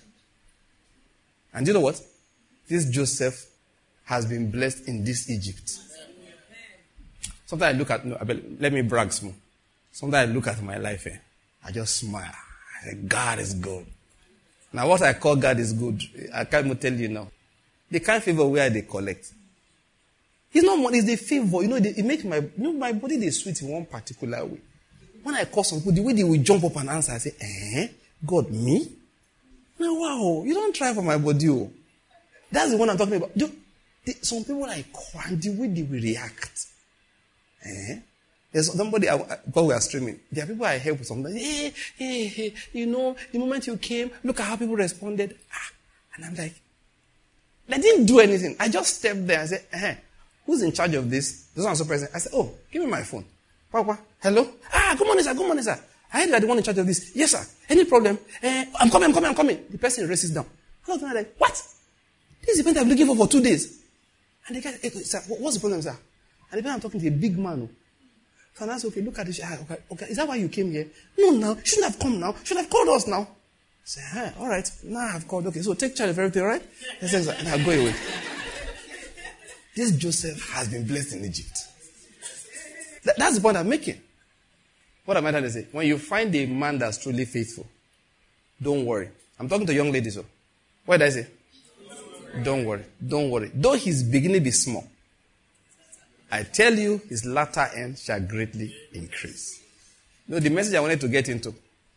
And you know what? This Joseph has been blessed in this Egypt. Sometimes I look at, no, let me brag small. Sometimes I look at my life, eh, I just smile. I say, God is good. Now what I call God is good, I can't even tell you now. The kind of favor where they collect. It's not money, it's the favor. You know, it makes my, you know, my body they sweet in one particular way. When I call some people, the way they will jump up and answer, I say, eh, God, me? Now, wow, you don't try for my body. Oh. That's the one I'm talking about. Do, the, some people like, and the way they will react. Eh? There's somebody, I, while we are streaming, there are people I help with something. Hey, hey, hey, you know, the moment you came, look at how people responded. Ah, and I'm like, I didn't do anything. I just stepped there and said, eh, who's in charge of this? This one so present. I said, oh, give me my phone. Papa, hello? Ah, good morning, sir, good morning, sir. I heard you are the one in charge of this. Yes, sir. Any problem? Eh, I'm coming, I'm coming, I'm coming. The person races down. I was like, what? This is the event I've been looking for for two days. And the guy, hey, sir, what's the problem, sir? And the person I'm talking to a big man. So I said, okay, look at this. Ah, okay, okay. Is that why you came here? No, now. You shouldn't have come now. You should have called us now. I said, hey, all right. Now I've called. Okay, so take charge of everything, all right? And I'll go away. This Joseph has been blessed in Egypt. That, that's the point I'm making. What am I trying to say? When you find a man that's truly faithful, don't worry. I'm talking to young ladies. So. What did I say? Don't worry. Don't worry. Though his beginning be small, I tell you, his latter end shall greatly increase. You know, the message I wanted to get into,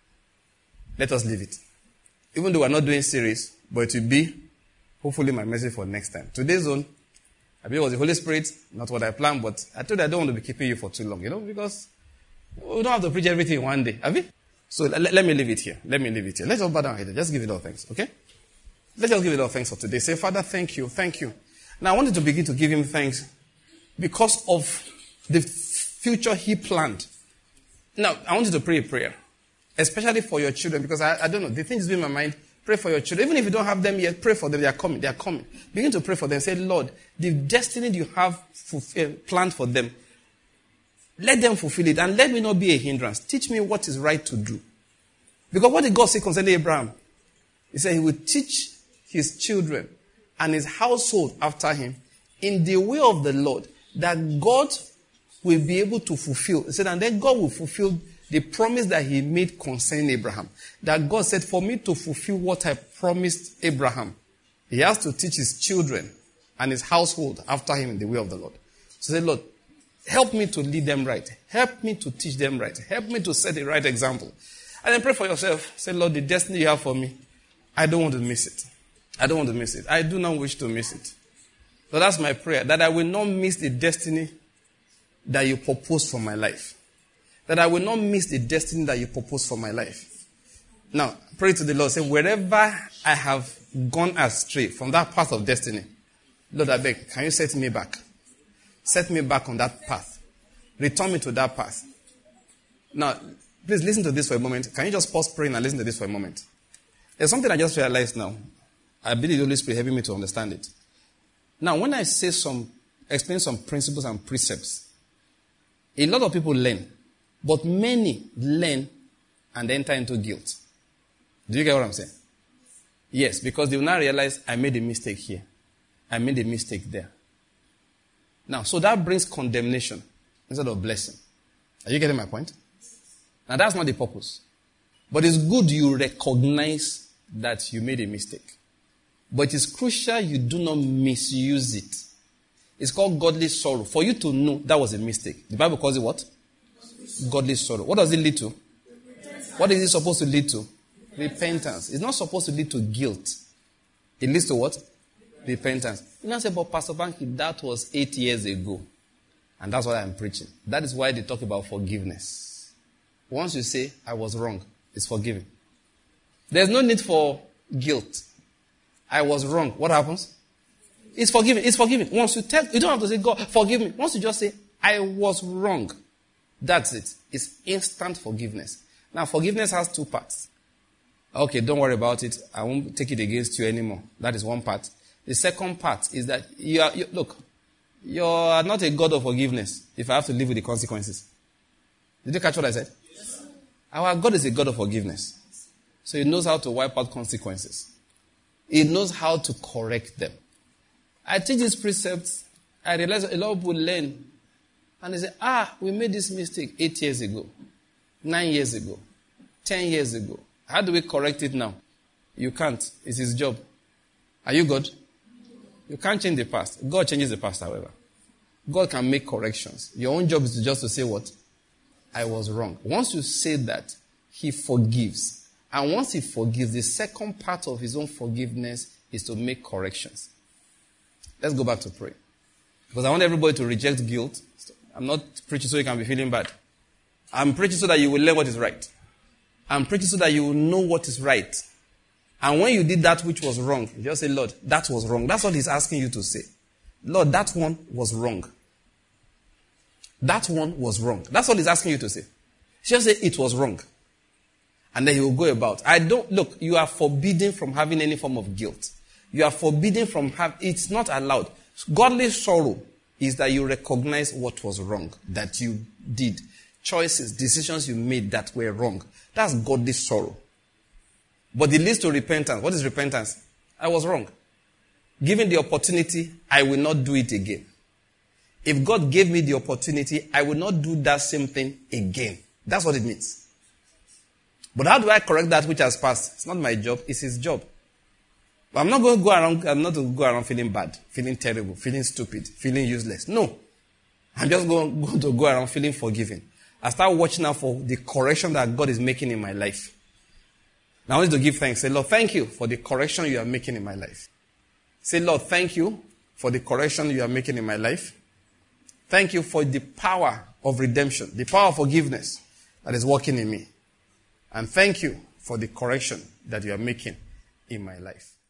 let us leave it. Even though we're not doing series, but it will be, hopefully, my message for next time. Today's zone, I believe it was the Holy Spirit, not what I planned, but I told you I don't want to be keeping you for too long, you know, because we don't have to preach everything in one day, have we? So let, let me leave it here. Let me leave it here. Let's just bow down here. Just give it all thanks, okay? Let's just give it all thanks for today. Say, Father, thank you, thank you. Now I wanted to begin to give him thanks because of the future he planned. Now, I want you to pray a prayer, especially for your children, because I, I don't know, the thing is in my mind, pray for your children. Even if you don't have them yet, pray for them. They are coming. They are coming. Begin to pray for them. Say, Lord, the destiny you have fulfill, planned for them, let them fulfill it, and let me not be a hindrance. Teach me what is right to do. Because what did God say concerning Abraham? He said he would teach his children and his household after him in the way of the Lord, that God will be able to fulfill. He said, and then God will fulfill the promise that he made concerning Abraham. That God said, for me to fulfill what I promised Abraham, he has to teach his children and his household after him in the way of the Lord. So say, Lord, help me to lead them right. Help me to teach them right. Help me to set the right example. And then pray for yourself. Say, Lord, the destiny you have for me, I don't want to miss it. I don't want to miss it. I do not wish to miss it. So that's my prayer, that I will not miss the destiny that you propose for my life. That I will not miss the destiny that you propose for my life. Now, pray to the Lord. Say, wherever I have gone astray from that path of destiny, Lord, I beg, can you set me back? Set me back on that path. Return me to that path. Now, please listen to this for a moment. Can you just pause praying and listen to this for a moment? There's something I just realized now. I believe the Holy Spirit helping me to understand it. Now, when I say some, explain some principles and precepts, a lot of people learn, but many learn and enter into guilt. Do you get what I'm saying? Yes, because they will now realize I made a mistake here. I made a mistake there. Now, so that brings condemnation instead of blessing. Are you getting my point? Now, that's not the purpose. But it's good you recognize that you made a mistake. But it's crucial you do not misuse it. It's called godly sorrow. For you to know that was a mistake. The Bible calls it what? Godly sorrow. What does it lead to? What is it supposed to lead to? Repentance. It's not supposed to lead to guilt. It leads to what? Repentance. You know, say, but Pastor Banky, that was eight years ago. And that's what I'm preaching. That is why they talk about forgiveness. Once you say, I was wrong, it's forgiven. There's no need for guilt. I was wrong. What happens? It's forgiven. It's forgiven. Once you tell, you don't have to say, God, forgive me. Once you just say, I was wrong, that's it. It's instant forgiveness. Now, forgiveness has two parts. Okay, don't worry about it. I won't take it against you anymore. That is one part. The second part is that, you are, you, look, you are not a God of forgiveness if I have to live with the consequences. Did you catch what I said? Yes. Our God is a God of forgiveness. So he knows how to wipe out consequences. He knows how to correct them. I teach these precepts. I realize a lot of people learn. And they say, ah, we made this mistake eight years ago, nine years ago, ten years ago. How do we correct it now? You can't. It's his job. Are you God? You can't change the past. God changes the past, however. God can make corrections. Your own job is to just to say what? I was wrong. Once you say that, he forgives. And once he forgives, the second part of his own forgiveness is to make corrections. Let's go back to pray. Because I want everybody to reject guilt. I'm not preaching so you can be feeling bad. I'm preaching so that you will learn what is right. I'm preaching so that you will know what is right. And when you did that which was wrong, you just say, Lord, that was wrong. That's what he's asking you to say. Lord, that one was wrong. That one was wrong. That's all he's asking you to say. Just say it was wrong. And then he will go about. I don't, look, you are forbidden from having any form of guilt. You are forbidden from having, it's not allowed. Godly sorrow is that you recognize what was wrong, that you did. Choices, decisions you made that were wrong. That's godly sorrow. But it leads to repentance. What is repentance? I was wrong. Given the opportunity, I will not do it again. If God gave me the opportunity, I will not do that same thing again. That's what it means. But how do I correct that which has passed? It's not my job, it's his job. But I'm not going to go around, I'm not going to go around feeling bad, feeling terrible, feeling stupid, feeling useless. No. I'm just going, going to go around feeling forgiven. I start watching out for the correction that God is making in my life. Now I want you to give thanks. Say, Lord, thank you for the correction you are making in my life. Say, Lord, thank you for the correction you are making in my life. Thank you for the power of redemption, the power of forgiveness that is working in me. And thank you for the correction that you are making in my life.